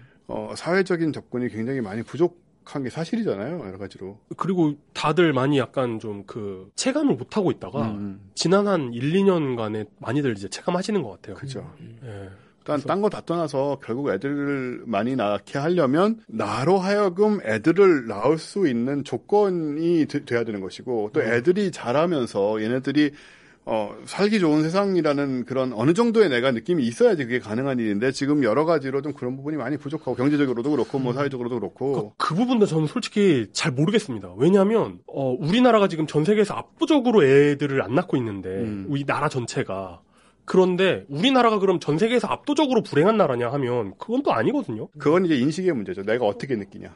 사회적인 접근이 굉장히 많이 부족한 게 사실이잖아요. 여러 가지로. 그리고 다들 많이 약간 좀 체감을 못하고 있다가, 지난 한 1, 2년간에 많이들 이제 체감하시는 것 같아요. 그죠. 예. 그러니까 딴 거 다 떠나서 결국 애들을 많이 낳게 하려면 나로 하여금 애들을 낳을 수 있는 조건이 돼야 되는 것이고 또 애들이 자라면서 얘네들이 살기 좋은 세상이라는 그런 어느 정도의 내가 느낌이 있어야지 그게 가능한 일인데 지금 여러 가지로 좀 그런 부분이 많이 부족하고 경제적으로도 그렇고 뭐 사회적으로도 그렇고 그 부분도 저는 솔직히 잘 모르겠습니다. 왜냐하면 우리나라가 지금 전 세계에서 압도적으로 애들을 안 낳고 있는데 우리 나라 전체가 그런데 우리나라가 그럼 전 세계에서 압도적으로 불행한 나라냐 하면 그건 또 아니거든요. 그건 이제 인식의 문제죠. 내가 어떻게 느끼냐.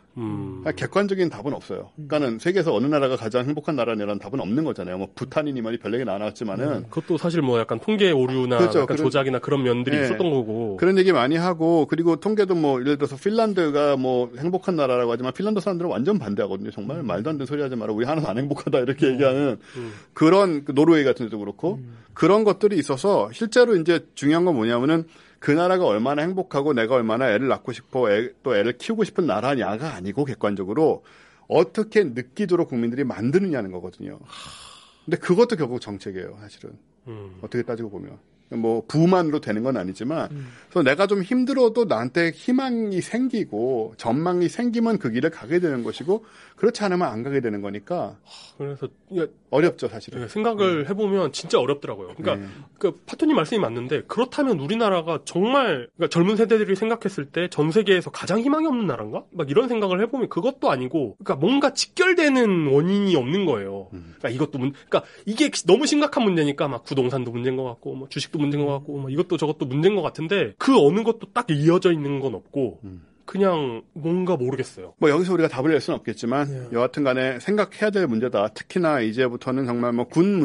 객관적인 답은 없어요. 그러니까는 세계에서 어느 나라가 가장 행복한 나라냐라는 답은 없는 거잖아요. 뭐 부탄이니 뭐니 별 얘기는 안 나왔지만은 그것도 사실 뭐 약간 통계 오류나 그렇죠. 약간 조작이나 그런 면들이 있었던 거고. 그런 얘기 많이 하고 그리고 통계도 뭐 예를 들어서 핀란드가 뭐 행복한 나라라고 하지만 핀란드 사람들은 완전 반대하거든요. 정말 말도 안 되는 소리 하지 마라. 우리 하나도 안 행복하다 이렇게 얘기하는 그런 노르웨이 같은 데도 그렇고 그런 것들이 있어서 실제로 이제 중요한 건 뭐냐면은 그 나라가 얼마나 행복하고 내가 얼마나 애를 낳고 싶어 또 애를 키우고 싶은 나라냐가 아니고 객관적으로 어떻게 느끼도록 국민들이 만드느냐는 거거든요. 근데 그것도 결국 정책이에요, 사실은. 어떻게 따지고 보면. 뭐 부만으로 되는 건 아니지만 그래서 내가 좀 힘들어도 나한테 희망이 생기고 전망이 생기면 그 길을 가게 되는 것이고 그렇지 않으면 안 가게 되는 거니까 그래서 어렵죠 사실은. 생각을 해보면 진짜 어렵더라고요. 그러니까 그 파토님 말씀이 맞는데 그렇다면 우리나라가 정말 그러니까 젊은 세대들이 생각했을 때 전 세계에서 가장 희망이 없는 나라인가? 막 이런 생각을 해보면 그것도 아니고 그러니까 뭔가 직결되는 원인이 없는 거예요. 그러니까 이것도 그러니까 이게 너무 심각한 문제니까 막 부동산도 문제인 것 같고 뭐 주식도 문제인 것 같고 뭐 이것도 저것도 문제인 것 같은데 그 어느 것도 딱 이어져 있는 건 없고 그냥 뭔가 모르겠어요. 뭐 여기서 우리가 답을 낼 수는 없겠지만 여하튼 간에 생각해야 될 문제다. 특히나 이제부터는 정말 뭐 군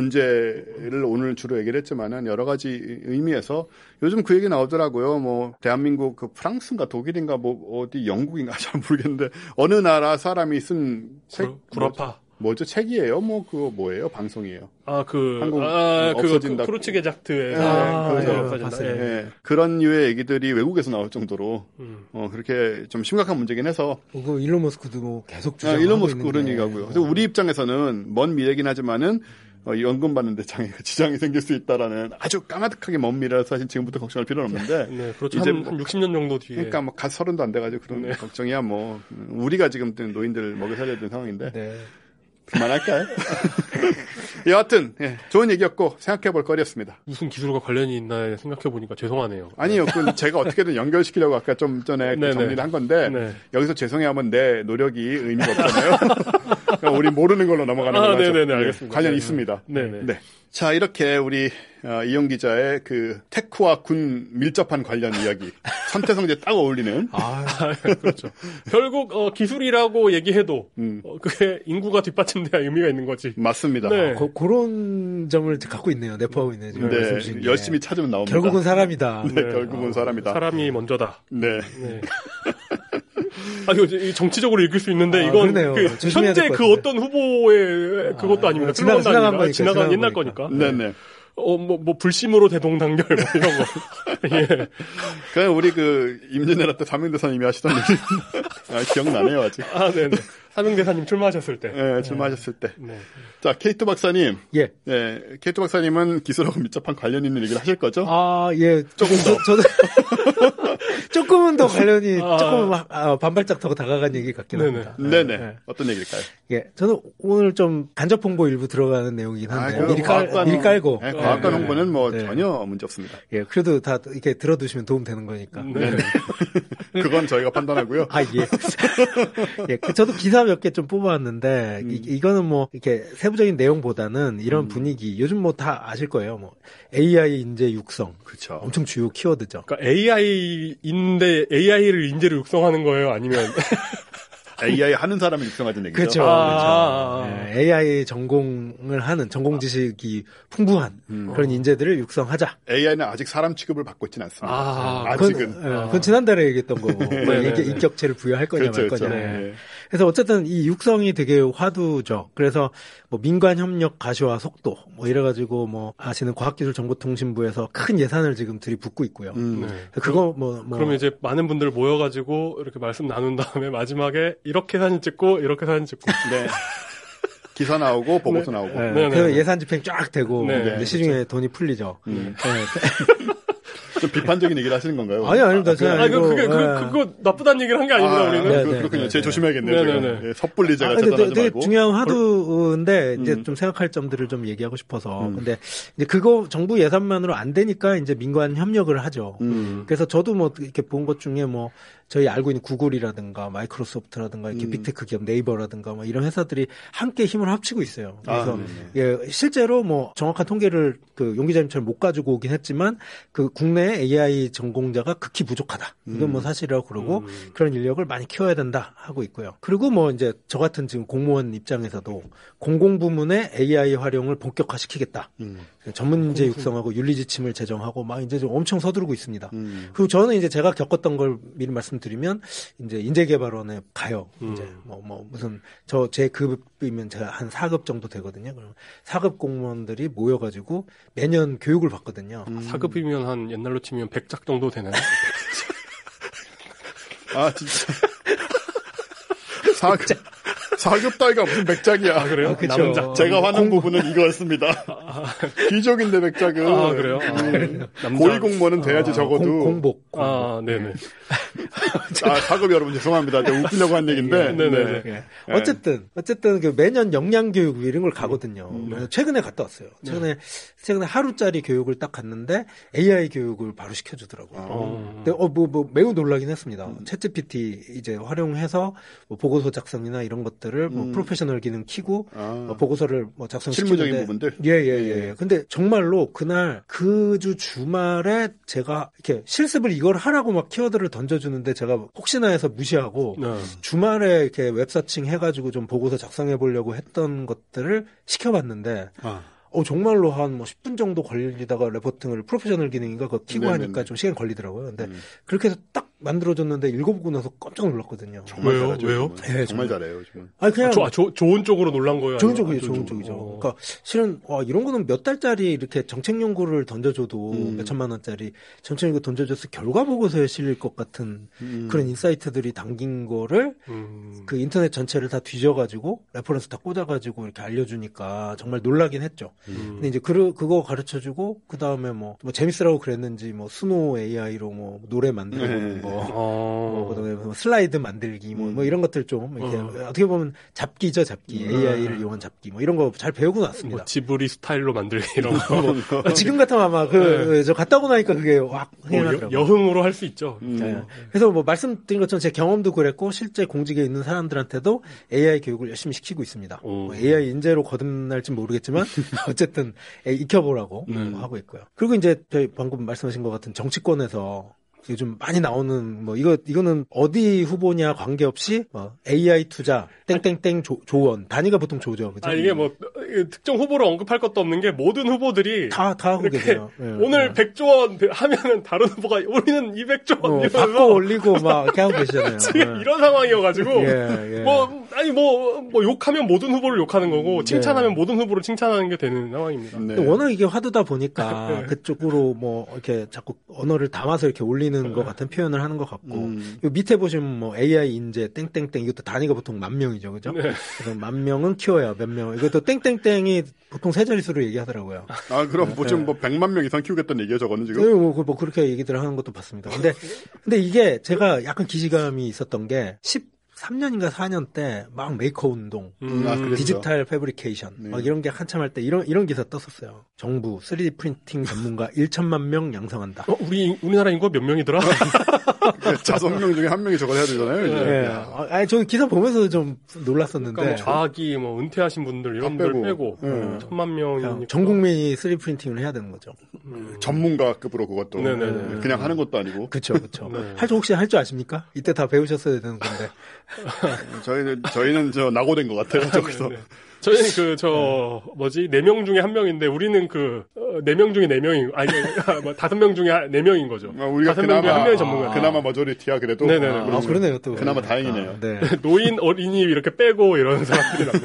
문제를 오늘 주로 얘기를 했지만은 여러 가지 의미에서 요즘 그 얘기 나오더라고요. 뭐 대한민국 그 프랑스인가 독일인가 뭐 어디 영국인가 잘 모르겠는데 어느 나라 사람이 쓴 책 구라파 뭐죠? 책이에요? 뭐 그거 뭐예요? 방송이에요? 한국 없어진다. 크루츠게자트에서 없어진다. 네. 그런 류의 얘기들이 외국에서 나올 정도로 그렇게 좀 심각한 문제긴 해서. 그 일론 머스크도 뭐 계속 주장하고 일론 머스크 그런 얘기하고요. 그래서 우리 입장에서는 먼 미래긴 하지만은 연금 받는데 지장이 생길 수 있다라는 아주 까마득하게 먼 미래라서 사실 지금부터 걱정할 필요는 없는데. 네, 그렇죠. 이제 한 60년 정도 뒤에. 그러니까 뭐 갓 30도 안 돼가지고 그런 걱정이야 뭐 우리가 지금 노인들 먹여 살려야 되는 상황인데. 네. 그만할까요? 여하튼 좋은 얘기였고 생각해볼 거리였습니다. 무슨 기술과 관련이 있나 생각해보니까 죄송하네요. 아니요. 그건 제가 어떻게든 연결시키려고 아까 좀 전에 정리를 한 건데 여기서 죄송해하면 내 노력이 의미가 없잖아요. 그러니까 우리 모르는 걸로 넘어가는 걸로 하죠. 네네, 알겠습니다. 관련 있습니다. 네네. 네. 자, 이렇게 우리 이용 기자의 그 테크와 군 밀접한 관련 이야기 선태성제 딱 어울리는. 그렇죠. 결국 기술이라고 얘기해도 그게 인구가 뒷받침돼야 의미가 있는 거지. 맞습니다. 네. 그런 점을 갖고 있네요. 내포하고 있네요. 지금 네. 열심히 찾으면 나옵니다. 결국은 사람이다. 네, 결국은 사람이다. 사람이 먼저다. 네. 이거 정치적으로 읽을 수 있는데 이건 현재 그 어떤 후보의 그것도 아닙니다. 지나간 옛날 거니까. 네네. 뭐 불심으로 대동단결 뭐 이런 거. 예. 그냥 우리 임진왜란 때 삼명대사님이 하시던 얘기 기억나네요 아직. 네네. 삼명대사님 출마하셨을 때. 네, 출마하셨을 때. 네. 자, 케이트 박사님. 예. 네, 케이트 박사님은 기술하고 밀접한 관련 있는 얘기를 하실 거죠? 예. 조금 더. 저도 조금은 더 관련이 조금 반발짝 더 다가간 얘기 같긴 합니다. 네네. 어떤 얘기일까요? 예, 저는 오늘 좀 간접 홍보 일부 들어가는 내용이긴 한데 미리 깔고. 네, 과학관 홍보는 뭐 전혀 문제 없습니다. 예, 그래도 다 이렇게 들어두시면 도움 되는 거니까. 네. 그건 저희가 판단하고요. 예. 저도 기사 몇 개 좀 뽑아왔는데 이거는 뭐 이렇게 세부적인 내용보다는 이런 분위기 요즘 뭐 다 아실 거예요. 뭐 AI 인재 육성. 그렇죠. 엄청 주요 키워드죠. 그러니까 AI인데 AI를 인재로 육성하는 거예요? 아니면 AI 하는 사람을 육성하던 얘기죠. 그렇죠. 그렇죠. AI 전공을 하는 전공 지식이 풍부한 그런 인재들을 육성하자. AI는 아직 사람 취급을 받고 있지는 않습니다. 아직은. 그건 지난달에 얘기했던 거고. 이게 인격체를 부여할 거냐 말 거냐. 네. 그래서 어쨌든 이 육성이 되게 화두죠. 그래서 뭐 민관 협력 가시화 속도 뭐 이래가지고 뭐 아시는 과학기술정보통신부에서 큰 예산을 지금 들이붓고 있고요. 그거 그러면 이제 많은 분들 모여가지고 이렇게 말씀 나눈 다음에 마지막에 이렇게 사진 찍고 이렇게 사진 찍고. 네. 기사 나오고 보고서 나오고. 그래서 예산 집행 쫙 되고 시중에 돈이 풀리죠. 좀 비판적인 얘기를 하시는 건가요? 아닙니다. 그거 나쁘다는 얘기를 한 게 아닙니다, 우리는. 그렇군요. 제 조심해야겠네요. 섣불리 제가 차단하지 되게 말고. 중요한 화두인데, 이제 좀 생각할 점들을 좀 얘기하고 싶어서. 근데, 이제 그거 정부 예산만으로 안 되니까 이제 민관 협력을 하죠. 그래서 저도 뭐 이렇게 본 것 중에 뭐, 저희 알고 있는 구글이라든가 마이크로소프트라든가 이렇게 빅테크 기업 네이버라든가 뭐 이런 회사들이 함께 힘을 합치고 있어요. 그래서 실제로 뭐 정확한 통계를 그 용 기자님처럼 못 가지고 오긴 했지만 그 국내 AI 전공자가 극히 부족하다. 이건 뭐 사실이라고 그러고 그런 인력을 많이 키워야 된다 하고 있고요. 그리고 뭐 이제 저 같은 지금 공무원 입장에서도 공공부문의 AI 활용을 본격화시키겠다. 전문 인재 육성하고 윤리 지침을 제정하고 막 이제 좀 엄청 서두르고 있습니다. 그리고 저는 이제 제가 겪었던 걸 미리 말씀드리면 이제 인재개발원에 가요. 이제 뭐 무슨 제 급이면 제가 한 4급 정도 되거든요. 그럼 4급 공무원들이 모여가지고 매년 교육을 받거든요. 4급이면 한 옛날로 치면 100작 정도 되나요? 아 진짜 4급 따위가 무슨 백작이야. 그래요? 남작. 제가 화난 부분은 이거였습니다. 귀족인데 백작은. 그래요? 고위공무원은 돼야지 적어도. 공복. 네네. 4급 여러분 죄송합니다. 제가 웃기려고 한 얘기인데. 네네. 어쨌든 그 매년 역량교육 이런 걸 가거든요. 최근에 갔다 왔어요. 최근에 하루짜리 교육을 딱 갔는데 AI 교육을 바로 시켜주더라고요. 근데 매우 놀라긴 했습니다. 챗GPT 이제 활용해서 뭐 보고서 작성이나 이런 것들을 뭐 프로페셔널 기능 키고 보고서를 뭐 작성시키는데 실무적인 부분들. 예. 근데 정말로 그날 그 주 주말에 제가 이렇게 실습을 이걸 하라고 막 키워드를 던져주는데 제가 혹시나 해서 무시하고 주말에 이렇게 웹서칭 해가지고 좀 보고서 작성해 보려고 했던 것들을 시켜봤는데. 정말로 한 뭐 10분 정도 걸리다가 레포팅을 프로페셔널 기능인가 그거 키고 하니까 좀 시간 걸리더라고요. 근데 그렇게 해서 딱 만들어줬는데 읽어보고 나서 깜짝 놀랐거든요. 정말 왜요? 잘하죠. 왜요? 네, 정말 잘해요. 정말. 아니 그냥 좋은 쪽으로 놀란 거예요? 좋은 쪽이죠. 그러니까 실은 이런 거는 몇 달짜리 이렇게 정책 연구를 던져줘도 몇 천만 원짜리 정책 연구 던져줘서 결과 보고서에 실릴 것 같은 그런 인사이트들이 담긴 거를 그 인터넷 전체를 다 뒤져가지고 레퍼런스 다 꽂아가지고 이렇게 알려주니까 정말 놀라긴 했죠. 근데 이제 그거 가르쳐주고 그 다음에 뭐 재밌으라고 그랬는지 뭐 스노우 AI로 뭐 노래 만들고 그다음에 뭐 슬라이드 만들기 뭐 이런 것들 좀 이렇게 어떻게 보면 잡기죠. AI를 이용한 잡기 뭐 이런 거 잘 배우고 났습니다. 뭐 지브리 스타일로 만들기 이런 거. 지금 같으면 아마 저 갔다 오고 나니까 그게 확 흥하더라고요. 여흥으로 할 수 있죠. 네. 그래서 뭐 말씀드린 것처럼 제 경험도 그랬고 실제 공직에 있는 사람들한테도 AI 교육을 열심히 시키고 있습니다. AI 인재로 거듭날진 모르겠지만 어쨌든 익혀보라고 하고 있고요. 그리고 이제 저희 방금 말씀하신 것 같은 정치권에서 요즘 많이 나오는 뭐 이거는 어디 후보냐 관계없이 AI 투자 땡땡땡 조원 단위가 보통 조죠. 그죠? 이게 뭐 특정 후보를 언급할 것도 없는 게 모든 후보들이 다 하고 계세요. 오늘 100조 원 하면은 다른 후보가 우리는 200조 원 이러면서 바꿔 올리고 막 이렇게 하고 계시잖아요. 지금 이런 상황이어가지고 뭐 욕하면 모든 후보를 욕하는 거고 칭찬하면 모든 후보를 칭찬하는 게 되는 상황입니다. 네. 워낙 이게 화두다 보니까 그쪽으로 뭐 이렇게 자꾸 언어를 담아서 이렇게 올리는 것 같은 표현을 하는 것 같고 요 밑에 보시면 뭐 AI 인재 땡땡땡 이것도 단위가 보통 10,000명이죠, 그죠? 네. 그래서 10,000명은 키워야 몇 명. 이것도 땡땡땡이 보통 세 자릿수로 얘기하더라고요. 그럼 좀 100만 명 이상 키우겠다는 얘기예요, 저거는 지금? 네, 뭐 그렇게 얘기들을 하는 것도 봤습니다. 근데 이게 제가 약간 기시감이 있었던 게 3년인가 4년 때 막 메이커 운동, 디지털 패브리케이션 막 이런 게 한참 할 때 이런 기사 떴었어요. 정부 3D 프린팅 전문가 1천만 명 양성한다. 우리나라 인구가 몇 명이더라? 5명 중에 1명이 저걸 해야 되잖아요. 이제. 네. 저는 기사 보면서 좀 놀랐었는데. 그러니까 자기 은퇴하신 분들 이런 분들 빼고 1,000만 명이니까 전 국민이 3D 프린팅을 해야 되는 거죠. 전문가급으로 그것도 그냥 하는 것도 아니고. 그렇죠. 네. 혹시 할 줄 아십니까? 이때 다 배우셨어야 되는 건데. 저희는 낙오된 것 같아요. 저기서. 저희는 4명 중에 1명인데 우리는 4명 중에 4명인, 5명 중에 4명인 거죠. 우리가 5명 중에 1명이 전문가. 그나마 머저리티야, 그래도. 네네. 그러네요, 또. 그나마 다행이네요. 네. 노인, 어린이 이렇게 빼고 이런 사람들이 남는.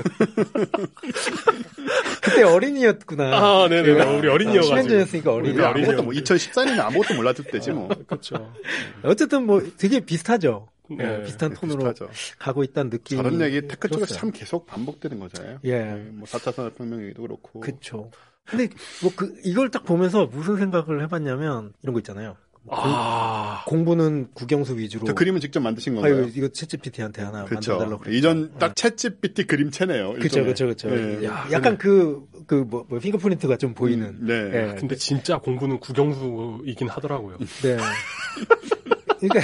그때 어린이였구나. 네네. 우리 어린이여가지고. 10년 전이었으니까 어린이. 아무것도 2014년에 아무것도 몰랐을 때지 뭐. 그렇죠. 어쨌든 되게 비슷하죠. 비슷한 톤으로 비슷하죠. 가고 있다는 느낌이. 저런 얘기 테크 쪽에서 참 계속 반복되는 거잖아요. 뭐 4차 산업혁명도 그렇고. 그렇죠. 근데 이걸 딱 보면서 무슨 생각을 해봤냐면 이런 거 있잖아요. 공부는 국영수 위주로. 저 그림은 직접 만드신 건가요? 이거 챗GPT한테 하나 그쵸. 만들어달라고. 이전 딱 챗GPT 그림체네요. 그렇죠. 네. 약간 핑거프린트가 좀 보이는. 네. 네. 근데 진짜 공부는 국영수이긴 하더라고요. 네. 그러니까.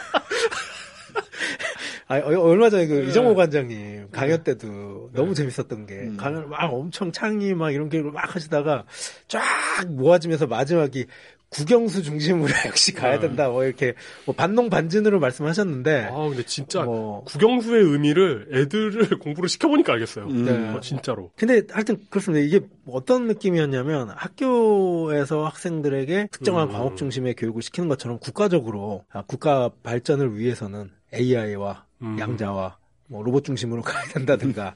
얼마 전에 이정호 관장님 강연 때도 너무 재밌었던 게 강연을 막 엄청 창의 막 이런 게 막 하시다가 쫙 모아지면서 마지막이 국영수 중심으로 역시 가야 된다. 이렇게 반농반진으로 말씀하셨는데. 근데 진짜 국영수의 의미를 애들을 공부를 시켜보니까 알겠어요. 네. 진짜로. 근데 하여튼 그렇습니다. 이게 어떤 느낌이었냐면 학교에서 학생들에게 특정한 과목 중심의 교육을 시키는 것처럼 국가적으로 국가 발전을 위해서는 AI와 양자와 로봇 중심으로 가야 된다든가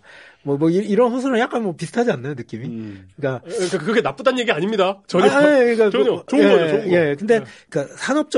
이런 호소는 약간 비슷하지 않나요, 느낌이? 그러니까 그게 나쁘다는 얘기 아닙니다. 전혀. 그러니까 전혀. 좋은 거죠, 좋은 거. 예. 근데, 그러니까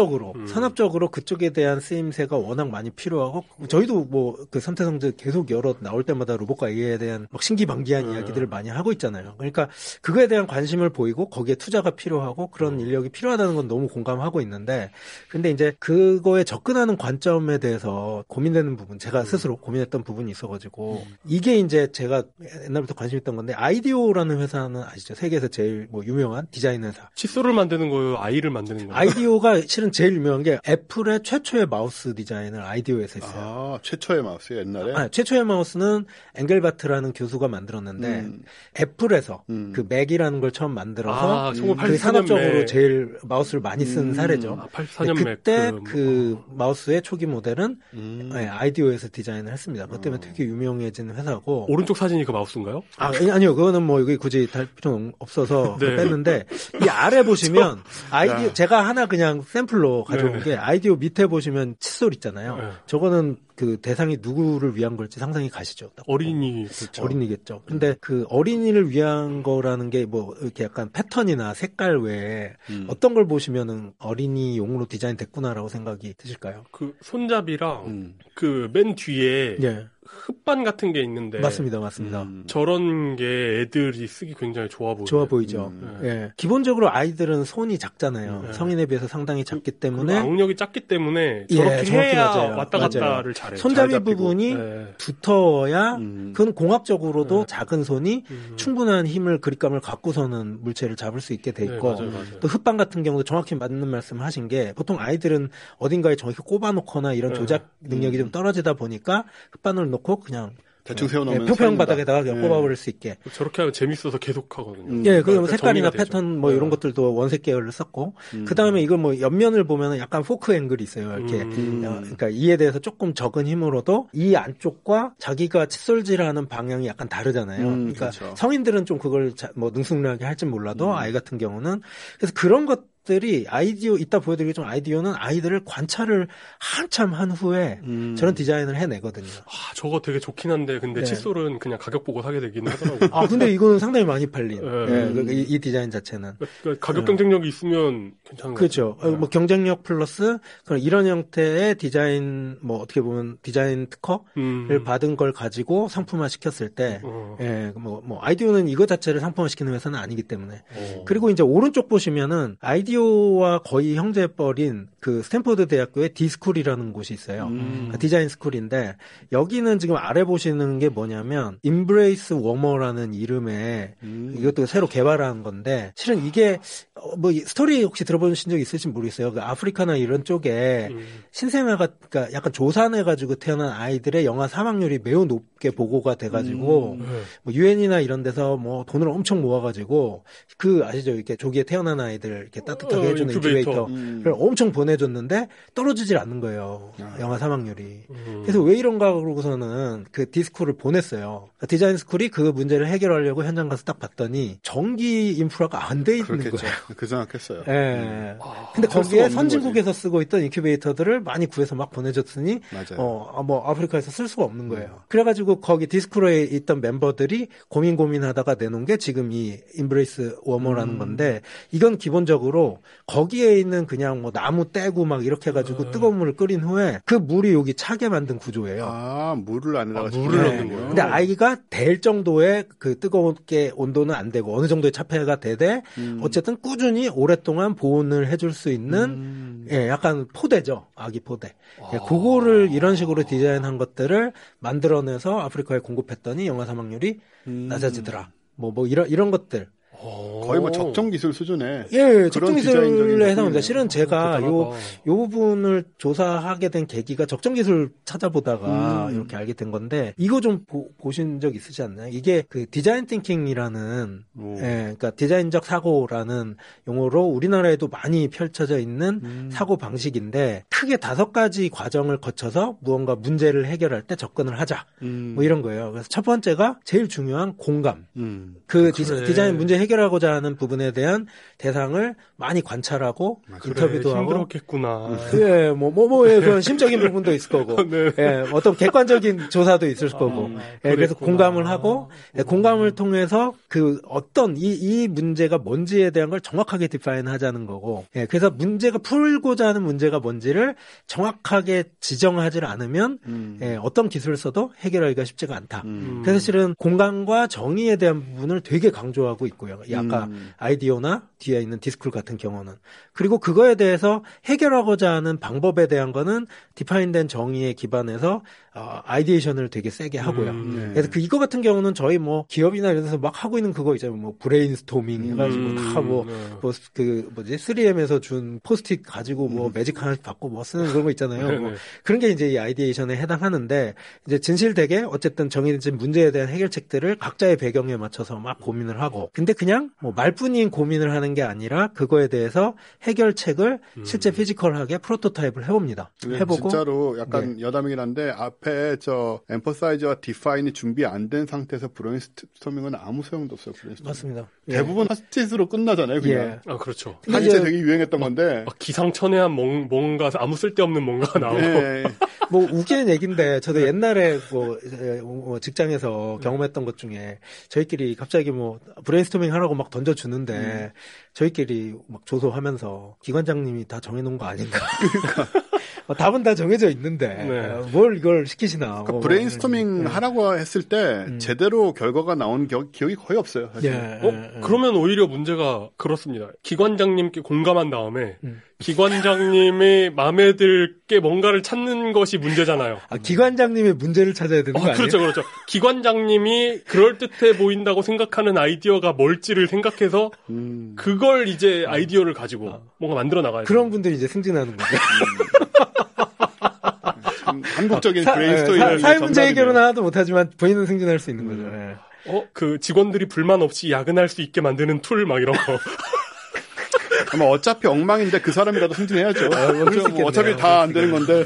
산업적으로 그쪽에 대한 쓰임새가 워낙 많이 필요하고, 저희도 삼태성제 계속 나올 때마다 로봇과 AI에 대한 신기방기한 이야기들을 많이 하고 있잖아요. 그러니까 그거에 대한 관심을 보이고, 거기에 투자가 필요하고, 그런 인력이 필요하다는 건 너무 공감하고 있는데, 근데 이제 그거에 접근하는 관점에 대해서 고민되는 부분, 제가 스스로 고민했던 부분이 있어가지고, 이게 이제 제가 옛날부터 관심 있던 건데 아이디오라는 회사는 아시죠? 세계에서 제일 유명한 디자인 회사. 칫솔을 만드는 거예요? 아이를 만드는 거예요? 아이디오가 실은 제일 유명한 게 애플의 최초의 마우스 디자인을 아이디오에서 했어요. 최초의 마우스요? 옛날에? 최초의 마우스는 앵겔바트라는 교수가 만들었는데 애플에서 그 맥이라는 걸 처음 만들어서 그 산업적으로 제일 마우스를 많이 쓴 사례죠. 84년 그때 그 마우스의 초기 모델은 아이디오에서 디자인을 했습니다. 그것 때문에 되게 유명해진 회사고. 오른쪽 사진이 그 마우스인가요? 아니요. 그거는 여기 굳이 달 필요는 없어서 네. 뺐는데, 이 아래 보시면, 아이디오, 제가 하나 그냥 샘플로 가져온 게, 아이디오 밑에 보시면 칫솔 있잖아요. 네. 저거는 그 대상이 누구를 위한 걸지 상상이 가시죠? 어린이, 그렇죠. 어린이겠죠. 근데 그 어린이를 위한 거라는 게 이렇게 약간 패턴이나 색깔 외에 어떤 걸 보시면은 어린이용으로 디자인 됐구나라고 생각이 드실까요? 그 손잡이랑 그 맨 뒤에 예. 흡반 같은 게 있는데 맞습니다. 저런 게 애들이 쓰기 굉장히 좋아 보이죠. 예. 기본적으로 아이들은 손이 작잖아요. 성인에 비해서 상당히 작기 때문에 악력이 작기 때문에 저렇게 해야 왔다 갔다를 잘해요. 손잡이 부분이 두터워야 그건 공학적으로도 작은 손이 충분한 힘을 그립감을 갖고서는 물체를 잡을 수 있게 돼 있고 맞아요. 또 흡반 같은 경우도 정확히 맞는 말씀을 하신 게 보통 아이들은 어딘가에 정확히 꼽아놓거나 이런 조작 능력이 좀 떨어지다 보니까 흡반을 놓고 그냥 대충 세워놓으면 표평 바닥에다가 그냥 꼽아버릴 수 있게. 저렇게 하면 재밌어서 계속 하거든요. 예, 그리고 색깔이나 패턴 이런 것들도 원색 계열을 썼고, 그 다음에 이걸 옆면을 보면은 약간 포크 앵글이 있어요. 이렇게. 그러니까 이에 대해서 조금 적은 힘으로도 이 안쪽과 자기가 칫솔질하는 방향이 약간 다르잖아요. 그러니까 그렇죠. 성인들은 좀 그걸 능숙하게 할진 몰라도 아이 같은 경우는 그래서 그런 것들이 아이디오 이따 보여드리겠지만 아이디오는 아이들을 관찰을 한참 한 후에 저런 디자인을 해내거든요. 저거 되게 좋긴 한데 근데 칫솔은 그냥 가격 보고 사게 되긴 하더라고요. 근데 이거는 상당히 많이 팔린 이 디자인 자체는. 그러니까 가격 경쟁력이 있으면 괜찮은 거죠. 그렇죠. 경쟁력 플러스 이런 형태의 디자인 어떻게 보면 디자인 특허를 받은 걸 가지고 상품화 시켰을 때 아이디오는 이거 자체를 상품화 시키는 회사는 아니기 때문에. 그리고 이제 오른쪽 보시면은 아이디오와 거의 형제뻘인 그 스탠포드 대학교의 디스쿨이라는 곳이 있어요. 디자인 스쿨인데 여기는 지금 아래 보시는 게 뭐냐면 임브레이스 워머라는 이름의 이것도 새로 개발한 건데 실은 이게 스토리 혹시 들어보신 적 있을지 모르겠어요. 그 아프리카나 이런 쪽에 신생아가 그러니까 약간 조산해가지고 태어난 아이들의 영아 사망률이 매우 높게 보고가 돼가지고 유엔이나 이런 데서 돈을 엄청 모아가지고 그 아시죠? 이렇게 조기에 태어난 아이들 이렇게 따뜻하게 해주는 인큐베이터를 엄청 보내줬는데 떨어지질 않는 거예요. 영아 사망률이. 그래서 왜 이런가 그러고서는 그 디스쿨을 보냈어요. 디자인 스쿨이 그 문제를 해결하려고 현장 가서 딱 봤더니 전기 인프라가 안 돼 있는 그렇겠죠. 거예요. 그 생각했어요. 예. 근데 거기에 선진국에서 쓰고 있던 인큐베이터들을 많이 구해서 막 보내줬으니 아프리카에서 쓸 수가 없는 거예요. 그래가지고 거기 디스쿨에 있던 멤버들이 고민하다가 내놓은 게 지금 이 임브레이스 워머라는 건데 이건 기본적으로 놔두고 거기에 있는 그냥 뭐 나무 떼고 막 이렇게 해가지고 뜨거운 물을 끓인 후에 그 물이 여기 차게 만든 구조예요. 아, 물을 안에다가 물을 넣는 거예요. 근데 아이가 될 정도의 그 뜨겁게 온도는 안 되고 어느 정도의 차폐가 되되 어쨌든 꾸준히 오랫동안 보온을 해줄 수 있는 예, 약간 포대죠. 아기 포대. 예, 그거를 이런 식으로 디자인한 것들을 만들어내서 아프리카에 공급했더니 영아 사망률이 낮아지더라. 뭐 이런 것들. 거의 뭐 적정 기술 수준에. 예, 적정 기술에 해당합니다. 실은 제가 요 부분을 조사하게 된 계기가 적정 기술 찾아보다가 이렇게 알게 된 건데, 이거 좀 보신 적 있으시 않나요? 이게 그 디자인 띵킹이라는, 예, 그러니까 디자인적 사고라는 용어로 우리나라에도 많이 펼쳐져 있는 사고 방식인데, 크게 5가지 과정을 거쳐서 무언가 문제를 해결할 때 접근을 하자. 뭐 이런 거예요. 그래서 첫 번째가 제일 중요한 공감. 그 디자인 문제 해결하고자 하는 부분에 대한 대상을 많이 관찰하고 인터뷰도 하고. 힘들었겠구나. 예, 예, 그런 심적인 부분도 있을 거고. 네. 예, 어떤 객관적인 조사도 있을 거고. 예, 그래서 공감을 하고, 예, 공감을 통해서 그 어떤 이 문제가 뭔지에 대한 걸 정확하게 디파인 하자는 거고. 예, 그래서 문제가 풀고자 하는 문제가 뭔지를 정확하게 지정하지 않으면 예, 어떤 기술을 써도 해결하기가 쉽지가 않다. 그래서 실은 공감과 정의에 대한 부분을 되게 강조하고 있고요. 아까 아이디어나 뒤에 있는 디스쿨 같은 경우는. 그리고 그거에 대해서 해결하고자 하는 방법에 대한 거는 디파인된 정의에 기반해서 아이디에이션을 되게 세게 하고요. 그래서 이거 같은 경우는 저희 뭐 기업이나 이런 데서 막 하고 있는 그거 있잖아요. 뭐 브레인스토밍 해가지고 다 그 3M에서 준 포스트잇 가지고 뭐 매직 하나씩 받고 뭐 쓰는 그런 거 있잖아요. 뭐 그런 게 이제 이 아이디에이션에 해당하는데, 이제 진실되게 어쨌든 정해진 문제에 대한 해결책들을 각자의 배경에 맞춰서 막 고민을 하고, 근데 그냥 뭐 말뿐인 고민을 하는 게 아니라 그거에 대해서 해결책을 실제 피지컬하게 프로토타입을 해봅니다. 해보고 진짜로 약간 여담이긴 한데, 앞에 저 엠퍼사이즈와 디파인이 준비 안 된 상태에서 브레인스토밍은 아무 소용도 없어요. 브레인스토밍. 맞습니다. 대부분 하스티스로 끝나잖아요. 그냥. 아, 그렇죠. 한때 되게 유행했던 건데. 기상천외한 뭔가 아무 쓸데없는 뭔가 나오고. 네. 뭐 웃기는 얘기인데, 저도 옛날에 뭐 직장에서 경험했던 것 중에 저희끼리 갑자기 뭐 브레인스토밍 하라고 막 던져주는데 저희끼리 막 조소하면서 기관장님이 다 정해놓은 거 아닌가. 그러니까. 답은 다 정해져 있는데 뭘 이걸 시키시나. 그러니까 브레인스토밍 하라고 했을 때 제대로 결과가 나온 기억이 거의 없어요. 사실. 그러면 오히려 문제가 그렇습니다. 기관장님께 공감한 다음에 기관장님이 마음에 들게 뭔가를 찾는 것이 문제잖아요. 기관장님의 문제를 찾아야 되는 거 아니에요? 그렇죠. 기관장님이 그럴듯해 보인다고 생각하는 아이디어가 뭘지를 생각해서 그걸 이제 아이디어를 가지고 뭔가 만들어 나가야 돼요. 그런 분들이 이제 승진하는 거죠. 한국적인 브레인스토밍. 사회 문제 해결은 하나도 못하지만 본인은 승진할 수 있는 거죠. 네. 그 직원들이 불만 없이 야근할 수 있게 만드는 툴 막 이런 거. 아마 어차피 엉망인데 그 사람이라도 승진해야죠. 뭐 어차피 다 안 되는 건데.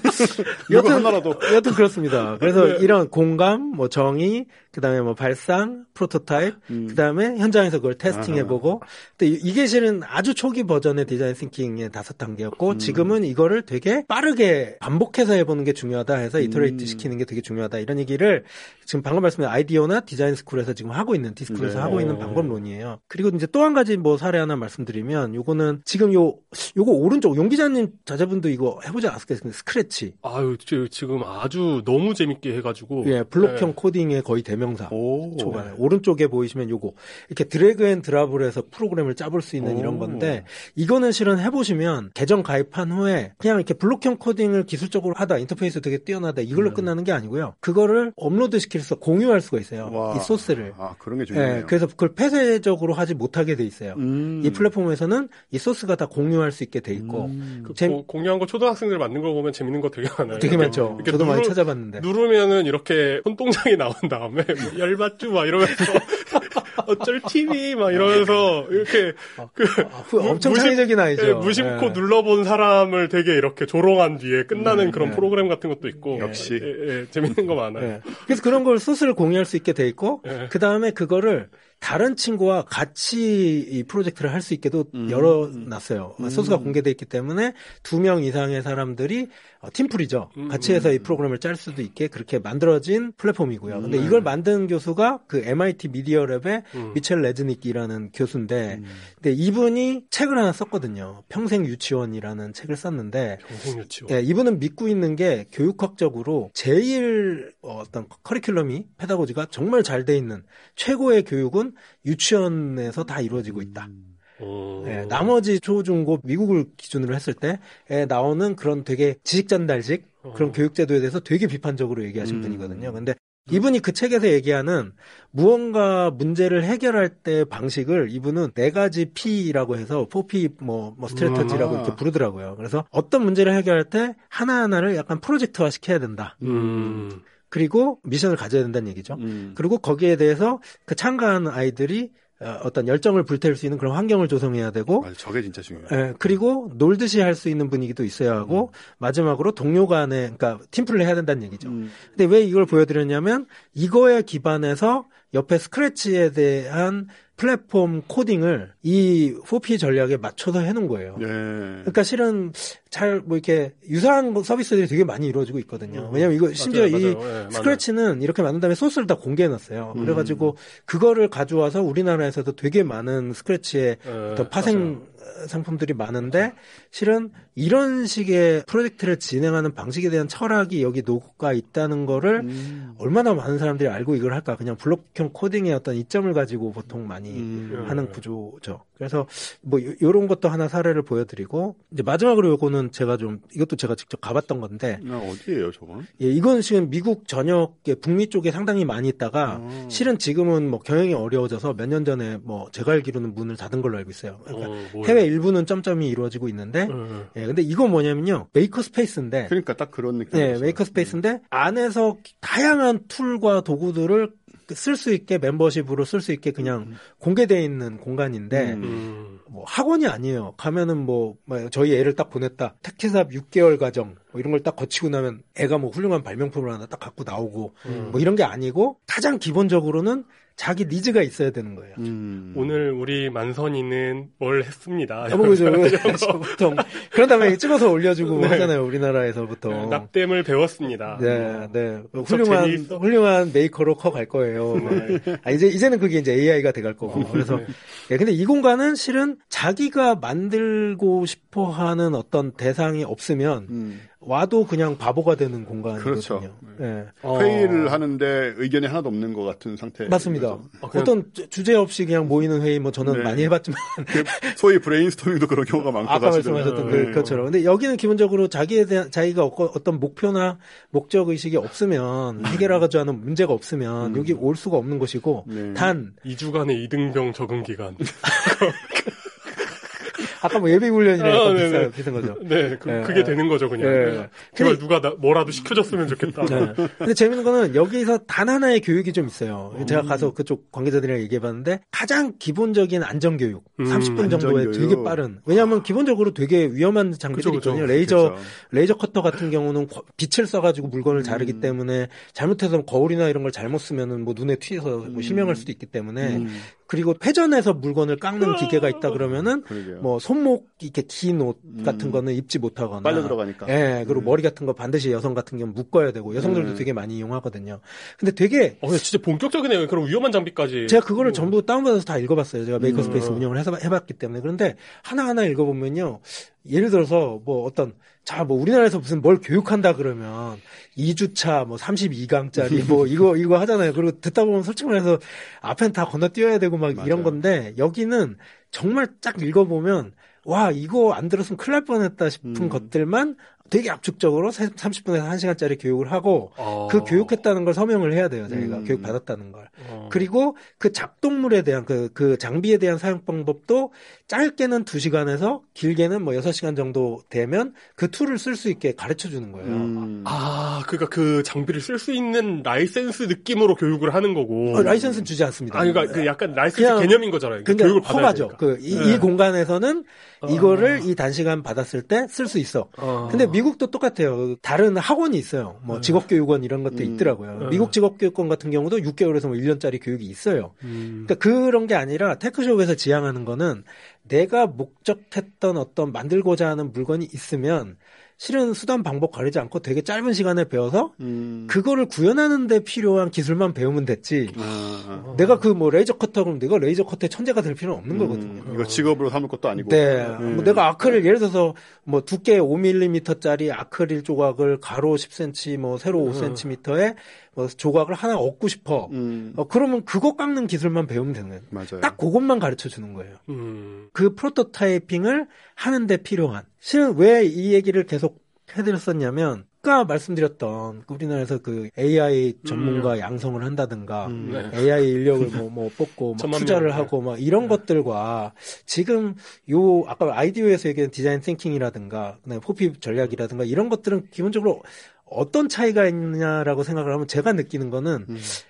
여튼 그렇습니다. 그래서 이런 공감, 뭐 정의, 그다음에 뭐 발상, 프로토타입, 그다음에 현장에서 그걸 테스팅해보고. 근데 이게 실은 아주 초기 버전의 디자인 싱킹의 5단계였고 지금은 이거를 되게 빠르게 반복해서 해보는 게 중요하다 해서 이터레이트 시키는 게 되게 중요하다, 이런 얘기를 지금 방금 말씀드린 아이디어나 디자인 스쿨에서 지금 하고 있는, 디스쿨에서 하고 있는 방법론이에요. 그리고 이제 또 한 가지 뭐 사례 하나 말씀드리면, 요거는 지금 요거 오른쪽 용 기자님 자제분도 이거 해보지 않았을까요? 스크래치. 아유, 지금 아주 너무 재밌게 해가지고. 예, 블록형 코딩의 거의 대명사. 초반에 오른쪽에 보이시면 요거 이렇게 드래그 앤 드랍을 해서 프로그램을 짜볼 수 있는 이런 건데, 이거는 실은 해보시면 계정 가입한 후에 그냥 이렇게 블록형 코딩을 기술적으로 하다, 인터페이스 되게 뛰어나다, 이걸로 끝나는 게 아니고요. 그거를 업로드 시켜서 공유할 수가 있어요. 이 소스를. 그런 게 중요해요. 예, 그래서 그걸 폐쇄적으로 하지 못하게 돼 있어요. 이 플랫폼에서는 이 소스가 다 공유할 수 있게 돼 있고. 공유한 거 초등학생들 만든 거 보면 재밌는 거 되게 많아요. 되게 많죠. 저도 많이 찾아봤는데. 누르면은 이렇게 손동작이 나온 다음에 뭐 열받죠 막 이러면서 어쩔 TV 막 이러면서 이렇게 엄청 창의적인 아이죠. 무심코 눌러본 사람을 되게 이렇게 조롱한 뒤에 끝나는 그런 프로그램 같은 것도 있고. 역시 재밌는 거 많아요. 그래서 그런 걸 소스를 공유할 수 있게 돼 있고, 그 다음에 그거를 다른 친구와 같이 이 프로젝트를 할 수 있게도 열어놨어요. 소스가 공개돼 있기 때문에 2명 이상의 사람들이 팀플이죠. 같이 해서 이 프로그램을 짤 수도 있게 그렇게 만들어진 플랫폼이고요. 근데 이걸 만든 교수가 그 MIT 미디어랩의 미첼 레즈닉이라는 교수인데, 근데 이분이 책을 하나 썼거든요. 평생 유치원이라는 책을 썼는데, 평생 유치원. 예, 이분은 믿고 있는 게 교육학적으로 제일 어떤 커리큘럼이 페다고지가 정말 잘 돼 있는 최고의 교육은 유치원에서 다 이루어지고 있다. 예, 나머지 초중고 미국을 기준으로 했을 때 나오는 그런 되게 지식 전달식 그런 교육 제도에 대해서 되게 비판적으로 얘기하신 분이거든요. 근데 이분이 그 책에서 얘기하는 무언가 문제를 해결할 때 방식을 이분은 4가지 P라고 해서 4P 뭐 스트래터지라고 이렇게 부르더라고요. 그래서 어떤 문제를 해결할 때 하나하나를 약간 프로젝트화 시켜야 된다. 그리고 미션을 가져야 된다는 얘기죠. 그리고 거기에 대해서 그 참가하는 아이들이 어떤 열정을 불태울 수 있는 그런 환경을 조성해야 되고, 맞아, 저게 진짜 중요해요. 예, 그리고 놀듯이 할 수 있는 분위기도 있어야 하고, 마지막으로 동료 간에, 그러니까 팀플을 해야 된다는 얘기죠. 근데 왜 이걸 보여드렸냐면, 이거에 기반해서 옆에 스크래치에 대한 플랫폼 코딩을 이 4P 전략에 맞춰서 해놓은 거예요. 네. 그러니까 실은 잘 뭐 이렇게 유사한 서비스들이 되게 많이 이루어지고 있거든요. 왜냐면 이거 심지어 맞아요. 이 네, 스크래치는 이렇게 만든 다음에 소스를 다 공개해놨어요. 그래가지고 그거를 가져와서 우리나라에서도 되게 많은 스크래치의 어떤 파생 맞아요. 상품들이 많은데 실은 이런 식의 프로젝트를 진행하는 방식에 대한 철학이 여기 녹아 있다는 거를 얼마나 많은 사람들이 알고 이걸 할까. 그냥 블록형 코딩의 어떤 이점을 가지고 보통 많이 하는 구조죠. 그래서 뭐 요런 것도 하나 사례를 보여드리고 이제 마지막으로 요거는 제가 좀 이것도 제가 직접 가봤던 건데 어디예요 저건? 예, 이건 지금 미국 전역에 북미 쪽에 상당히 많이 있다가 실은 지금은 뭐 경영이 어려워져서 몇 년 전에 뭐 제가 알기로는 문을 닫은 걸로 알고 있어요. 그러니까 해외 일부는 점점이 이루어지고 있는데 예, 근데 이건 뭐냐면요 메이커 스페이스인데 그러니까 딱 그런 느낌. 네, 메이커 스페이스인데 안에서 다양한 툴과 도구들을 쓸 수 있게 멤버십으로 쓸 수 있게 그냥 공개되어 있는 공간인데 뭐 학원이 아니에요. 가면은 뭐 저희 애를 딱 보냈다. 택시삽 6개월 과정 뭐 이런 걸 딱 거치고 나면 애가 뭐 훌륭한 발명품을 하나 딱 갖고 나오고 뭐 이런 게 아니고 가장 기본적으로는 자기 니즈가 있어야 되는 거예요. 오늘 우리 만선이는 뭘 했습니다. 그죠. 보통 그런 다음에 찍어서 올려주고 네. 하잖아요. 우리나라에서 보통. 납땜을 배웠습니다. 네, 네. 훌륭한 메이커로 커갈 거예요. 네. 이제는 그게 이제 AI가 돼갈 거고. 그래서 네, 근데 이 공간은 실은 자기가 만들고 싶어하는 어떤 대상이 없으면. 와도 그냥 바보가 되는 공간이거든요. 그렇죠. 네. 회의를 하는데 의견이 하나도 없는 것 같은 상태. 맞습니다. 어떤 주제 없이 그냥 모이는 회의, 뭐 저는 많이 해봤지만. 소위 브레인스토밍도 그런 경우가 많고. 아까 말씀하셨던 그것처럼. 근데 여기는 기본적으로 자기가 어떤 목표나 목적 의식이 없으면 해결하고자 하는 문제가 없으면 여기 올 수가 없는 것이고 단 2주간의 이등병 적응 기간. 아까 뭐 예비훈련이랑 비슷한 거죠. 네, 그게 되는 거죠, 그냥. 네. 제발 누가 뭐라도 시켜줬으면 좋겠다. 네. 근데 재밌는 거는 여기서 단 하나의 교육이 좀 있어요. 제가 가서 그쪽 관계자들이랑 얘기해봤는데 가장 기본적인 안전교육. 30분 정도에 안전교육. 되게 빠른. 왜냐하면 기본적으로 되게 위험한 장비들이 있거든요. 레이저 커터 같은 경우는 빛을 쏴가지고 물건을 자르기 때문에 잘못해서 거울이나 이런 걸 잘못 쓰면은 뭐 눈에 튀어서 뭐 실명할 수도 있기 때문에 그리고 회전해서 물건을 깎는 기계가 있다 그러면은 뭐 손목 이렇게 긴 옷 같은 거는 입지 못하거나 빨려 들어가니까. 예, 그리고 머리 같은 거 반드시 여성 같은 경우 묶어야 되고 여성들도 되게 많이 이용하거든요. 근데 되게 진짜 본격적이네요. 그런 위험한 장비까지. 제가 그거를 전부 다운받아서 다 읽어봤어요. 제가 메이커 스페이스 운영을 해봤기 때문에. 그런데 하나하나 읽어보면요. 예를 들어서 뭐 어떤 뭐 우리나라에서 무슨 뭘 교육한다 그러면 2주차 뭐 32강짜리 뭐 이거 하잖아요. 그리고 듣다 보면 솔직히 말해서 앞엔 다 건너뛰어야 되고 막 맞아요. 이런 건데 여기는 정말 쫙 읽어보면 와 이거 안 들었으면 큰일 날 뻔했다 싶은 것들만 되게 압축적으로 30분에서 1시간짜리 교육을 하고 그 교육했다는 걸 서명을 해야 돼요. 자기가 교육 받았다는 걸. 그리고 그 작동물에 대한 그 장비에 대한 사용 방법도 짧게는 2시간에서 길게는 뭐 6시간 정도 되면 그 툴을 쓸 수 있게 가르쳐 주는 거예요. 그러니까 그 장비를 쓸 수 있는 라이센스 느낌으로 교육을 하는 거고. 라이센스는 주지 않습니다. 그러니까 그 약간 라이센스 개념인 거잖아요. 그러니까 교육을 받아야 되니까. 이 공간에서는 이거를 이 단시간 받았을 때 쓸 수 있어. 근데 미국도 똑같아요. 다른 학원이 있어요. 뭐 직업교육원 이런 이런 것도 있더라고요. 미국 직업교육권 같은 경우도 6개월에서 뭐 1년짜리 교육이 있어요. 그러니까 그런 게 아니라 테크숍에서 지향하는 거는 내가 목적했던 어떤 만들고자 하는 물건이 있으면 실은 수단 방법 가리지 않고 되게 짧은 시간에 배워서 그거를 구현하는 데 필요한 기술만 배우면 됐지. 내가 그 뭐 레이저 커터 그럼 내가 레이저 커터의 천재가 될 필요는 없는 거거든요. 이거 직업으로 삼을 것도 아니고. 네. 뭐 내가 아크릴 예를 들어서 뭐 두께 5mm짜리 아크릴 조각을 가로 10cm 뭐 세로 5cm에 뭐 조각을 하나 얻고 싶어. 그러면 그거 깎는 기술만 배우면 되는 거예요. 맞아요. 딱 그것만 가르쳐 주는 거예요. 그 프로토타이핑을 하는데 필요한. 실은 왜 이 얘기를 계속 해드렸었냐면 아까 말씀드렸던 우리나라에서 그 AI 전문가 양성을 한다든가 AI 인력을 뭐 뽑고 막 투자를 하고 막 이런 것들과 지금 요 아까 아이디어에서 얘기한 디자인 띵킹이라든가 포피 전략이라든가 이런 것들은 기본적으로 어떤 차이가 있냐라고 생각을 하면 제가 느끼는 거는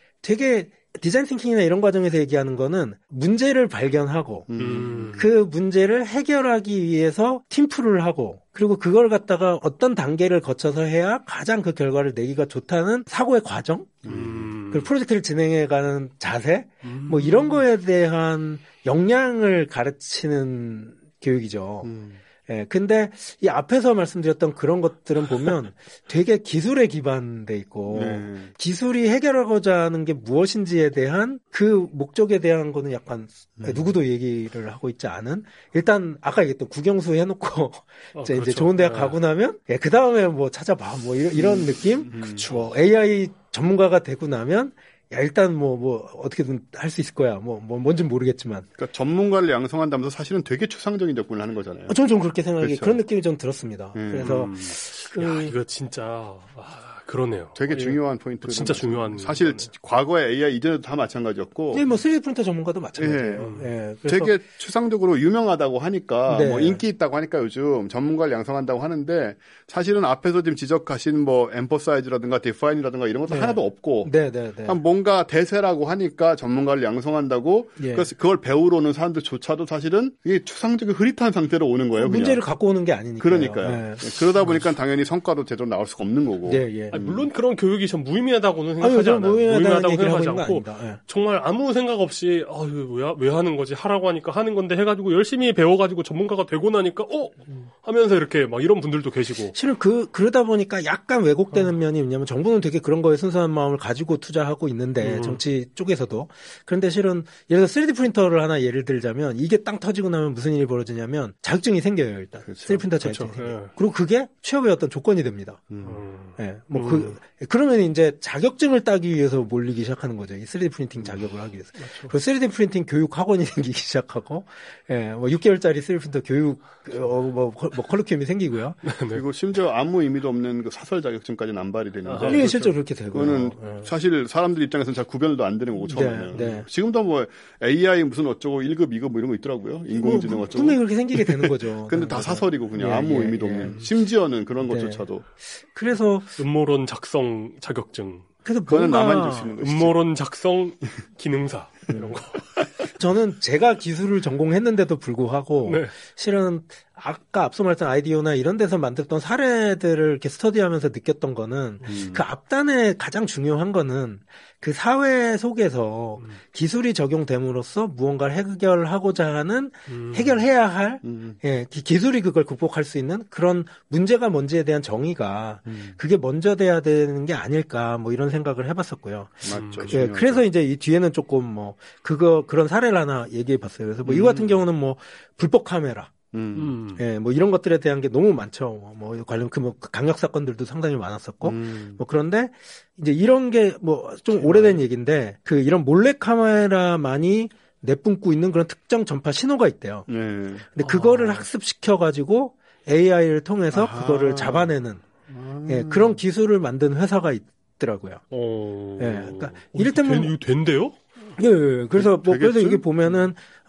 되게 디자인 띵킹이나 이런 과정에서 얘기하는 거는 문제를 발견하고 그 문제를 해결하기 위해서 팀플을 하고 그리고 그걸 갖다가 어떤 단계를 거쳐서 해야 가장 그 결과를 내기가 좋다는 사고의 과정 그리고 프로젝트를 진행해가는 자세 뭐 이런 거에 대한 역량을 가르치는 교육이죠. 예, 근데 이 앞에서 말씀드렸던 그런 것들은 보면 되게 기술에 기반돼 있고 기술이 해결하고자 하는 게 무엇인지에 대한 그 목적에 대한 거는 약간 누구도 얘기를 하고 있지 않은 일단 아까 얘기했던 국영수 해놓고 이제 그렇죠. 좋은 대학 가고 나면 예, 그 다음에 뭐 찾아봐 뭐 이런 느낌 뭐 AI 전문가가 되고 나면 야, 일단 뭐 어떻게든 할 수 있을 거야. 뭔진 모르겠지만. 그러니까 전문가를 양성한다면서 사실은 되게 추상적인 접근을 하는 거잖아요. 저는 좀 그렇게 생각이 그렇죠. 그런 느낌이 좀 들었습니다. 그래서 야, 이거 진짜 그러네요. 되게 중요한 포인트. 진짜 중요한. 사실 거네. 과거에 AI 이전에도 다 마찬가지였고. 네, 뭐 3D 프린터 전문가도 마찬가지예요. 네. 되게 추상적으로 유명하다고 하니까 뭐 인기 있다고 하니까 요즘 전문가를 양성한다고 하는데 사실은 앞에서 지금 지적하신 뭐 엠퍼사이즈라든가 디파인이라든가 이런 것도 하나도 없고. 뭔가 대세라고 하니까 전문가를 양성한다고. 그래서 그걸 배우러 오는 사람들조차도 사실은 이게 추상적인 흐릿한 상태로 오는 거예요. 문제를 갖고 오는 게 아니니까요. 그러니까요. 그러다 보니까 당연히 성과도 제대로 나올 수가 없는 거고. 물론 그런 교육이 전 무의미하다고는 생각하지 않아요. 무의미하다고 생각하지 않고 정말 아무 생각 없이 왜 하는 거지? 하라고 하니까 하는 건데 해가지고 열심히 배워가지고 전문가가 되고 나니까 하면서 이렇게 막 이런 분들도 계시고. 실은 그러다 보니까 약간 왜곡되는 면이 뭐냐면 정부는 되게 그런 거에 순수한 마음을 가지고 투자하고 있는데 정치 쪽에서도 그런데 실은 예를 들어 3D 프린터를 하나 예를 들자면 이게 땅 터지고 나면 무슨 일이 벌어지냐면 자격증이 생겨요 일단. 그렇죠. 3D 프린터 자격증이 생겨요. 그리고 그게 취업의 어떤 조건이 됩니다. 그러면 이제 자격증을 따기 위해서 몰리기 시작하는 거죠. 이 3D 프린팅 자격을 하기 위해서. 그리고 3D 프린팅 교육 학원이 생기기 시작하고, 뭐 6개월짜리 3D 프린터 교육, 컬리큘럼이 생기고요. 그리고 심지어 아무 의미도 없는 그 사설 자격증까지 남발이 되는데. 실제로 그렇게 되고. 그거는 사실 사람들 입장에서는 잘 구별도 안 되는 거고, 처음에는. 지금도 뭐 AI 무슨 어쩌고 1급, 2급 뭐 이런 거 있더라고요. 인공지능 어쩌고. 분명히 그렇게 생기게 되는 거죠. 근데 다 사설이고 그냥 아무 의미도 없는. 심지어는 그런 것조차도. 그래서. 음모론 작성 자격증. 그래서 그거는 나만 줄 수 있는 것이죠. 음모론 작성 기능사 이런 거. 저는 제가 기술을 전공했는데도 불구하고 실은 아까 앞서 말했던 아이디어나 이런 데서 만들었던 사례들을 이렇게 스터디하면서 느꼈던 거는 그 앞단에 가장 중요한 거는 그 사회 속에서 기술이 적용됨으로써 무언가를 해결하고자 하는 해결해야 할 기술이 그걸 극복할 수 있는 그런 문제가 뭔지에 대한 정의가 그게 먼저 돼야 되는 게 아닐까 뭐 이런 생각을 해봤었고요. 맞죠. 그래서 이제 이 뒤에는 조금 뭐 그런 사례를 하나 얘기해봤어요. 그래서 뭐 이거 같은 경우는 뭐 불법 카메라. 뭐 이런 것들에 대한 게 너무 많죠. 뭐 관련 뭐 강력 사건들도 상당히 많았었고, 뭐 그런데 이제 이런 게 뭐 좀 오래된 얘기인데 이런 몰래 카메라만이 내뿜고 있는 그런 특정 전파 신호가 있대요. 근데 그거를 학습시켜 가지고 AI를 통해서 그거를 잡아내는 그런 기술을 만든 회사가 있더라고요. 그러니까 이를테면 이거 된대요? 그래서 그래서 이게 보면은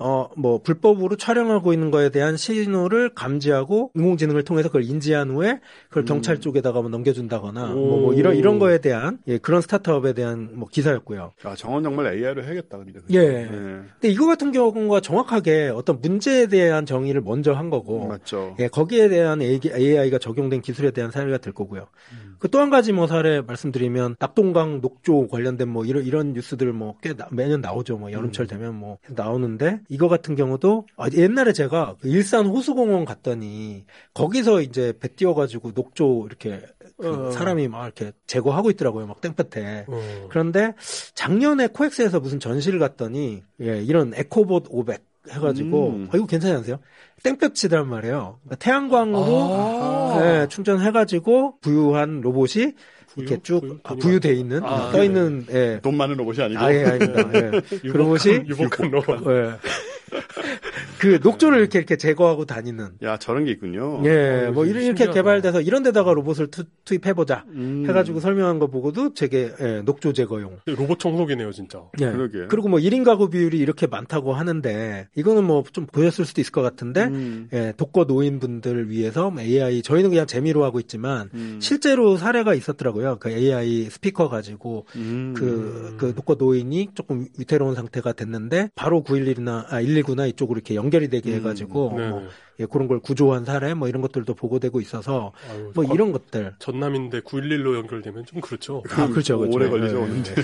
뭐 불법으로 촬영하고 있는 거에 대한 신호를 감지하고 인공지능을 통해서 그걸 인지한 후에 그걸 경찰 쪽에다가 넘겨준다거나 뭐 이런 거에 대한 그런 스타트업에 대한 뭐 기사였고요. 아, 정원 정말 AI로 해야겠다. 근데. 예. 근데 이거 같은 경우가 정확하게 어떤 문제에 대한 정의를 먼저 한 거고. 맞죠. 예, 거기에 대한 AI가 적용된 기술에 대한 사례가 될 거고요. 그 또 한 가지 뭐 사례 말씀드리면 낙동강 녹조 관련된 뭐 이런 뉴스들 뭐 꽤 매년 나오죠. 뭐 여름철 되면 뭐 나오는데 이거 같은 경우도 옛날에 제가 그 일산 호수공원 갔더니 거기서 이제 배 띄워가지고 녹조 이렇게 사람이 막 이렇게 제거하고 있더라고요. 막 땡볕에. 그런데 작년에 코엑스에서 무슨 전시를 갔더니 이런 에코봇 500 해가지고 이거 괜찮지 않으세요? 땡볕이란 말이에요. 그러니까 태양광으로 충전해가지고 부유한 로봇이 이렇게 쭉 부유돼 있는 떠 있는 돈 많은 로봇이 아니고 아닙니다. 그 로봇이 유복한 로봇. 그 녹조를 이렇게 제거하고 다니는. 야, 저런 게 있군요. 예, 뭐 이렇게 개발돼서 이런 데다가 로봇을 투입해보자 해가지고 설명한 거 보고도 제게 녹조 제거용. 로봇 청소기네요, 진짜. 예. 그러게. 그리고 뭐 1인 가구 비율이 이렇게 많다고 하는데 이거는 뭐 좀 보였을 수도 있을 것 같은데 독거 노인분들 위해서 AI 저희는 그냥 재미로 하고 있지만 실제로 사례가 있었더라고요. 그 AI 스피커 가지고 그 독거 노인이 조금 위태로운 상태가 됐는데 바로 911이나 119나 이쪽으로 이렇게 연결이 되게 해가지고 뭐 그런 걸 구조한 사례 뭐 이런 것들도 보고되고 있어서 뭐 이런 것들 전남인데 911로 연결되면 좀 그렇죠. 그렇죠. 오래 걸리죠. 오는데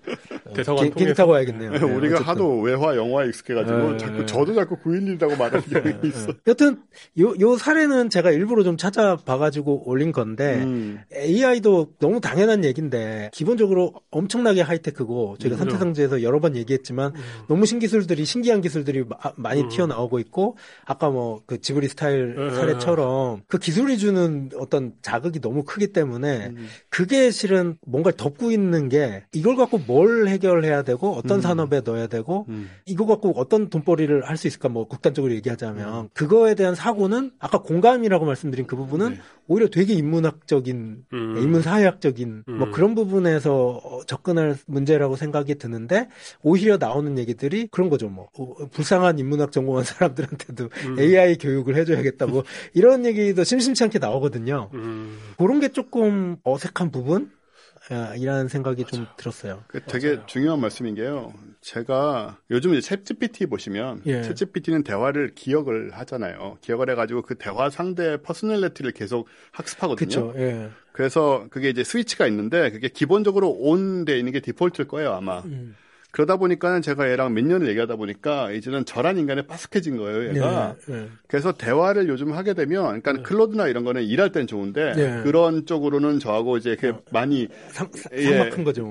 대사관 비행기 타고 와야겠네요. 우리가 어쨌든. 하도 외화 영화에 익숙해가지고 저도 자꾸 911이라고 말하는 경향이 있어. 여튼 요 사례는 제가 일부러 좀 찾아봐가지고 올린 건데 AI도 너무 당연한 얘기인데 기본적으로 엄청나게 하이테크고 저희가 선태성지에서 여러 번 얘기했지만 너무 신기한 기술들이 많이 튀어나오고 있고 아까 뭐 그 지브리 스타일 사례처럼 그 기술이 주는 어떤 자극이 너무 크기 때문에 그게 실은 뭔가를 덮고 있는 게 이걸 갖고 뭘 해결해야 되고 어떤 산업에 넣어야 되고 이거 갖고 어떤 돈벌이를 할 수 있을까 뭐 극단적으로 얘기하자면 그거에 대한 사고는 아까 공감이라고 말씀드린 그 부분은 오히려 되게 인문학적인 인문사회학적인 뭐 그런 부분에서 접근할 문제라고 생각이 드는데 오히려 나오는 얘기들이 그런 거죠. 뭐 불쌍한 인문학 전공한 사람들한테도 AI 교육을 해줘야겠다 뭐 이런 얘기도 심심치 않게 나오거든요. 그런 게 조금 어색한 부분? 이라는 생각이 좀 들었어요. 되게 중요한 말씀인 게요. 제가 요즘 이제 챗GPT 보시면 챗GPT는 대화를 기억을 하잖아요. 기억을 해가지고 그 대화 상대 퍼스널리티를 계속 학습하거든요. 그렇죠. 그래서 그게 이제 스위치가 있는데 그게 기본적으로 온 돼 있는 게 디폴트일 거예요, 아마. 그러다 보니까는 제가 얘랑 몇 년을 얘기하다 보니까 이제는 저란 인간에 빠삭해진 거예요, 얘가. 그래서 대화를 요즘 하게 되면, 그러니까 클로드나 이런 거는 일할 땐 좋은데 그런 쪽으로는 저하고 이제 많이 삭막한 거죠.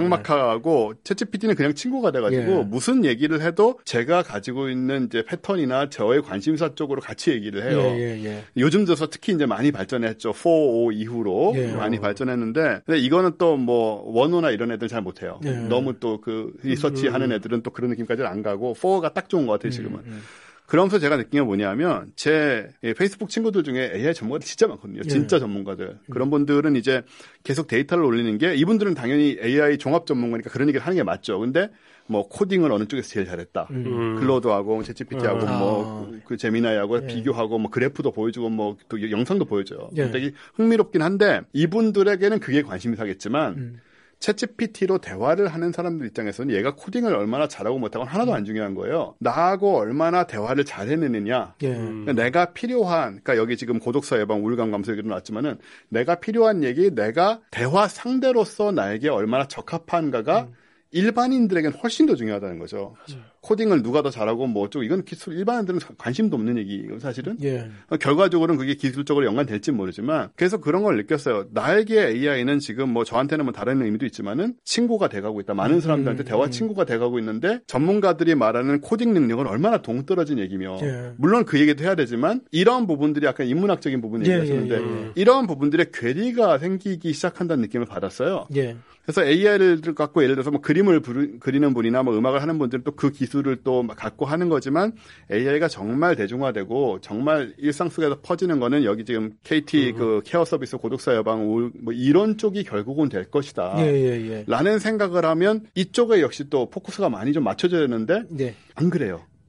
삭막하고 챗GPT는 그냥 친구가 돼가지고 무슨 얘기를 해도 제가 가지고 있는 이제 패턴이나 저의 관심사 쪽으로 같이 얘기를 해요. 요즘 들어서 특히 이제 많이 발전했죠. 4.5 이후로 많이 발전했는데, 근데 이거는 또 뭐 원호나 이런 애들 잘 못해요. 너무 또 그 리서치 하는 애들은 또 그런 느낌까지는 안 가고 4가 딱 좋은 것 같아요, 지금은. 그러면서 제가 느낀 게 뭐냐면 제 페이스북 친구들 중에 AI 전문가들 진짜 많거든요. 진짜 전문가들. 그런 분들은 이제 계속 데이터를 올리는 게 이분들은 당연히 AI 종합 전문가니까 그런 얘기를 하는 게 맞죠. 근데 뭐 코딩을 어느 쪽에서 제일 잘했다. 클로드하고 챗GPT하고 뭐 그 제미나이하고 비교하고 뭐 그래프도 보여주고 뭐 또 영상도 보여줘요. 되게 흥미롭긴 한데 이분들에게는 그게 관심사겠지만 챗GPT로 대화를 하는 사람들 입장에서는 얘가 코딩을 얼마나 잘하고 못하고는 하나도 안 중요한 거예요. 나하고 얼마나 대화를 잘 해내느냐. 내가 필요한, 그러니까 여기 지금 고독사 예방, 우울감 감소 얘기도 나왔지만은 내가 필요한 얘기, 내가 대화 상대로서 나에게 얼마나 적합한가가 일반인들에게는 훨씬 더 중요하다는 거죠. 코딩을 누가 더 잘하고 뭐 어쩌고 이건 기술 일반인들은 관심도 없는 얘기예요, 사실은. 결과적으로는 그게 기술적으로 연관될지 모르지만 그래서 그런 걸 느꼈어요. 나에게 AI는 지금 뭐 저한테는 뭐 다른 의미도 있지만은 친구가 돼가고 있다. 많은 사람들한테 대화 친구가 돼가고 있는데 전문가들이 말하는 코딩 능력은 얼마나 동떨어진 얘기며 물론 그 얘기도 해야 되지만 이런 부분들이 약간 인문학적인 부분 얘기하시는데 이런 부분들의 괴리가 생기기 시작한다는 느낌을 받았어요. 그래서 AI를 갖고 예를 들어서 뭐 그림을 그리는 분이나 뭐 음악을 하는 분들은 또 그 기술을 또 갖고 하는 거지만 AI가 정말 대중화되고 정말 일상 속에서 퍼지는 거는 여기 지금 KT 그 케어 서비스 고독사 예방 뭐 이런 쪽이 결국은 될 것이다. 라는 생각을 하면 이쪽에 역시 또 포커스가 많이 좀 맞춰져야 되는데 안 그래요.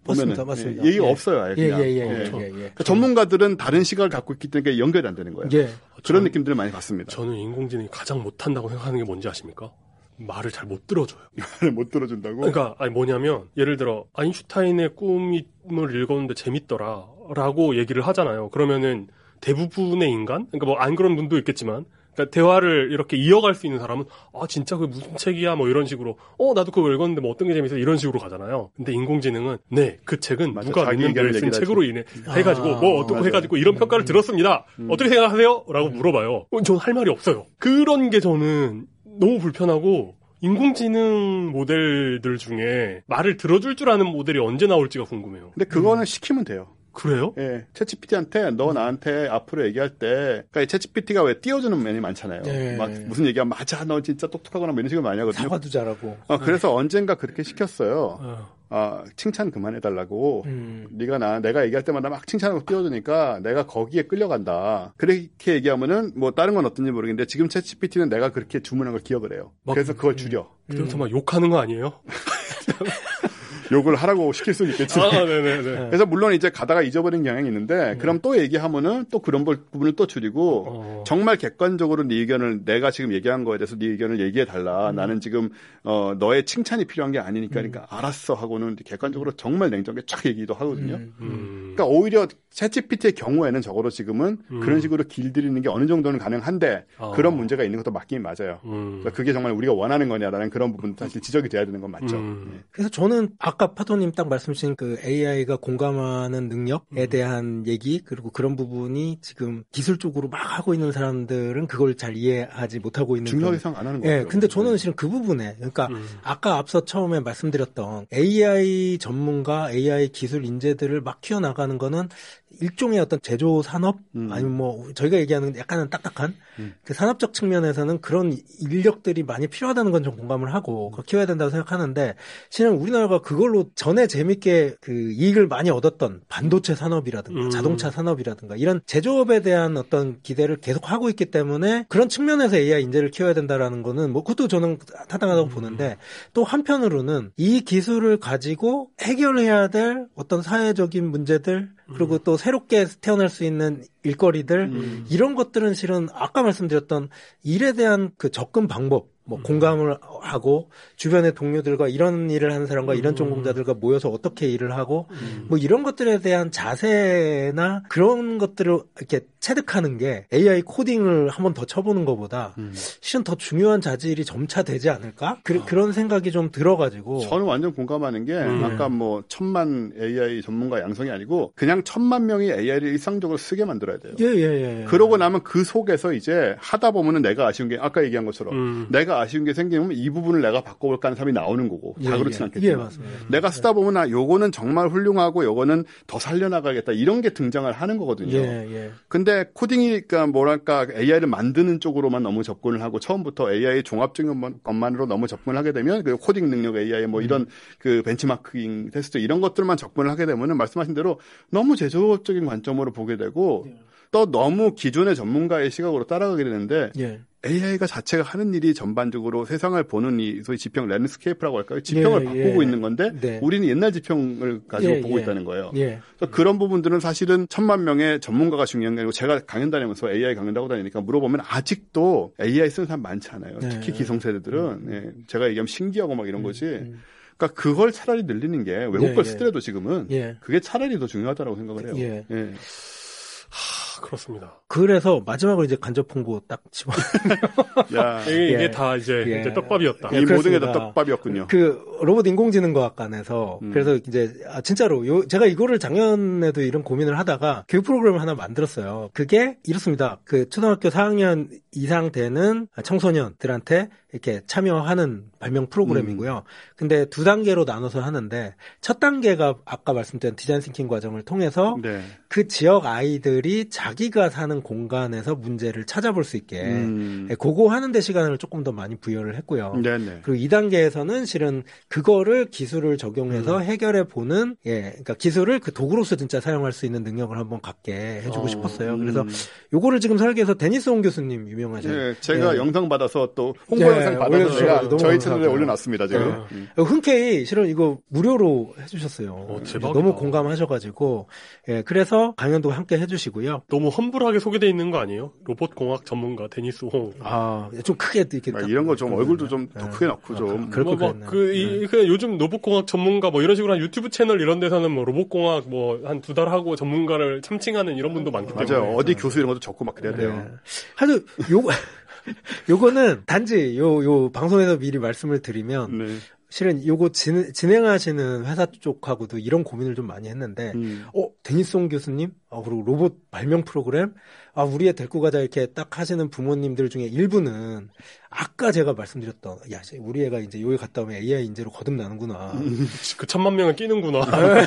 보면은 맞습니다. 얘기가 없어요. 아예 그냥. 그러니까 전문가들은 다른 시각을 갖고 있기 때문에 연결이 안 되는 거예요. 그런 느낌들을 많이 받습니다. 저는 인공지능이 가장 못한다고 생각하는 게 뭔지 아십니까? 말을 잘 못 들어줘요. 말을 못 들어준다고? 그러니까 아니 뭐냐면 예를 들어 아인슈타인의 꿈을 읽었는데 재밌더라라고 얘기를 하잖아요. 그러면은 대부분의 인간, 그러니까 뭐 안 그런 분도 있겠지만, 그러니까 대화를 이렇게 이어갈 수 있는 사람은 진짜 그게 무슨 책이야 뭐 이런 식으로 나도 그거 읽었는데 뭐 어떤 게 재밌어 이런 식으로 가잖아요. 근데 인공지능은 그 책은 맞아, 누가 몇 년도에 쓴 책으로 인해 해가지고 뭐 어떻고 해가지고 이런 평가를 들었습니다. 어떻게 생각하세요? 라고 물어봐요. 저는 할 말이 없어요. 그런 게 저는 너무 불편하고 인공지능 모델들 중에 말을 들어줄 줄 아는 모델이 언제 나올지가 궁금해요. 근데 그거는 시키면 돼요. 그래요? 예. 챗GPT한테 너 나한테 앞으로 얘기할 때, 그러니까 챗GPT가 왜 띄워주는 면이 많잖아요. 막 무슨 얘기하면 맞아, 너 진짜 똑똑하거나 뭐 이런 식으로 많이 하거든요. 사과도 잘하고. 그래서 언젠가 그렇게 시켰어요. 칭찬 그만해달라고. 내가 얘기할 때마다 막 칭찬하고 띄워주니까 내가 거기에 끌려간다. 그렇게 얘기하면은 뭐 다른 건 어떤지 모르겠는데 지금 챗GPT는 내가 그렇게 주문한 걸 기억을 해요. 그래서 그걸 줄여. 그래서 막 욕하는 거 아니에요? 욕을 하라고 시킬 수는 있겠지. 그래서 물론 이제 가다가 잊어버린 경향이 있는데 그럼 또 얘기하면은 또 그런 부분을 또 줄이고 정말 객관적으로 네 의견을 내가 지금 얘기한 거에 대해서 네 의견을 얘기해 달라. 나는 지금 너의 칭찬이 필요한 게 아니니까 그러니까 알았어 하고는 객관적으로 정말 냉정하게 쫙 얘기도 하거든요. 그러니까 오히려 챗GPT의 경우에는 적어도 지금은 그런 식으로 길들이는 게 어느 정도는 가능한데 그런 문제가 있는 것도 맞긴 맞아요. 그러니까 그게 정말 우리가 원하는 거냐라는 그런 부분도 사실 지적이 돼야 되는 건 맞죠. 그래서 저는 아까 파도님 딱 말씀 주신 그 AI가 공감하는 능력에 대한 얘기 그리고 그런 부분이 지금 기술적으로 막 하고 있는 사람들은 그걸 잘 이해하지 못하고 있는 중요하게 생각 안 하는 거예요. 근데 저는 실은 그 부분에 그러니까 아까 앞서 처음에 말씀드렸던 AI 전문가, AI 기술 인재들을 막 키워나가는 거는 일종의 어떤 제조 산업 아니면 뭐 저희가 얘기하는 약간은 딱딱한 그 산업적 측면에서는 그런 인력들이 많이 필요하다는 건 좀 공감을 하고 그걸 키워야 된다고 생각하는데 실은 우리나라가 그걸로 전에 재밌게 그 이익을 많이 얻었던 반도체 산업이라든가 자동차 산업이라든가 이런 제조업에 대한 어떤 기대를 계속 하고 있기 때문에 그런 측면에서 AI 인재를 키워야 된다라는 거는 뭐 그것도 저는 타당하다고 보는데 또 한편으로는 이 기술을 가지고 해결해야 될 어떤 사회적인 문제들 그리고 또 새롭게 태어날 수 있는 일거리들 이런 것들은 실은 아까 말씀드렸던 일에 대한 그 접근 방법 뭐 공감을 하고 주변의 동료들과 이런 일을 하는 사람과 이런 전공자들과 모여서 어떻게 일을 하고 뭐 이런 것들에 대한 자세나 그런 것들을 이렇게 체득하는 게 AI 코딩을 한번 더 쳐보는 것보다 실은 더 중요한 자질이 점차 되지 않을까? 그런 생각이 좀 들어가지고 저는 완전 공감하는 게 아까 뭐 1000만 AI 전문가 양성이 아니고 그냥 1000만 명이 AI를 일상적으로 쓰게 만들어야 돼요. 그러고 나면 그 속에서 이제 하다 보면은 내가 아쉬운 게 아까 얘기한 것처럼 내가 아쉬운 게 생기면 이 부분을 내가 바꿔볼까 하는 사람이 나오는 거고 다 그렇진 않겠지만 내가 쓰다 보면 요거는 정말 훌륭하고 요거는 더 살려나가겠다 이런 게 등장을 하는 거거든요. 근데 코딩이니까 뭐랄까 AI를 만드는 쪽으로만 너무 접근을 하고 처음부터 AI 종합적인 것만으로 너무 접근을 하게 되면 그 코딩 능력 AI 뭐 이런 그 벤치마킹 테스트 이런 것들만 접근을 하게 되면은 말씀하신 대로 너무 제조업적인 관점으로 보게 되고 또 너무 기존의 전문가의 시각으로 따라가게 되는데 AI가 자체가 하는 일이 전반적으로 세상을 보는 이 소위 지평 랜드스케이프라고 할까요? 지평을 바꾸고 있는 건데 우리는 옛날 지평을 가지고 보고 있다는 거예요. 그래서 그런 부분들은 사실은 1000만 명의 전문가가 중요한 게 아니고 제가 강연 다니면서 AI 강연하고 다니니까 물어보면 아직도 AI 쓰는 사람 많지 않아요. 특히 기성세대들은 제가 얘기하면 신기하고 막 이런 거지. 그러니까 그걸 차라리 늘리는 게 외국 걸 쓰더라도 지금은 그게 차라리 더 중요하다고 생각을 해요. 그렇습니다. 그래서 마지막으로 이제 간접 홍보 딱 집어. 이게 다 이제 떡밥이었다. 이 모든 게 다 떡밥이었군요. 그 로봇 인공지능과학관에서 그래서 이제 진짜로 제가 이거를 작년에도 이런 고민을 하다가 교육 프로그램을 하나 만들었어요. 그게 이렇습니다. 그 초등학교 4학년 이상 되는 청소년들한테 이렇게 참여하는 발명 프로그램이고요. 근데 2단계로 나눠서 하는데 첫 단계가 아까 말씀드린 디자인 싱킹 과정을 통해서 그 지역 아이들이 자기가 사는 공간에서 문제를 찾아볼 수 있게 그거 하는데 시간을 조금 더 많이 부여를 했고요. 네네. 그리고 2단계에서는 실은 그거를 기술을 적용해서 해결해 보는 그러니까 기술을 그 도구로서 진짜 사용할 수 있는 능력을 한번 갖게 해주고 싶었어요. 그래서 요거를 지금 설계해서 데니스 홍 교수님 유명하죠. 네, 제가 영상 받아서 또 홍보 영상 받아서 제가 저희 채널에 올려놨습니다. 지금. 흔쾌히 실은 이거 무료로 해주셨어요. 너무 공감하셔가지고 그래서 강연도 함께 해주시고요. 너무 험불하게 소개돼 있는 거 아니에요? 로봇 공학 전문가 데니스 홍. 좀 크게 이렇게 이런 거 좀 얼굴도 좀 더 크게 넣고 좀. 그냥 요즘 로봇 공학 전문가 뭐 이런 식으로 한 유튜브 채널 이런 데서는 뭐 로봇 공학 뭐 한 2달 하고 전문가를 참칭하는 이런 분도 많기 때문에. 맞아요. 어디 교수 이런 것도 적고 막 그래야 돼요. 하여튼 요거는 단지 요 방송에서 미리 말씀을 드리면 실은 요거 진행하시는 회사 쪽하고도 이런 고민을 좀 많이 했는데 데니스 홍 교수님 그리고 로봇 발명 프로그램 우리 애 데리고 가자 이렇게 딱 하시는 부모님들 중에 일부는 아까 제가 말씀드렸던 우리 애가 이제 여기 갔다 오면 AI 인재로 거듭나는구나. 그 1000만 명은 끼는구나.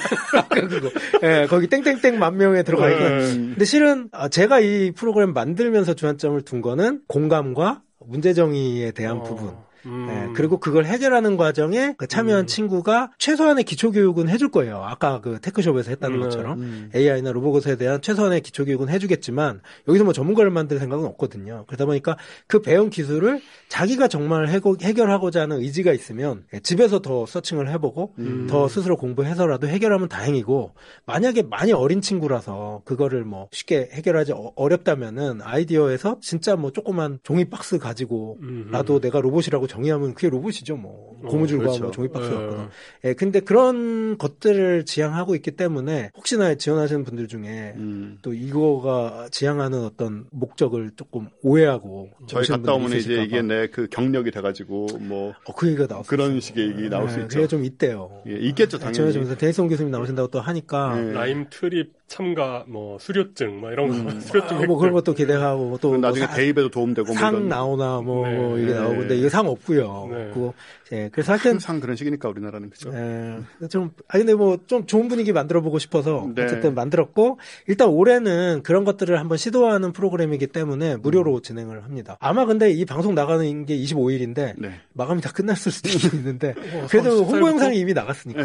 그거. 거기 땡땡땡 만 명에 들어가 있고. 근데 실은 제가 이 프로그램 만들면서 주안점을 둔 거는 공감과 문제정의에 대한 부분. 그리고 그걸 해결하는 과정에 그 참여한 친구가 최소한의 기초교육은 해줄 거예요. 아까 그 테크숍에서 했다는 것처럼 AI나 로봇에 대한 최소한의 기초교육은 해주겠지만 여기서 뭐 전문가를 만들 생각은 없거든요. 그러다 보니까 그 배운 기술을 자기가 정말 해결하고자 하는 의지가 있으면 집에서 더 서칭을 해보고 더 스스로 공부해서라도 해결하면 다행이고 만약에 많이 어린 친구라서 그거를 뭐 쉽게 해결하지 어렵다면은 아이디어에서 진짜 뭐 조그만 종이 박스 가지고라도 내가 로봇이라고 정의하면 그게 로봇이죠, 뭐. 고무줄과 그렇죠. 뭐 종이박스였거나. 근데 그런 것들을 지향하고 있기 때문에 혹시나 지원하시는 분들 중에 또 이거가 지향하는 어떤 목적을 조금 오해하고 저희 갔다 오면 이제 이게 내 그 경력이 돼가지고 뭐 그 얘기가 나왔어요. 그런 식의 얘기 나올 수 있죠. 그게 좀 있대요. 있겠죠, 당연히. 저는 데니스 홍 교수님 나오신다고 또 하니까 라임 트립 참가 뭐 수료증 뭐 이런 거 수료증 뭐 그런 것도 기대하고 또 나중에 뭐 대입에도 도움되고 상 나오나 뭐 이게 나오고 근데 이거 상 없고요. 그거 그래서 하여튼 항상 그런 식이니까 우리나라는 그죠. 좀 근데 뭐 좀 좋은 분위기 만들어 보고 싶어서 어쨌든 만들었고 일단 올해는 그런 것들을 한번 시도하는 프로그램이기 때문에 무료로 진행을 합니다. 아마 근데 이 방송 나가는 게 25일인데 마감이 다 끝났을 수도 있는데 그래도 홍보 영상이 이미 나갔으니까.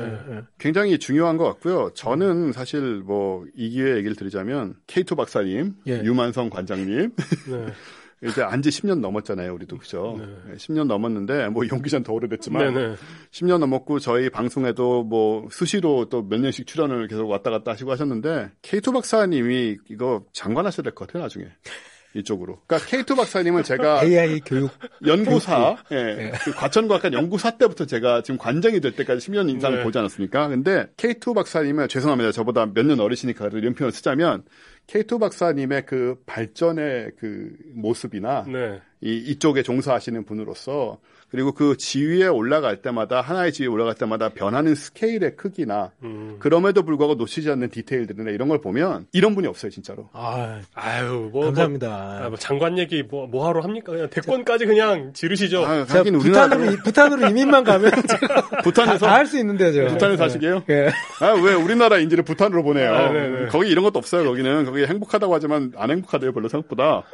굉장히 중요한 것 같고요. 저는 사실 뭐 이 기회에 얘기를 드리자면 K2 박사님, 유만성 관장님 이제 안지 10년 넘었잖아요, 우리도 그죠? 10년 넘었는데 뭐 용기전 더 오래됐지만 10년 넘었고 저희 방송에도 뭐 수시로 또 몇 년씩 출연을 계속 왔다 갔다 하시고 하셨는데 K2 박사님이 이거 장관하셔야 될 것 같아요, 나중에. 이쪽으로. 그러니까 K2 박사님은 제가 AI 교육 연구사, 그 과천과학관 연구사 때부터 제가 지금 관장이 될 때까지 10년 이상을 보지 않았습니까? 근데 K2 박사님은 죄송합니다. 저보다 몇 년 어리시니까 이런 표현을 쓰자면 K2 박사님의 그 발전의 그 모습이나 이쪽에 종사하시는 분으로서 그리고 그 지위에 올라갈 때마다 하나의 지위에 올라갈 때마다 변하는 스케일의 크기나 그럼에도 불구하고 놓치지 않는 디테일들이나 이런 걸 보면 이런 분이 없어요, 진짜로. 아유, 뭐 감사합니다. 뭐 장관 얘기 뭐 하러 합니까? 그냥 대권까지 그냥 지르시죠. 하긴 부탄으로 이민만 가면 부탄에서 다 할 수 있는데요, 제가. 부탄에서 하시게요? 왜 우리나라 인재를 부탄으로 보내요? 거기 이런 것도 없어요. 거기는 거기 행복하다고 하지만 안 행복하대요, 별로 생각보다.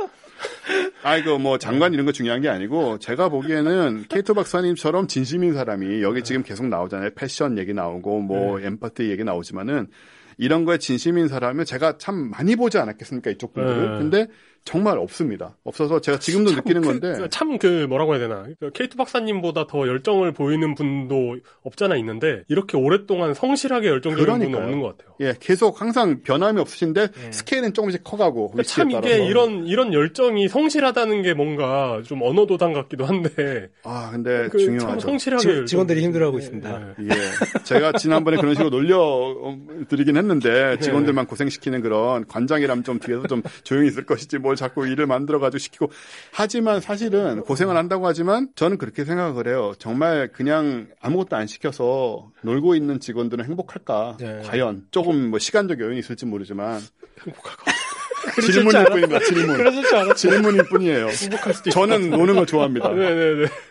이거 뭐 장관 이런 거 중요한 게 아니고 제가 보기에는 K2 박사님처럼 진심인 사람이 여기 지금 계속 나오잖아요. 패션 얘기 나오고 뭐 엠파티 얘기 나오지만은 이런 거에 진심인 사람을 제가 참 많이 보지 않았겠습니까, 이쪽 분들을. 근데 정말 없습니다. 없어서 제가 지금도 느끼는 건데. 참 뭐라고 해야 되나. K2 박사님보다 더 열정을 보이는 분도 없잖아 있는데, 이렇게 오랫동안 성실하게 열정적인 분은 없는 것 같아요. 계속 항상 변함이 없으신데, 스케일은 조금씩 커가고. 참 이게 이런 열정이 성실하다는 게 뭔가 좀 언어도당 같기도 한데. 근데 중요하죠. 참 성실하게. 직원들이 힘들어하고 있습니다. 제가 지난번에 그런 식으로 놀려드리긴 했는데, 직원들만 고생시키는 그런 관장이라면 좀 뒤에서 좀 조용히 있을 것이지, 뭘 자꾸 일을 만들어가지고 시키고. 하지만 사실은 고생을 한다고 하지만 저는 그렇게 생각을 해요. 정말 그냥 아무것도 안 시켜서 놀고 있는 직원들은 행복할까? 과연. 조금 뭐 시간적 여유는 있을지 모르지만. 행복할 것 같아요. 질문일 뿐입니다. 질문. 그러실 줄 알았죠. 질문일 뿐이에요. 행복할 수도 저는 노는 걸 좋아합니다. 네네네.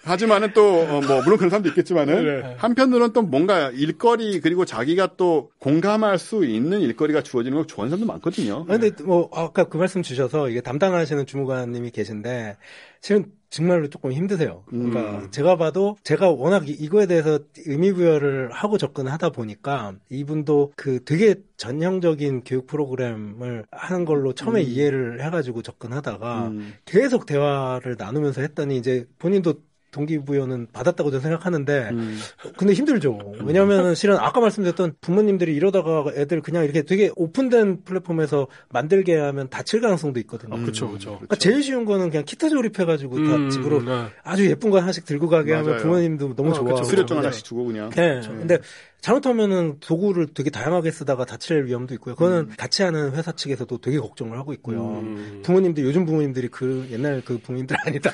하지만은 또 뭐 물론 그런 사람도 있겠지만은 네. 한편으로는 또 뭔가 일거리 그리고 자기가 또 공감할 수 있는 일거리가 주어지는 걸 좋아하는 사람도 많거든요. 근데 뭐 아까 그 말씀 주셔서 이게 담당하시는 주무관님이 계신데 실은 정말로 조금 힘드세요. 그러니까 제가 봐도 제가 워낙 이거에 대해서 의미부여를 하고 접근하다 보니까 이분도 그 되게 전형적인 교육 프로그램을 하는 걸로 처음에 이해를 해가지고 접근하다가 계속 대화를 나누면서 했더니 이제 본인도 동기부여는 받았다고 저는 생각하는데 근데 힘들죠. 왜냐하면 실은 아까 말씀드렸던 부모님들이 이러다가 애들 그냥 이렇게 되게 오픈된 플랫폼에서 만들게 하면 다칠 가능성도 있거든요. 그렇죠. 그러니까 제일 쉬운 거는 그냥 키트 조립해가지고 다 집으로 아주 예쁜 거 하나씩 들고 가게 맞아요. 하면 부모님도 너무 좋아하고 수료증 하나씩 주고 그냥. 네. 근데 잘못하면은 도구를 되게 다양하게 쓰다가 다칠 위험도 있고요. 그거는 같이 하는 회사 측에서도 되게 걱정을 하고 있고요. 부모님들, 요즘 부모님들이 그 옛날 그 부모님들 아니다.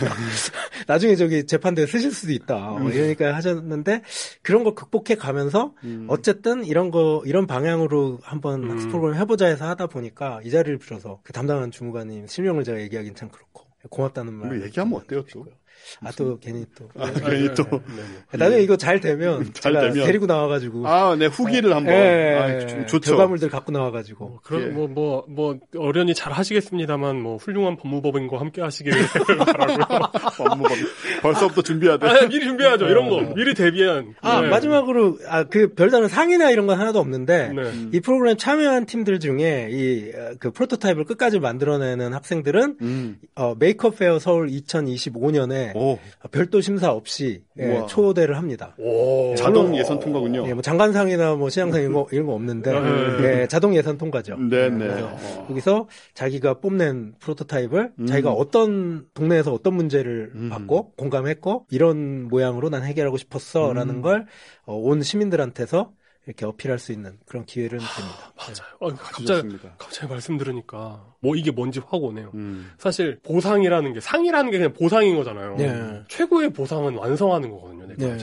나중에 저기 재판대에 쓰실 수도 있다. 이러니까 하셨는데 그런 걸 극복해 가면서 어쨌든 이런 방향으로 한번 학습 프로그램 해보자 해서 하다 보니까 이 자리를 빌어서 그 담당한 주무관님 실명을 제가 얘기하기는 참 그렇고 고맙다는 말. 얘기하면 어때요 또? 또 괜히 또. 괜히 또. 나중에 이거 잘 되면 제가 데리고 나와가지고. 내 후기를 한번. 좋죠. 결과물들 갖고 나와가지고. 그럼 뭐 어련히 잘 하시겠습니다만 뭐 훌륭한 법무법인과 함께 하시기를 바라고요. 법무법. 벌써부터 준비해야 돼. 미리 준비하죠. 이런 거 미리 대비한. 네. 마지막으로 그 별다른 상이나 이런 건 하나도 없는데 이 프로그램 참여한 팀들 중에 이 그 프로토타입을 끝까지 만들어내는 학생들은 메이크업 페어 서울 2025년에 별도 심사 없이 초대를 합니다. 자동 예선 통과군요. 뭐 장관상이나 뭐 시장상 이런 거 없는데 자동 예선 통과죠. 네네. 여기서 자기가 뽐낸 프로토타입을 자기가 어떤 동네에서 어떤 문제를 받고 공감했고 이런 모양으로 난 해결하고 싶었어라는 걸 온 시민들한테서 이렇게 어필할 수 있는 그런 기회를 드립니다. 맞아요. 갑자기 말씀 들으니까 뭐 이게 뭔지 확 오네요. 사실 보상이라는 게 상이라는 게 그냥 보상인 거잖아요. 네. 최고의 보상은 완성하는 거거든요.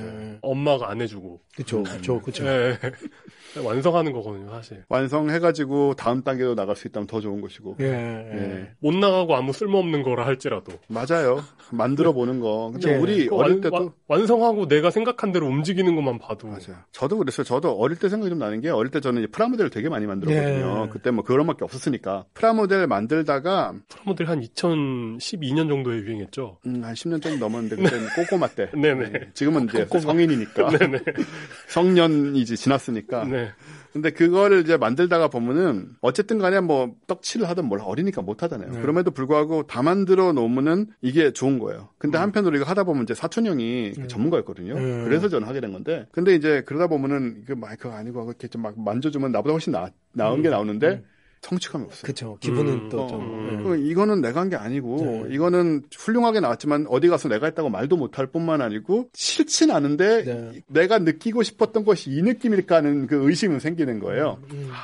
엄마가 안 해주고. 그렇죠. 네. 완성하는 거거든요, 사실. 완성해가지고 다음 단계로 나갈 수 있다면 더 좋은 것이고. 못 나가고 아무 쓸모없는 거라 할지라도. 맞아요. 만들어 보는 거. 근데 우리 어릴 때도 완성하고 내가 생각한 대로 움직이는 것만 봐도. 맞아요. 저도 그랬어요. 저도 어릴 때 생각이 좀 나는 게 어릴 때 저는 이제 프라모델을 되게 많이 만들었거든요. 그때 뭐 그런밖에 없었으니까. 프라모델 만들다가 프라모델 한 2012년 정도에 유행했죠. 한 10년 정도 넘었는데 그때는 꼬꼬마 때. 네네. 지금은 이제 성인이니까. 네네. 성년이지 지났으니까. 네. 근데 그거를 이제 만들다가 보면은 어쨌든 간에 뭐 떡칠을 하든 뭘 어리니까 못 하잖아요. 그럼에도 불구하고 다 만들어 놓으면은 이게 좋은 거예요. 근데 한편으로 이거 하다 보면 이제 사촌 형이 전문가였거든요. 그래서 저는 하게 된 건데. 근데 이제 그러다 보면은 이게 마이크가 아니고 이렇게 좀 막 만져주면 나보다 훨씬 나은 게 나오는데 성취감이 없어요. 그렇죠. 기분은 또 좀. 이거는 내가 한 게 아니고 이거는 훌륭하게 나왔지만 어디 가서 내가 했다고 말도 못할 뿐만 아니고 싫진 않은데 내가 느끼고 싶었던 것이 이 느낌일까 하는 그 의심은 생기는 거예요.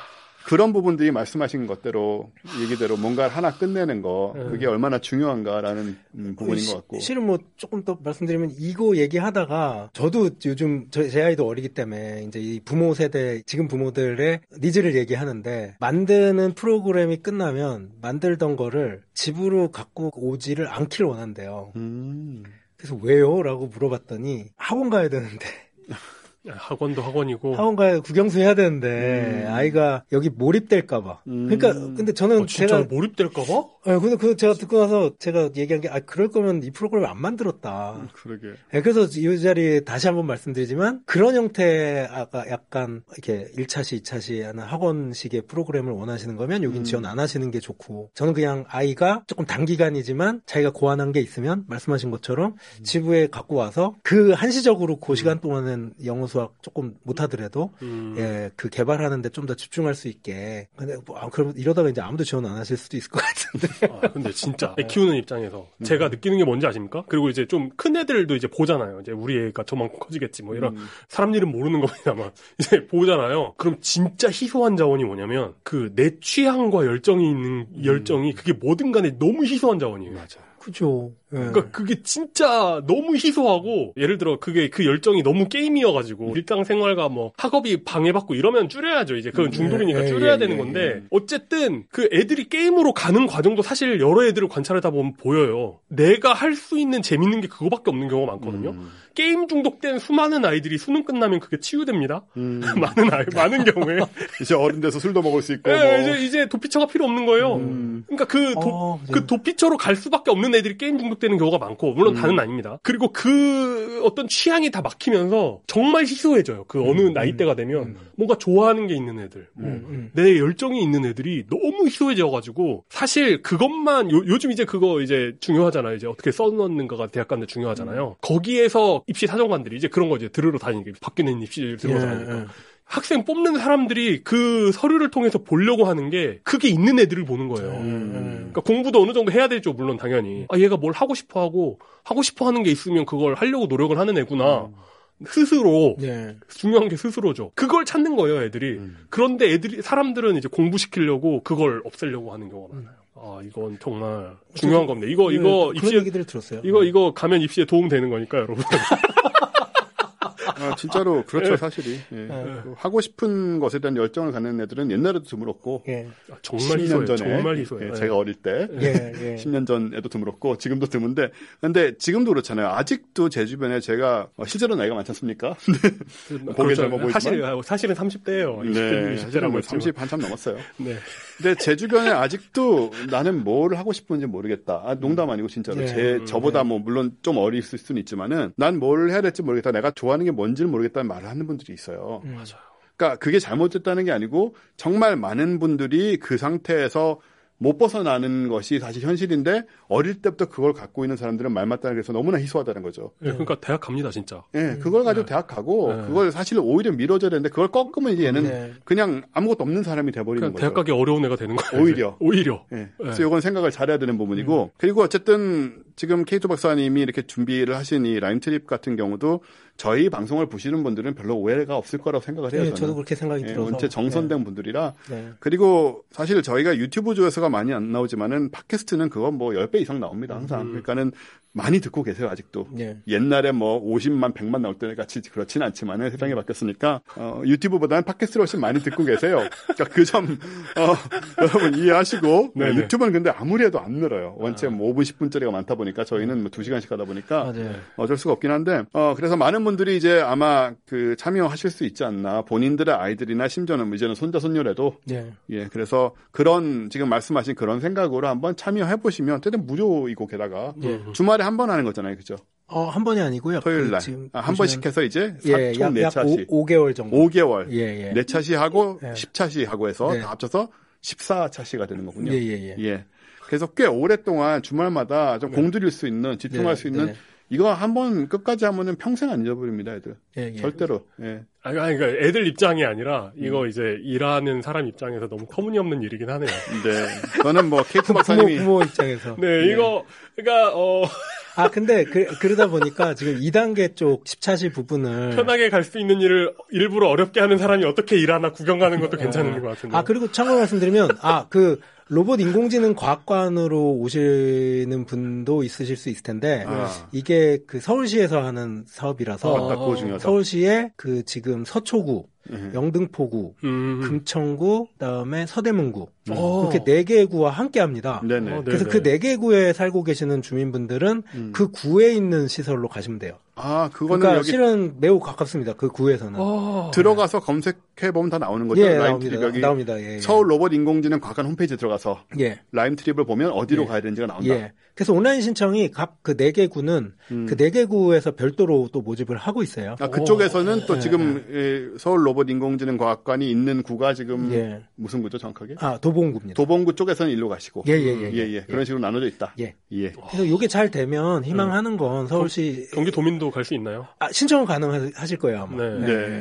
그런 부분들이 말씀하신 것대로 얘기대로 뭔가 하나 끝내는 거 그게 얼마나 중요한가라는 부분인 것 같고 실은 뭐 조금 더 말씀드리면 이거 얘기하다가 저도 요즘 제 아이도 어리기 때문에 이제 이 부모 세대 지금 부모들의 니즈를 얘기하는데 만드는 프로그램이 끝나면 만들던 거를 집으로 갖고 오지를 않기를 원한대요. 그래서 왜요? 라고 물어봤더니 학원 가야 되는데 학원도 학원이고 학원 가야 국영수 해야 되는데 아이가 여기 몰입될까봐. 그러니까 근데 저는 진짜 제가 몰입될까봐? 네, 근데 그 제가 듣고 나서 제가 얘기한 게 그럴 거면 이 프로그램을 안 만들었다. 그러게. 네, 그래서 이 자리에 다시 한번 말씀드리지만 그런 형태의 약간 이렇게 1차시, 2차시 하는 학원식의 프로그램을 원하시는 거면 여긴 지원 안 하시는 게 좋고 저는 그냥 아이가 조금 단기간이지만 자기가 고안한 게 있으면 말씀하신 것처럼 지부에 갖고 와서 그 한시적으로 그 시간 동안은 영어 수학 조금 못하더라도 그 개발하는데 좀 더 집중할 수 있게. 근데 그럼 이러다가 이제 아무도 지원 안 하실 수도 있을 것 같은데. 근데 진짜 애 키우는 입장에서 제가 느끼는 게 뭔지 아십니까? 그리고 이제 좀 큰 애들도 이제 보잖아요. 이제 우리 애가 저만큼 커지겠지 뭐 이런 사람 일은 모르는 겁니다만 이제 보잖아요. 그럼 진짜 희소한 자원이 뭐냐면 그 내 취향과 열정이 있는 열정이 그게 뭐든 간에 너무 희소한 자원이에요. 맞아. 그죠. 그러니까 그게 진짜 너무 희소하고 예를 들어 그게 그 열정이 너무 게임이어가지고 일상생활과 뭐 학업이 방해받고 이러면 줄여야죠. 이제 그건 중독이니까 줄여야 되는 건데 어쨌든 그 애들이 게임으로 가는 과정도 사실 여러 애들을 관찰하다 보면 보여요. 내가 할 수 있는 재밌는 게 그거밖에 없는 경우가 많거든요. 게임 중독된 수많은 아이들이 수능 끝나면 그게 치유됩니다. 많은 경우에 이제 어른 돼서 술도 먹을 수 있고 네, 뭐. 이제 도피처가 필요 없는 거예요. 그러니까 그 도피처로 갈 수밖에 없는 애들이 게임 중독되는 경우가 많고 물론 다는 아닙니다. 그리고 그 어떤 취향이 다 막히면서 정말 희소해져요. 그 어느 나이대가 되면 뭔가 좋아하는 게 있는 애들, 내 열정이 있는 애들이 너무 희소해져가지고 사실 그것만 요즘 이제 그거 이제 중요하잖아요. 이제 어떻게 써놓는가가 대학 간데 중요하잖아요. 거기에서 입시 사정관들이 이제 그런 거 이제 들으러 다니니까 바뀌는 입시를 들으러 다니니까. 학생 뽑는 사람들이 그 서류를 통해서 보려고 하는 게 그게 있는 애들을 보는 거예요. 그러니까 공부도 어느 정도 해야 되죠. 물론 당연히. 아, 얘가 뭘 하고 싶어 하는 게 있으면 그걸 하려고 노력을 하는 애구나. 스스로. 중요한 게 스스로죠. 그걸 찾는 거예요, 애들이. 그런데 사람들은 이제 공부시키려고 그걸 없애려고 하는 경우가 많아요. 아, 이건 정말 중요한 겁니다. 이거 입시에 얘기들을 들었어요. 이거 가면 입시에 도움 되는 거니까, 여러분. 아, 진짜로 그렇죠. 사실이 하고 싶은 것에 대한 열정을 갖는 애들은 옛날에도 드물었고 정말 10년 전에 정말 희소해요. 제가 어릴 때 10년 전에도 드물었고 지금도 드문데 근데 지금도 그렇잖아요. 아직도 제 주변에 제가 실제로 나이가 많지 않습니까? 보기엔 젊어 보이지만 사실은 30대예요. 네, 20대라고 30 한참 넘었어요. 네. 근데 제 주변에 아직도 나는 뭘 하고 싶은지 모르겠다. 아, 농담 아니고 진짜로 저보다 뭐 물론 좀 어릴 수는 있지만은 난 뭘 해야 될지 모르겠다. 내가 좋아하는 게 뭔지를 모르겠다는 말을 하는 분들이 있어요. 맞아요. 그러니까 그게 잘못됐다는 게 아니고 정말 많은 분들이 그 상태에서 못 벗어나는 것이 사실 현실인데 어릴 때부터 그걸 갖고 있는 사람들은 말 맞다는 그래서 너무나 희소하다는 거죠. 그러니까 대학 갑니다 진짜. 그걸 가지고 대학 가고 그걸 사실 오히려 미뤄져야 되는데 그걸 꺾으면 이제 얘는 그냥 아무것도 없는 사람이 돼버리는 거죠. 대학 가기 어려운 애가 되는 거예요. 오히려. 그래서 이건 생각을 잘해야 되는 부분이고 그리고 어쨌든 지금 케이토 박사님이 이렇게 준비를 하신 이 라임 트립 같은 경우도 저희 방송을 보시는 분들은 별로 오해가 없을 거라고 생각을 해요. 저도 그렇게 생각이 들어서. 원체 정선된 분들이라. 그리고 사실 저희가 유튜브 조회수가 많이 안 나오지만은 팟캐스트는 그건 뭐 10배 이상 나옵니다. 항상. 그러니까는 많이 듣고 계세요. 아직도. 옛날에 뭐 50만, 100만 나올 때 같이 그렇진 않지만은 세상이 바뀌었으니까 유튜브보다는 팟캐스트를 훨씬 많이 듣고 계세요. 그러니까 그 점 여러분 이해하시고 유튜브는 근데 아무리 해도 안 늘어요. 원체 뭐 5분, 10분짜리가 많다 보니까 저희는 뭐 2시간씩 하다 보니까 어쩔 수가 없긴 한데 그래서 많은 분들이 이제 아마 그 참여하실 수 있지 않나. 본인들의 아이들이나 심지어는 이제는 손자 손녀라도 그래서 그런 지금 말씀하신 그런 생각으로 한번 참여해 보시면 어쨌든 무료이고 게다가 주말에 한 번 하는 거잖아요, 그죠? 한 번이 아니고요. 토요일 날. 한 번씩 해서 이제 총 4차시. 5개월 정도. 5개월. 4차시 하고 10차시 하고 해서 다 합쳐서 14차시가 되는 거군요. 그래서 꽤 오랫동안 주말마다 좀 공들일 수 있는, 집중할 수 있는 이거 한번 끝까지 하면은 평생 안 잊어버립니다, 애들. 절대로. 그러니까 애들 입장이 아니라 이거 이제 일하는 사람 입장에서 너무 터무니없는 일이긴 하네요. 저는 뭐 케이토 박사님이 부모 입장에서. 이거 그러니까 근데 그러다 보니까 지금 2단계 쪽 10차시 부분을 편하게 갈 수 있는 일을 일부러 어렵게 하는 사람이 어떻게 일하나 구경 가는 것도 괜찮은 것 같은데. 그리고 참고로 말씀드리면 그 로봇 인공지능 과학관으로 오시는 분도 있으실 수 있을 텐데 이게 그 서울시에서 하는 사업이라서 서울시에 그 지금 서초구, 영등포구, 금천구, 그다음에 서대문구 이렇게 4개 구와 함께 합니다. 그래서 그 4개 구에 살고 계시는 주민분들은 그 구에 있는 시설로 가시면 돼요. 그거는 그러니까 여기 실은 매우 가깝습니다. 그 구에서는. 들어가서 검색해보면 다 나오는 거죠. 라임트립 나옵니다. 서울 로봇 인공지능 과학관 홈페이지에 들어가서 라임트립을 보면 어디로 가야 되는지가 나온다. 그래서 온라인 신청이 각 그 4개 구는 그 4개 구에서 별도로 또 모집을 하고 있어요. 그쪽에서는 또 지금 서울 로봇 인공지능 과학관이 있는 구가 지금 무슨 구죠 정확하게? 도봉구입니다. 도봉구 쪽에서는 일로 가시고. 그런 식으로 나눠져 있다. 그래서 이게 잘 되면 희망하는 건 서울시 경기도민도 갈 수 있나요? 신청은 가능하실 거예요 아마.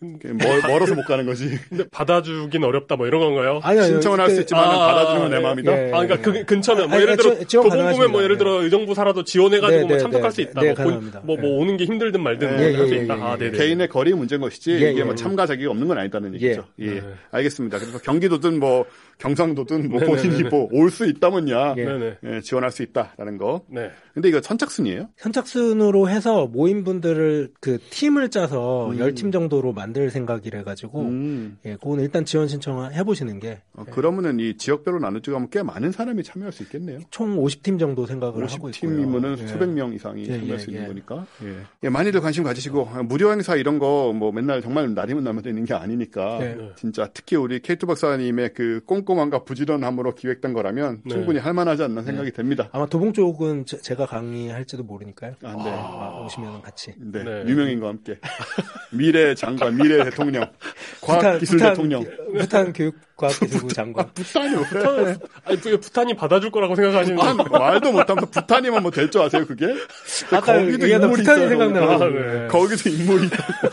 멀어서 못 가는 거지. 근데 받아주긴 어렵다 뭐 이런 건가요? 아니요. 신청은 할 수 있지만 받아주는 건 내 마음이다. 예. 그러니까 그 근처면 뭐 예를 들어 도봉구면 뭐 예를 들어 의정부 살아도 지원해가지고 뭐 참석할 수 있다. 뭐 오는 게 힘들든 말든 할 수 있다. 네네. 개인의 거리 문제인 것이지 이게 뭐 참가 자격이 없는 건 아니다는 얘기죠. 예. 알겠습니다. 그래서 경기도든 뭐 경상도든 뭐 본인이 뭐 올 수 있다면야 지원할 수 있다라는 거. 네. 근데 이거 선착순이에요? 선착순으로 해서 모임분들을 그 팀을 짜서 10팀 정도로 만들 생각이라 가지고 그건 일단 지원 신청해 보시는 게. 그러면은 이 지역별로 나누자면 꽤 많은 사람이 참여할 수 있겠네요. 총 50팀 정도 생각을 하고 있고요. 50팀이면은 수백 명 이상이 참여할 수 있는 거니까. 많이들 관심 가지시고 무료 행사 이런 거 뭐 맨날 정말 날이면 날마다 있는 게 아니니까 진짜 특히 우리 케이토 박사님의 그 꼼꼼함과 부지런함으로 기획된 거라면 충분히 할 만하지 않나 생각이 됩니다. 아마 도봉 쪽은 제가 강의할지도 모르니까요. 오시면 같이. 네. 유명인과 함께. 미래 장관, 미래 대통령, 과학기술 대통령. 부탄 교육과학기술부 장관. 부탄이 뭐 아니, 부탄이 받아줄 거라고 생각하시는 말도 못하면서 부탄이면 뭐 될 줄 아세요, 그게? 아까 거기도 인물이 부탄이 생각나요. 거기도 인물이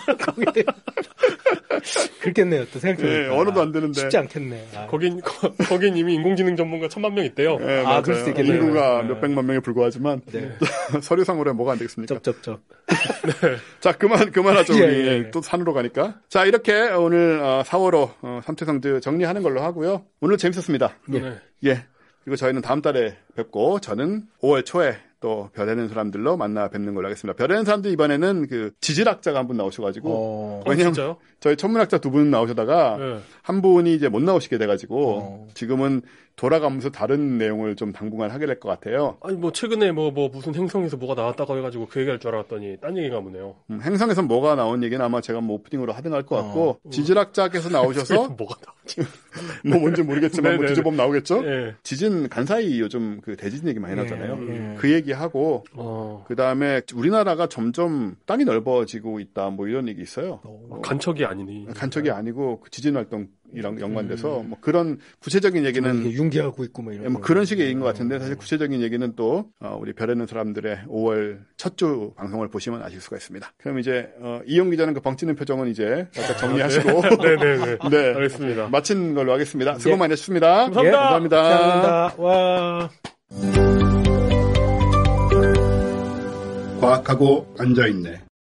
그렇겠네요. 또 생각해보니까. 언어도 안 되는데. 쉽지 않겠네. 거긴 이미 인공지능 전문가 1000만 명 있대요. 네, 그럴 수 있겠네요. 인구가 몇백만 명에 불과하지만 서류상으로 뭐가 안 되겠습니까? 쩝쩝쩝. 자, 그만하죠. 우리 또 산으로 가니까. 자, 이렇게 오늘 4월호 삼태성드 정리하는 걸로 하고요. 오늘 재밌었습니다. 예. 그리고 저희는 다음 달에 뵙고 저는 5월 초에 또 별에는 사람들로 만나 뵙는 걸로 하겠습니다. 별에는 사람들 이번에는 그 지질학자가 한 분 나오셔가지고 왜냐면 진짜요? 저희 천문학자 두 분 나오셔다가 한 분이 이제 못 나오시게 돼가지고 지금은 돌아가면서 다른 내용을 좀 당분간 하게 될 것 같아요. 아니 뭐 최근에 뭐 무슨 행성에서 뭐가 나왔다고 해가지고 그 얘기할 줄 알았더니 딴 얘기가 보네요. 행성에서 뭐가 나온 얘기는 아마 제가 뭐 오프닝으로 하든 할 것 같고 지질학자께서 나오셔서 뭐가 나오지? 뭐 뭔지 모르겠지만 뭐 뒤져보면 나오겠죠. 지진 간사이 요즘 그 대지진 얘기 많이 나잖아요. 그 얘기하고 그 다음에 우리나라가 점점 땅이 넓어지고 있다 뭐 이런 얘기 있어요. 간척이 아니니. 간척이 아니고 그 지진 활동이랑 연관돼서 뭐 그런 구체적인 얘기는 융기하고 있고 뭐 이런 뭐 그런 식의 얘기인 것 같은데 사실 구체적인 얘기는 또 우리 별에는 사람들의 5월 첫 주 방송을 보시면 아실 수가 있습니다. 그럼 이제 이용 기자는 그 벙찌는 표정은 이제 아까 정리하시고 네, 알겠습니다. 마친 걸로 하겠습니다. 수고 많이 하셨습니다. 감사합니다. 감사합니다. 와. 과학하고 앉아있네.